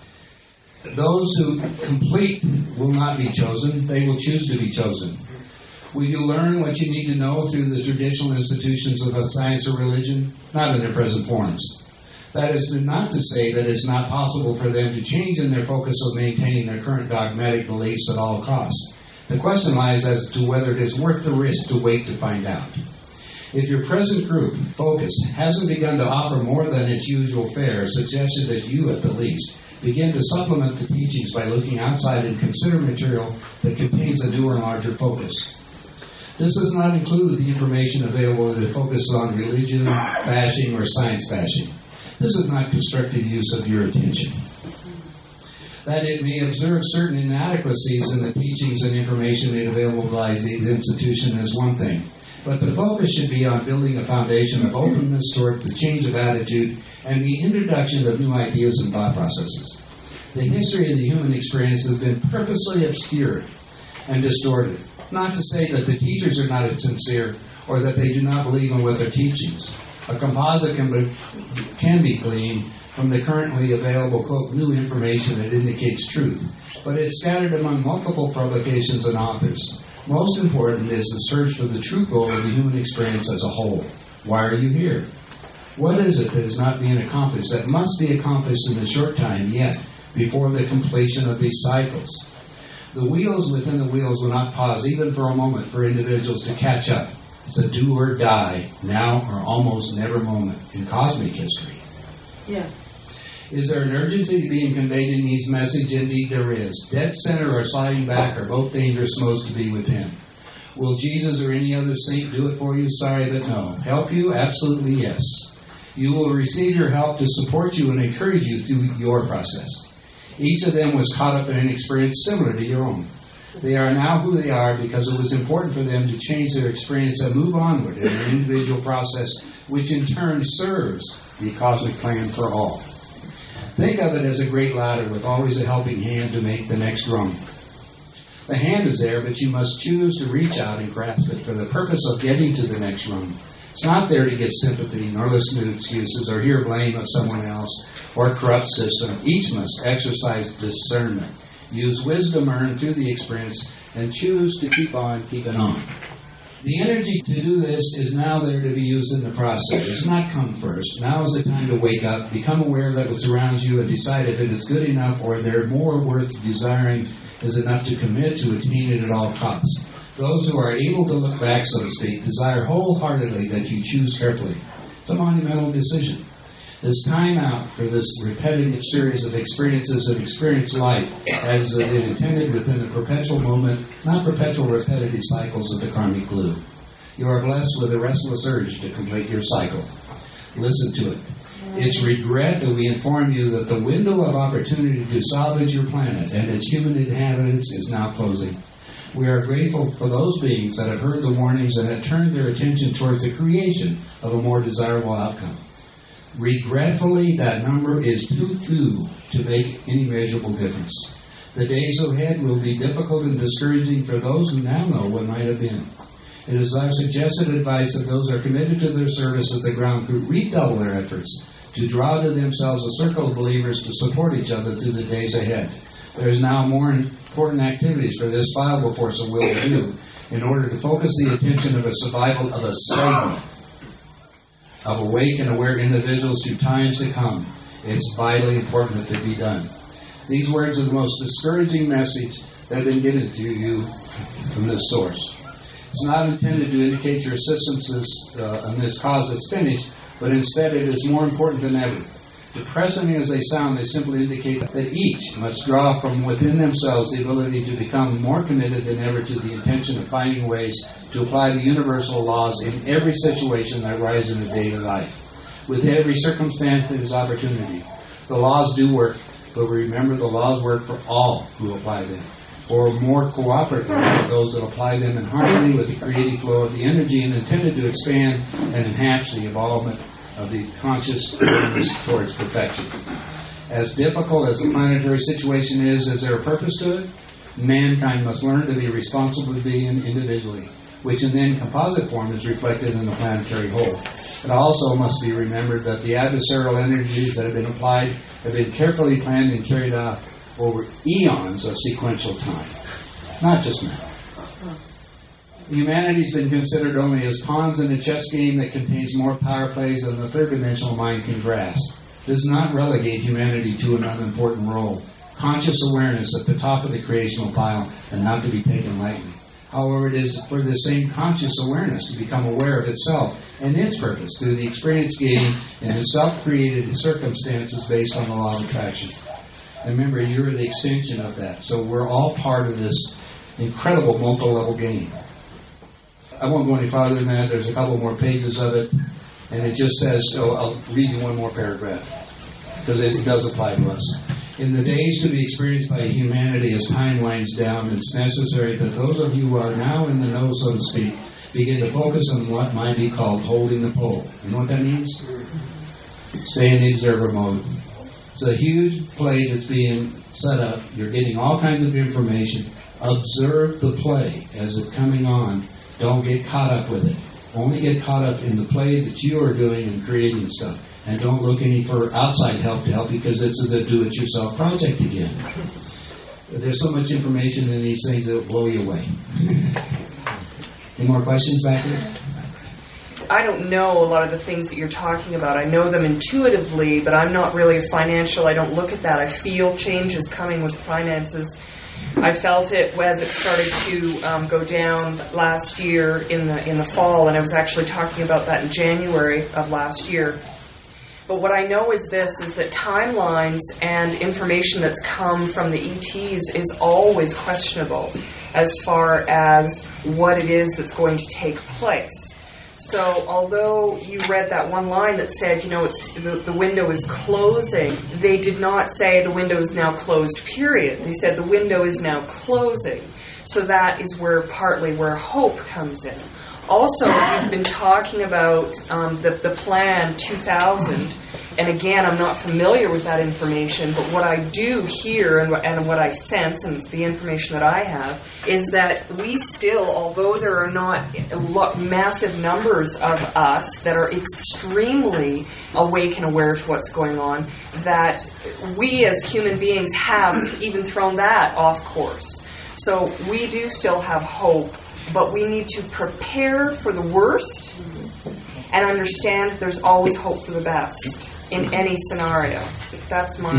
Those who complete will not be chosen. They will choose to be chosen. Will you learn what you need to know through the traditional institutions of a science or religion? Not in their present forms. That is not to say that it's not possible for them to change in their focus of maintaining their current dogmatic beliefs at all costs. The question lies as to whether it is worth the risk to wait to find out. If your present group, focus, hasn't begun to offer more than its usual fare, suggestion that you, at the least, begin to supplement the teachings by looking outside and consider material that contains a newer and larger focus. This does not include the information available that focuses on religion, bashing, or science bashing. This is not constructive use of your attention. That it may observe certain inadequacies in the teachings and information made available by the institution is one thing, but the focus should be on building a foundation of openness toward the change of attitude and the introduction of new ideas and thought processes. The history of the human experience has been purposely obscured and distorted. Not to say that the teachers are not sincere or that they do not believe in what they're teachings. A composite can be gleaned from the currently available, quote, new information that indicates truth, but it's scattered among multiple publications and authors. Most important is the search for the true goal of the human experience as a whole. Why are you here? What is it that is not being accomplished that must be accomplished in the short time yet before the completion of these cycles? The wheels within the wheels will not pause even for a moment for individuals to catch up. It's a do or die, now or almost never moment in cosmic history. Yeah. Is there an urgency being conveyed in these messages? Indeed there is. Dead center or sliding back are both dangerous modes to be within. Will Jesus or any other saint do it for you? Sorry, but no. Help you? Absolutely yes. You will receive your help to support you and encourage you through your process. Each of them was caught up in an experience similar to your own. They are now who they are because it was important for them to change their experience and move onward in an individual process, which in turn serves the cosmic plan for all. Think of it as a great ladder with always a helping hand to make the next rung. The hand is there, but you must choose to reach out and grasp it for the purpose of getting to the next rung. It's not there to get sympathy, nor listen to excuses, or hear blame of someone else, or a corrupt system. Each must exercise discernment, use wisdom earned through the experience, and choose to keep on keeping on. The energy to do this is now there to be used in the process. It's not come first. Now is the time to wake up, become aware that what surrounds you, and decide if it is good enough or there more worth desiring is enough to commit to attain it at all costs. Those who are able to look back, so to speak, desire wholeheartedly that you choose carefully. It's a monumental decision. This time out for this repetitive series of experiences of experienced life as it intended within the perpetual moment, not perpetual repetitive cycles of the karmic glue. You are blessed with a restless urge to complete your cycle. Listen to it. It's regret that we inform you that the window of opportunity to salvage your planet and its human inhabitants is now closing. We are grateful for those beings that have heard the warnings and have turned their attention towards the creation of a more desirable outcome. Regretfully, that number is too few to make any measurable difference. The days ahead will be difficult and discouraging for those who now know what might have been. It is our suggested advice that those who are committed to their service as the ground crew redouble their efforts to draw to themselves a circle of believers to support each other through the days ahead. There is now more important activities for this viable force of will to do in order to focus the attention of a survival of a segment of awake and aware individuals through times to come. It's vitally important that they be done. These words are the most discouraging message that have been given to you from this source. It's not intended to indicate your assistance in this cause is finished, but instead it is more important than ever. Depressing as they sound, they simply indicate that each must draw from within themselves the ability to become more committed than ever to the intention of finding ways to apply the universal laws in every situation that arises in a daily life. With every circumstance, there is opportunity. The laws do work, but remember the laws work for all who apply them, or more cooperatively for those that apply them in harmony with the creative flow of the energy and intended to expand and enhance the involvement of the conscious awareness towards perfection. As difficult as the planetary situation is, there a purpose to it? Mankind must learn to be responsible for being individually, which in then composite form is reflected in the planetary whole. It also must be remembered that the adversarial energies that have been applied have been carefully planned and carried out over eons of sequential time, not just now. Humanity has been considered only as pawns in a chess game that contains more power plays than the third-dimensional mind can grasp. It does not relegate humanity to an unimportant role. Conscious awareness at the top of the creational pile and not to be taken lightly. However, it is for the same conscious awareness to become aware of itself and its purpose through the experience gained in the self-created circumstances based on the law of attraction. And remember, you're the extension of that. So we're all part of this incredible multi-level game. I won't go any farther than that. There's a couple more pages of it. And it just says, I'll read you one more paragraph, because it does apply to us. In the days to be experienced by humanity as time winds down, it's necessary that those of you who are now in the know, so to speak, begin to focus on what might be called holding the pole. You know what that means? Stay in the observer mode. It's a huge play that's being set up. You're getting all kinds of information. Observe the play as it's coming on. Don't get caught up with it. Only get caught up in the play that you are doing and creating stuff. And don't look any for outside help to help you, because it's a do-it-yourself project again. There's so much information in these things that will blow you away. Any more questions back there? I don't know a lot of the things that you're talking about. I know them intuitively, but I'm not really a financial. I don't look at that. I feel changes coming with finances. I felt it as it started to go down last year in the fall, and I was actually talking about that in January of last year. But what I know is this, is that timelines and information that's come from the ETs is always questionable as far as what it is that's going to take place. So although you read that one line that said, it's the window is closing, they did not say the window is now closed, period. They said the window is now closing. So that is partly where hope comes in. Also, you've been talking about the Plan 2000, and again, I'm not familiar with that information, but what I do hear and what I sense and the information that I have is that we still, although there are not massive numbers of us that are extremely awake and aware to what's going on, that we as human beings have even thrown that off course. So we do still have hope, but we need to prepare for the worst and understand there's always hope for the best in any scenario. That's my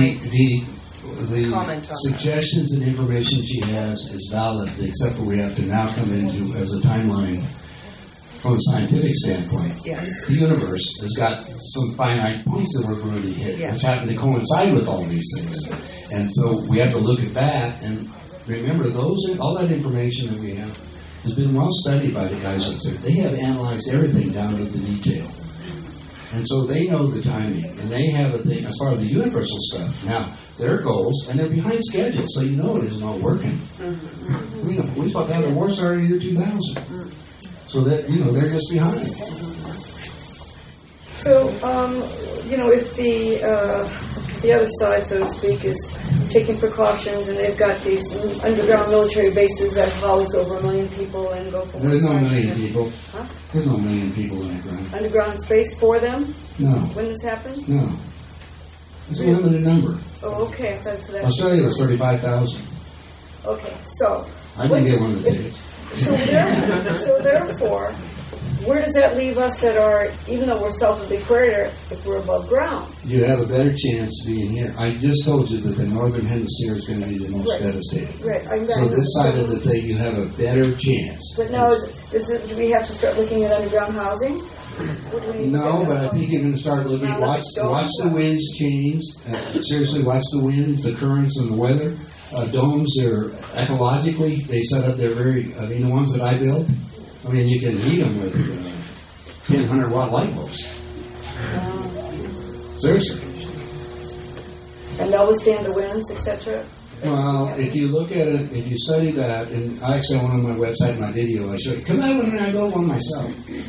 comment on suggestions and information she has is valid, except for we have to now come into as a timeline from a scientific standpoint. Yes. The universe has got some finite points that we're going to hit, yes, which happen to coincide with all these things. And so we have to look at that and remember all that information that we have has been well studied by the guys up there. They have analyzed everything down to the detail. And so they know the timing, and they have a thing as far as the universal stuff. Now, their goals, and they're behind schedule, so you know it isn't all working. Mm-hmm. We thought that the war started in the year 2000. Mm-hmm. So that, they're just behind. So, if the other side, so to speak, is taking precautions, and they've got these underground military bases that house over 1 million people and go from There's no one side to million the other. people. Huh? There's no million people underground. Underground space for them? No. When this happens? No. It's a limited number. Oh, okay. That's that. Australia was 35,000. Okay, so. I didn't get one of the tickets. So therefore, where does that leave us that are, even though we're south of the equator, if we're above ground? You have a better chance being here. I just told you that the northern hemisphere is going to be the most devastated. Right. So this side of the thing, you have a better chance. But now, do we have to start looking at underground housing? What do we need to No, get but done? I think you're going to start looking. Watch the winds change. Seriously, watch the winds, the currents, and the weather. Domes are ecologically. They set up. They're very. The ones that I built. You can heat them with 1,000-watt light bulbs. Seriously. And they'll withstand the winds, etc. Well, if you look at it, if you study that, and I actually went on my website, my video, I showed you, because I went and I built one myself.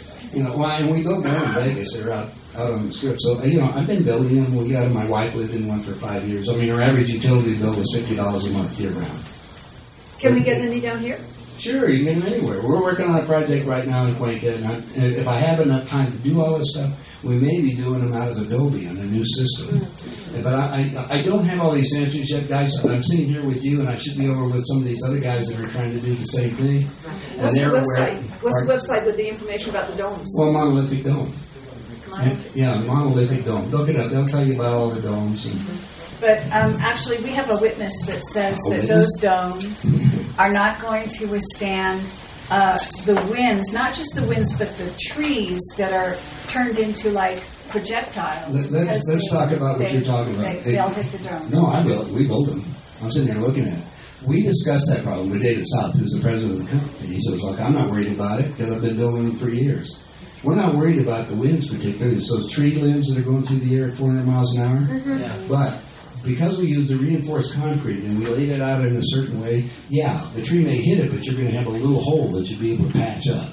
And we built one in Vegas. They're out on the Strip. So, I've been building them. My wife lived in one for 5 years. Our average utility bill was $50 a month year-round. Can we get any down here? Sure, you can get them anywhere. We're working on a project right now in Cuenca, and if I have enough time to do all this stuff, we may be doing them out of Adobe on a new system. But I don't have all these answers yet, guys. I'm sitting here with you, and I should be over with some of these other guys that are trying to do the same thing. What's the website? What's the website with the information about the domes? Well, Monolithic Dome. Yeah, the Monolithic Dome. Look it up. They'll tell you about all the domes. But actually, we have a witness that says that those domes are not going to withstand the winds, not just the winds, but the trees that are turned into like projectiles. Let's talk about what you're talking about. They'll hit the dome. No, we built them. I'm sitting here looking at it. We discussed that problem with David South, who's the president of the company. He says, look, I'm not worried about it because I've been building them for years. We're not worried about the winds particularly. It's those tree limbs that are going through the air at 400 miles an hour. Mm-hmm. Yeah. But because we use the reinforced concrete and we laid it out in a certain way, the tree may hit it, but you're going to have a little hole that you'll be able to patch up.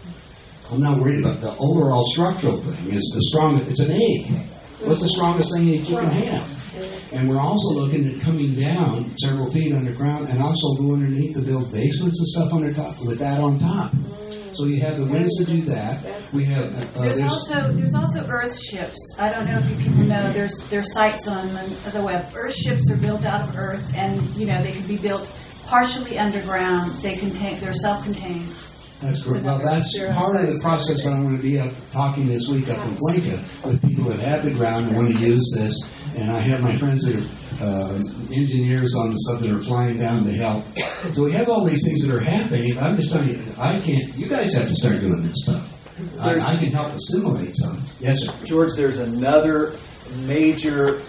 I'm not worried about the overall structural thing. It's an egg. What's the strongest thing that you can have? And we're also looking at coming down several feet underground and also go underneath to build basements and stuff under top with that on top. So you have the winds to do that. We have there's also earth ships. I don't know if you people know. There's sites on the web. Earth ships are built out of earth, and they can be built partially underground. They're self-contained. That's correct. Well, that's part of the process that I'm going to be talking this week up in Cuenca with people that have the ground and want to use this. And I have my friends that are engineers on the stuff that are flying down to help. So we have all these things that are happening. I'm just telling you, you guys have to start doing this stuff. I can help assimilate some. Yes, sir. George, there's another major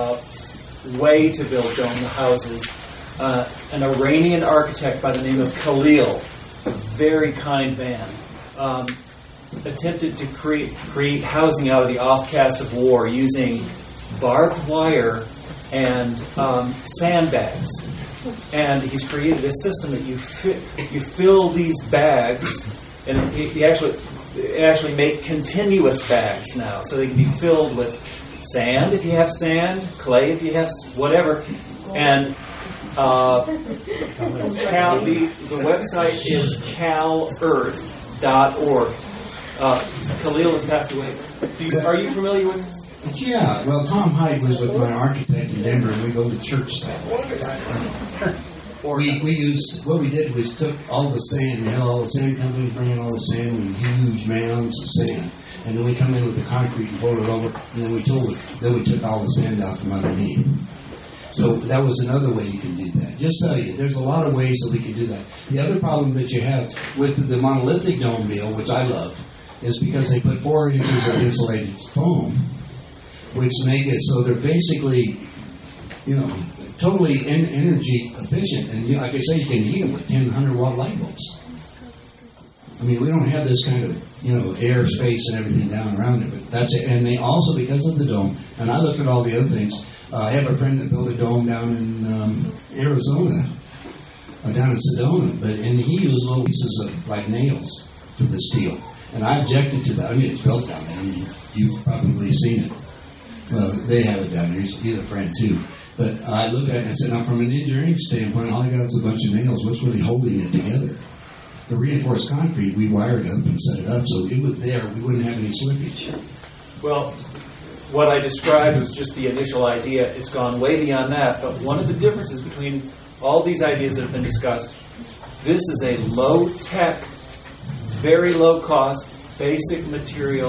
way to build dome houses. An Iranian architect by the name of Khalil, a very kind man, attempted to create housing out of the offcasts of war using barbed wire and sandbags. And he's created a system that you fill these bags, and he actually make continuous bags now, so they can be filled with sand if you have sand, clay if you have whatever, and the website is calearth.org. Khalil has passed away. Are you familiar with? Yeah, well, Tom Hyde was with my architect in Denver, and we built a church style. What we did was took all the sand, all the sand companies bringing all the sand in huge mounds of sand, and then we come in with the concrete and fold it over, and then we took all the sand out from underneath. So that was another way you can do that. Just tell you, there's a lot of ways that we can do that. The other problem that you have with the monolithic dome deal, which I love, is because they put 4 inches of insulated foam, which make it so they're basically, totally energy efficient. And like I say, you can heat them with 100-watt light bulbs. We don't have this kind of, air space and everything down around it. But that's it. And they also, because of the dome, and I looked at all the other things, I have a friend that built a dome down in Arizona, down in Sedona, and he used little pieces of like nails for the steel. And I objected to that. It's built down there. You've probably seen it. Well, they have it down there. He's a friend too. But I looked at it and I said, now from an engineering standpoint, all I got is a bunch of nails. What's really holding it together? The reinforced concrete, we wired up and set it up so it was there. We wouldn't have any slippage. Well, what I described was just the initial idea. It's gone way beyond that. But one of the differences between all these ideas that have been discussed, this is a low-tech, very low-cost, basic material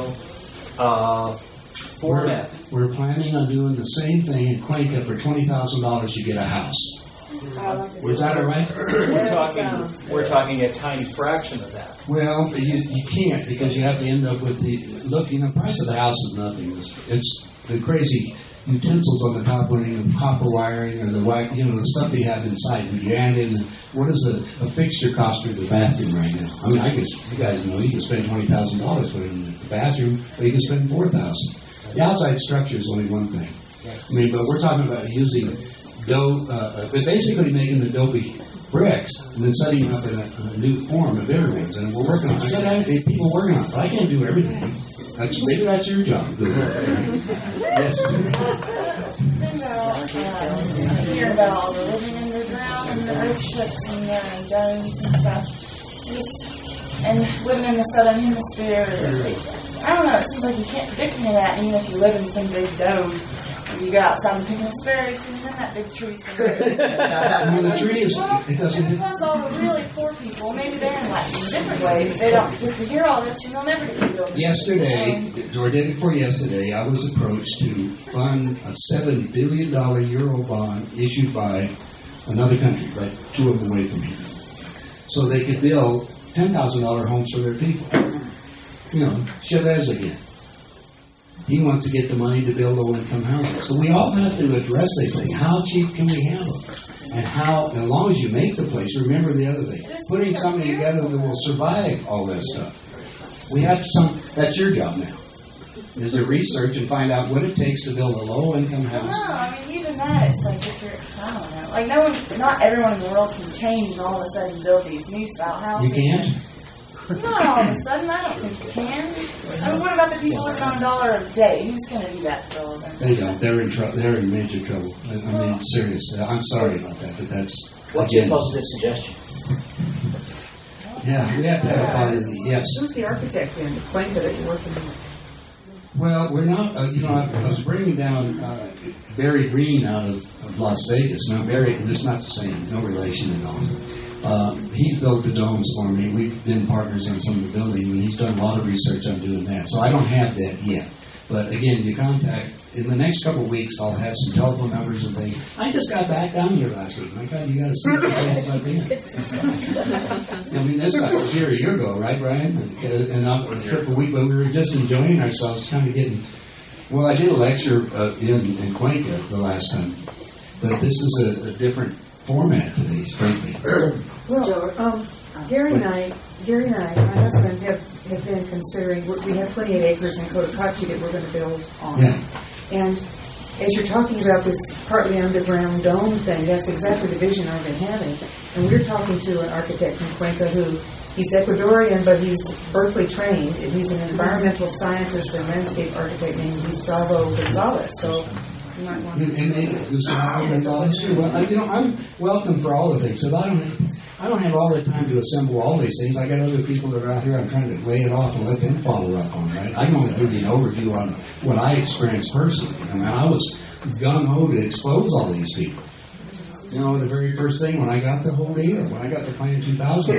format. We're planning on doing the same thing in Cuenca. For $20,000, you get a house. Was that all right? We're talking a tiny fraction of that. Well, you can't, because you have to end up with the price of the house is nothing. It's the crazy utensils on the top, the copper wiring or the stuff they have inside. When you add in, what does a fixture cost for the bathroom right now? I mean, I guess you guys know you can spend $20,000 putting in the bathroom, or you can spend $4,000. The outside structure is only one thing. I mean, but we're talking about using but basically making adobe bricks and then setting them up in a new form of everyone's. And we're working on it. I got to have people working on it, but I can't do everything. Maybe that's your job. Yes. I hear about all the living underground and the earthships and the domes and stuff. And living in the southern hemisphere. I don't know, it seems like you can't predict any of that, even if you live in some big dome. You go outside and pick asparagus, and then that big tree's going to the tree is, it doesn't hit. Plus all the really poor people, maybe they're in like some different ways. They don't get to hear all this, and they'll never get to build it. Yesterday, or day before yesterday, I was approached to fund a $7 billion Euro bond issued by another country, right, 2 of them away from here. So they could build $10,000 homes for their people. Chavez again. He wants to get the money to build low-income housing. So we all have to address these things. How cheap can we have them? And as long as you make the place, remember the other thing. Putting something together that will survive all that stuff. We have that's your job now. Is to research and find out what it takes to build a low-income house. No, I mean, even that, it's like if you're, I don't know. Like, not everyone in the world can change and all of a sudden build these new style houses. You can't? Not all of a sudden. I don't think you can. I mean, what about the people living on $1 a day? Who's going to do that for all of them? They don't. They're in trouble. They're in major trouble. I mean, seriously. I'm sorry about that, but that's. What's your positive suggestion? Yeah, we have to have a positive. Yes. Who's the architect in Cuenca that you're working with? Well, we're not. I was bringing down Barry Green out of Las Vegas. Now, Barry, it's not the same. No relation at all. He's built the domes for me. We've been partners on some of the building, and he's done a lot of research on doing that. So I don't have that yet. But again, you contact, in the next couple of weeks, I'll have some telephone numbers and things. I just got back down here last week. My God, you got to see the places I've been. I mean, this guy was here a year ago, right, Brian? And I was here for a week, but we were just enjoying ourselves, kind of getting. Well, I did a lecture in Cuenca the last time, but this is a different format to these, frankly. Well, Gary and I, my husband, have been considering, we have 28 acres in Cotacachi that we're going to build on. Yeah. And as you're talking about this partly underground dome thing, that's exactly the vision I've been having. And we're talking to an architect from Cuenca who, he's Ecuadorian, but he's Berkeley trained, and he's an environmental scientist and landscape architect named Gustavo Gonzalez. So you might want to... Gustavo Gonzalez? Sure. Well, I'm welcome for all the things. So I don't have all the time to assemble all these things. I got other people that are out here. I'm trying to lay it off and let them follow up on, right? I can only give you an overview on what I experienced personally. I mean, I was gung-ho to expose all these people. The very first thing when I got the whole deal, when I got the plan in 2000,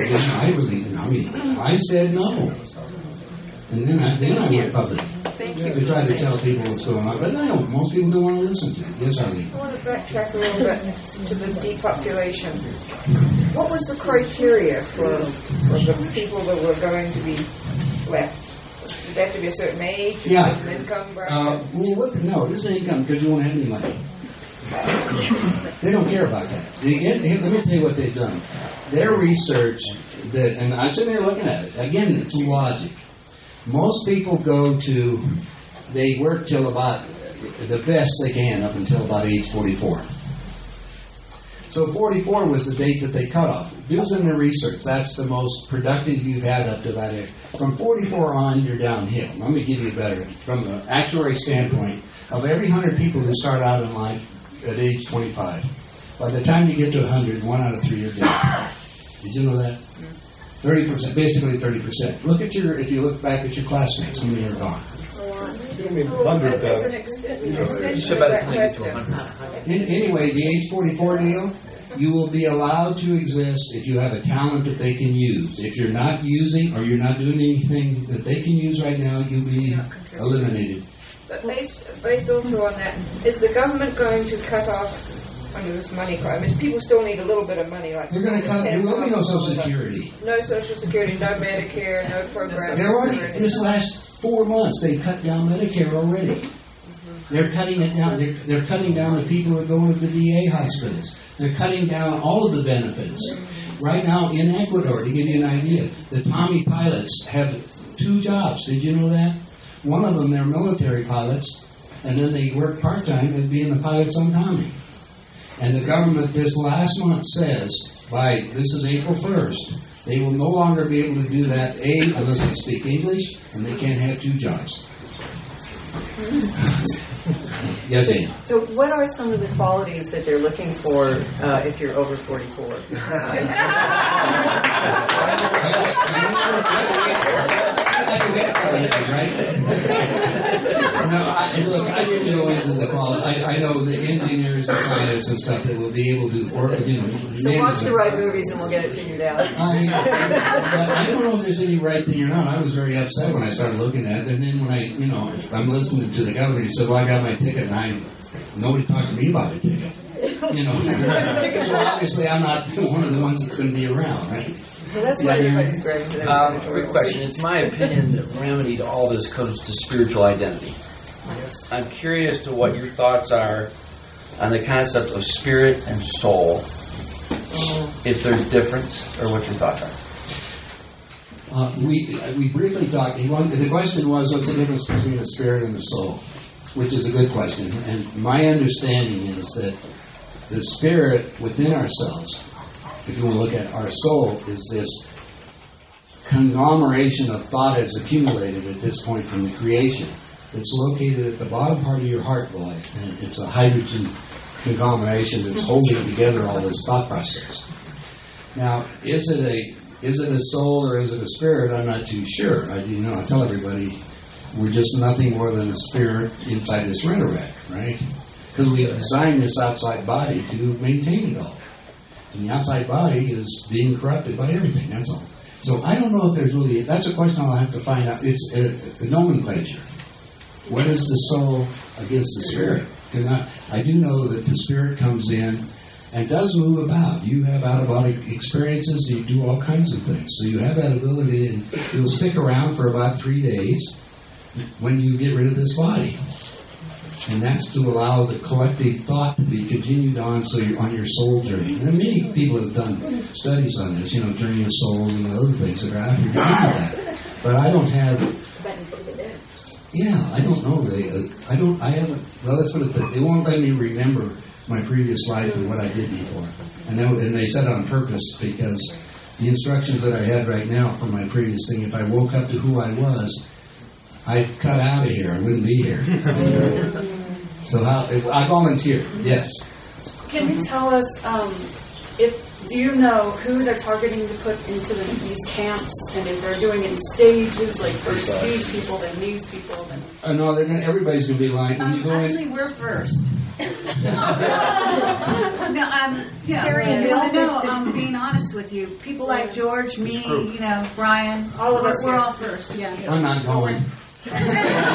I said no. And then I went public to try to tell people what's going on. But I know most people don't want to listen to it. Yes, Arlene? I want to backtrack a little bit to the depopulation. What was the criteria for the people that were going to be left? Did they have to be a certain age? Yeah. An income bracket? No, it isn't income because you won't have any money. They don't care about that. Let me tell you what they've done. Their research, and I'm sitting here looking at it. Again, it's logic. Most people they work till about the best they can up until about age 44. So 44 was the date that they cut off. Using the research, that's the most productive you've had up to that age. From 44 on, you're downhill. Let me give you better. From the actuary standpoint, Of every 100 people who start out in life at age 25, by the time you get to 100, 1 out of 3 are dead. Did you know that? 30%, basically 30%. If you look back at your classmates, how many are gone? Anyway, the age 44 deal, you will be allowed to exist if you have a talent that they can use. If you're not using or you're not doing anything that they can use right now, you'll be eliminated. But based also on that, is the government going to cut off under this money crime? Is people still need a little bit of money? Like they're going to cut. There will be no Social Security. No Social Security, no Medicare, no programs. They're already this last 4 months. They cut down Medicare already. They're cutting it down. They're cutting down the people that go into the VA hospitals. They're cutting down all of the benefits. Right now in Ecuador, to give you an idea, the Tommy pilots have 2 jobs. Did you know that? One of them, they're military pilots, and then they work part-time at being the pilots on Tommy. And the government this last month says, this is April 1st, they will no longer be able to do that, unless they speak English, and they can't have 2 jobs. Yes, Anne. So what are some of the qualities that they're looking for if you're over 44? Right? No, look, I didn't go into the quality. I know the engineers and scientists and stuff that will be able to work, So watch the right movies and we'll get it figured out. But I don't know if there's any right thing or not. I was very upset when I started looking at it, and then when I'm listening to the governor, he said, "Well, I got my ticket," and nobody talked to me about a ticket. So obviously I'm not one of the ones that's going to be around, right? So that's why everybody's grabbing to that. Quick question. It's my opinion that the remedy to all this comes to spiritual identity. Yes. I'm curious to what your thoughts are on the concept of spirit and soul. If there's difference, or what your thoughts are. We briefly talked. The question was, what's the difference between the spirit and the soul? Which is a good question. And my understanding is that the spirit within ourselves, if you want to look at our soul, is this conglomeration of thought that's accumulated at this point from the creation. It's located at the bottom part of your heart, boy, and it's a hydrogen conglomeration that's holding together all this thought process. Now, is it a soul or is it a spirit? I'm not too sure. I tell everybody we're just nothing more than a spirit inside this rent-a-wreck, right? Because we designed this outside body to maintain it all. And the outside body is being corrupted by everything, that's all. So I don't know if there's really, that's a question I'll have to find out. It's a nomenclature. What is the soul against the spirit? I do know that the spirit comes in and does move about. You have out-of-body experiences, you do all kinds of things. So you have that ability, and you'll stick around for about 3 days when you get rid of this body. And that's to allow the collective thought to be continued on, so you're on your soul journey. And many people have done studies on this, Journey of Souls and other things that are out here doing that. But I don't have... I don't know. They won't let me remember my previous life and what I did before. And they said on purpose, because the instructions that I had right now from my previous thing, if I woke up to who I was, I'd cut out of here. I wouldn't be here. So I volunteer. Yes. Can you tell us do you know who they're targeting to put into these camps, and if they're doing it in stages, like first these people, then these people, then? No, everybody's going to be lying. When you go Actually, we're first. I'm being honest with you. People like George, me, Brian, all of us. We're all first. Yeah. I'm not going. So you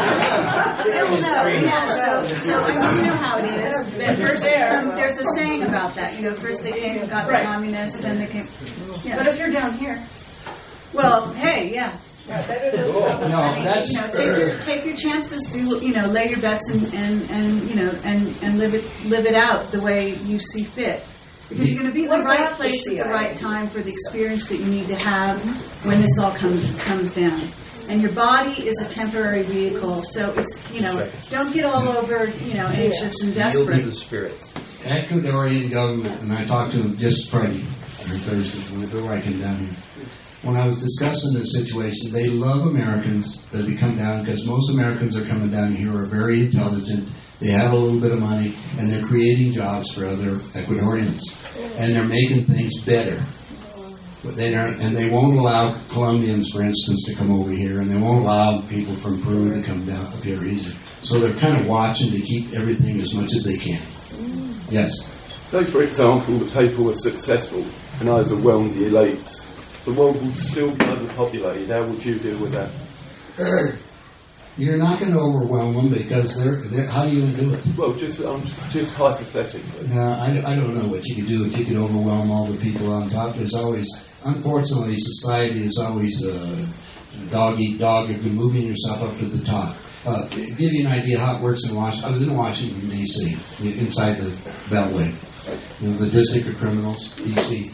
know how it is. First, there's a saying about that. First they came and got the communists, then they came. Yeah. But if you're down here, well, hey, yeah. No, that's take your chances. Lay your bets and live it out the way you see fit. Because you're going to be in the right place at the right time for the experience that you need to have when this all comes down. And your body is a temporary vehicle, so it's don't get all over anxious and desperate. You'll be the spirit. Ecuadorian government, and I talked to them just Friday or Thursday before I came down here. When I was discussing the situation, they love Americans that they come down, because most Americans that are coming down here are very intelligent They have a little bit of money, and they're creating jobs for other Ecuadorians, and they're making things better. But they won't allow Colombians, for instance, to come over here, and they won't allow people from Peru to come down up here either. So they're kind of watching to keep everything as much as they can. Yes? Say, for example, that people were successful and overwhelmed the elites. The world would still be overpopulated. How would you deal with that? You're not going to overwhelm them because they're how are you going to do it? Well, just hypothetically. I don't know what you could do if you could overwhelm all the people on top. There's always, unfortunately, society is always dog eat dog. You've been moving yourself up to the top. Give you an idea how it works in Washington. I was in Washington, D.C., inside the Beltway. The District of Criminals, D.C.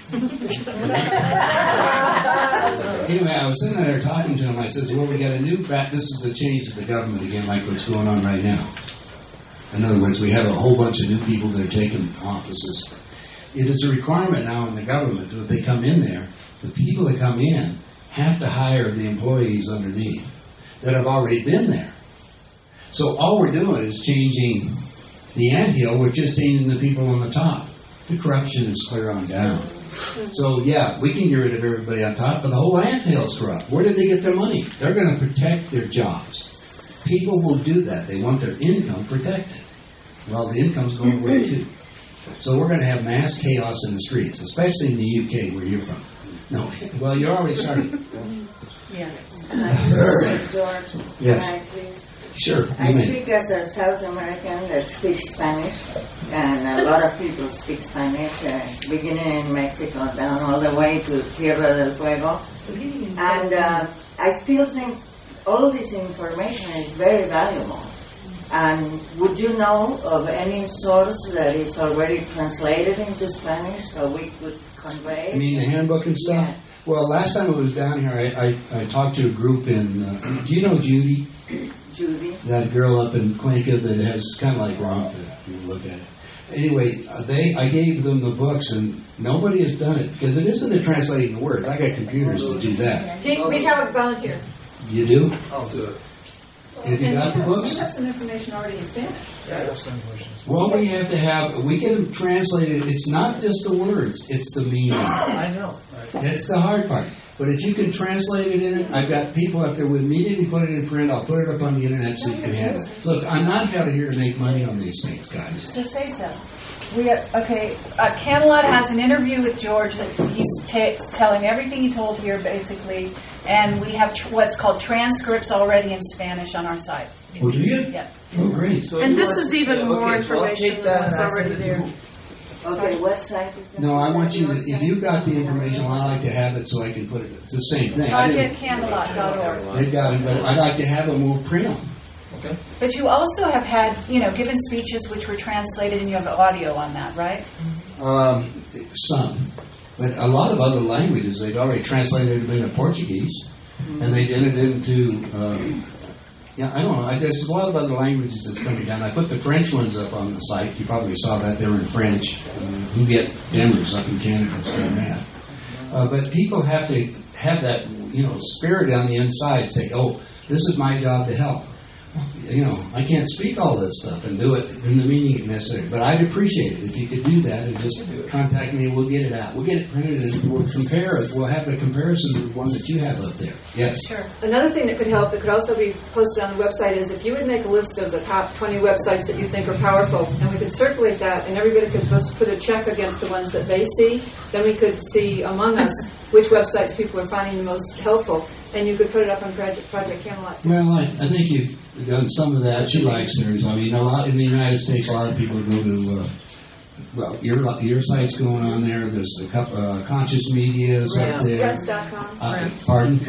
Anyway, I was sitting there talking to him. I said, well, we got a new this is the change of the government again, like what's going on right now. In other words, we have a whole bunch of new people that are taking offices. It is a requirement now in the government that if they come in there, the people that come in have to hire the employees underneath that have already been there. So all we're doing is changing the anthill. We're just changing the people on the top. The corruption is clear on down. So, yeah, we can get rid of everybody on top, but the whole anthill is corrupt. Where did they get their money? They're going to protect their jobs. People will do that. They want their income protected. Well, the income's going away, too. So we're going to have mass chaos in the streets, especially in the UK, where you're from. No, well, you're already starting. Yes. Yes. George, can I please? Sure. I speak as a South American that speaks Spanish, and a lot of people speak Spanish, beginning in Mexico down all the way to Tierra del Fuego. And I still think all this information is very valuable. And would you know of any source that is already translated into Spanish so we could convey? You mean the handbook and stuff? Yeah. Well, last time I was down here, I talked to a group in, do you know Judy? Judy. That girl up in Cuenca that has kind of like romp, if you look at it. Anyway, I gave them the books, and nobody has done it, because it isn't a translating the words. I got computers to do that. We have a volunteer. You do? I'll do it. Have you got the books? We have some information already in Spanish. Yeah, I have some information. Well, we get them translated. It's not just the words, it's the meaning. I know. That's the hard part. But if you can translate it in it, I've got people up there with immediately put it in print. I'll put it up on the internet so you can have it. Look, I'm not out here to make money on these things, guys. So say so. Camelot has an interview with George that he's telling everything he told here, basically, and we have what's called transcripts already in Spanish on our site. Oh, do you? Yeah. Oh, great. So and this is even more information than what's already there. Okay, what site is that? No, I want you to, if you've got the information, well, I like to have it so I can put it, it's the same thing. ProjectCamelot.org. They've got it, but I'd like to have them, we'll print them. Okay. But you also have had, given speeches which were translated, and you have audio on that, right? Some. But a lot of other languages, they've already translated it into Portuguese, and they did it into, I don't know, there's a lot of other languages that's coming down. I put the French ones up on the site. You probably saw that. They were in French. Who get Demers up in Canada has done that. But people have to have that, spirit on the inside, say, oh, this is my job to help. I can't speak all this stuff and do it in the meaning necessary. But I'd appreciate it if you could do that and just contact me and we'll get it out. We'll get it printed and we'll compare it. We'll have the comparison to the one that you have up there. Yes? Sure. Another thing that could help, that could also be posted on the website, is if you would make a list of the top 20 websites that you think are powerful, and we could circulate that, and everybody could put a check against the ones that they see, then we could see among us which websites people are finding the most helpful, and you could put it up on Project Camelot too. Well, I think you've done some of that. She likes hers. I mean, a lot in the United States, a lot of people go to, your site's going on there. There's a couple, Conscious Media's up there. Renz.com. Pardon?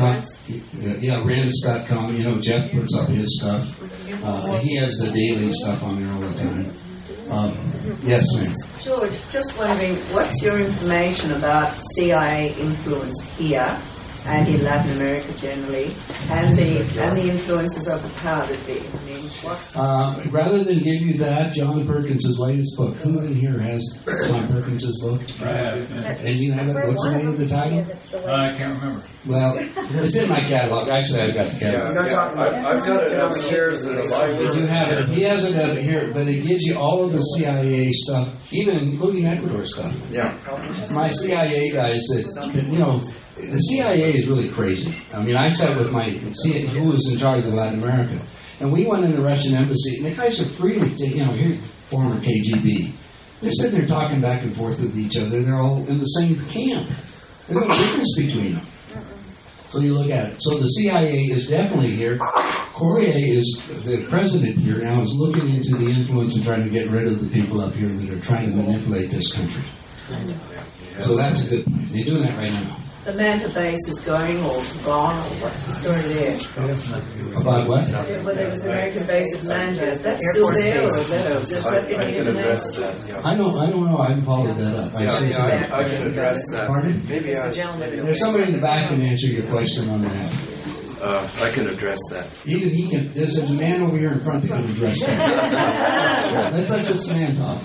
Renz.com. Jeff puts up his stuff. He has the daily stuff on there all the time. Yes, ma'am. George, just wondering, what's your information about CIA influence here and in Latin America generally, and the influences of the power that be. I mean, what? Rather than give you that, John Perkins' latest book. Who in here has John Perkins' book? Right. And you have it? What's the name of the title? I can't remember. Well, it's in my catalog. Actually, I've got the catalog. I've got it upstairs in the library. You have it. He has it up here, but it gives you all of the CIA stuff, even including Ecuador stuff. Yeah. My CIA guys said, you know, the CIA is really crazy. I mean, I sat with who was in charge of Latin America, and we went in the Russian embassy, and the guys are freely, here, former KGB. They're sitting there talking back and forth with each other. They're all in the same camp. There's no difference between them. So you look at it. So the CIA is definitely here. Correa is the president here now, is looking into the influence and trying to get rid of the people up here that are trying to manipulate this country. So that's a good point. They're doing that right now. The Manta base is going or gone, or what's the story there? About what? Well, there was an American base at Manta. Is that still there, or is that I can address that. I don't know. I haven't followed that up. I can address that. Pardon? Maybe There's somebody in the back can answer your question on that. I can address that. Even he can. There's a man over here in front that can address that. Let's let the man talk.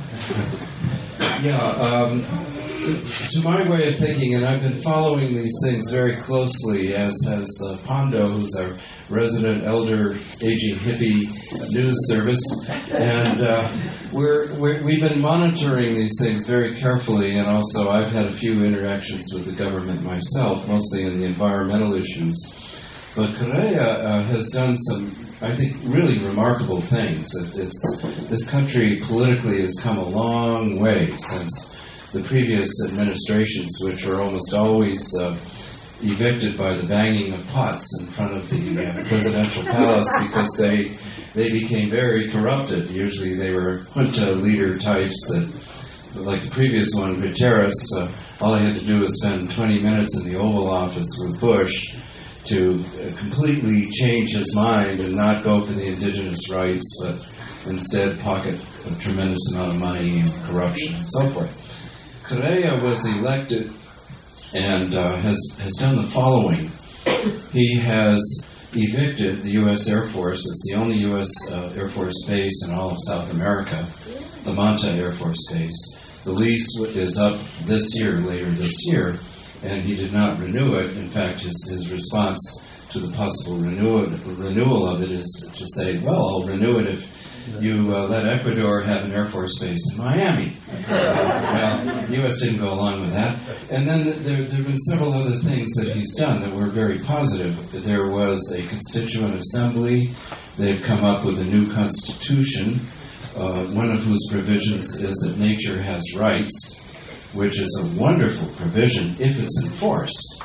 Yeah. To my way of thinking, and I've been following these things very closely, as has Pondo, who's our resident elder aging hippie news service, and we've been monitoring these things very carefully, and also I've had a few interactions with the government myself, mostly in the environmental issues. But Correa has done some, I think, really remarkable things. This country politically has come a long way since the previous administrations, which were almost always evicted by the banging of pots in front of the presidential palace because they became very corrupted. Usually they were junta leader types that, like the previous one, Guterres, all he had to do was spend 20 minutes in the Oval Office with Bush to completely change his mind and not go for the indigenous rights, but instead pocket a tremendous amount of money and corruption and so forth. Correa was elected and has done the following. He has evicted the U.S. Air Force. It's the only U.S. Air Force base in all of South America, the Manta Air Force Base. The lease is up later this year, and he did not renew it. In fact, his response to the possible renewal of it is to say, well, I'll renew it if you let Ecuador have an Air Force base in Miami. Well, the U.S. didn't go along with that. And then there have been several other things that he's done that were very positive. There was a constituent assembly. They've come up with a new constitution, one of whose provisions is that nature has rights, which is a wonderful provision if it's enforced.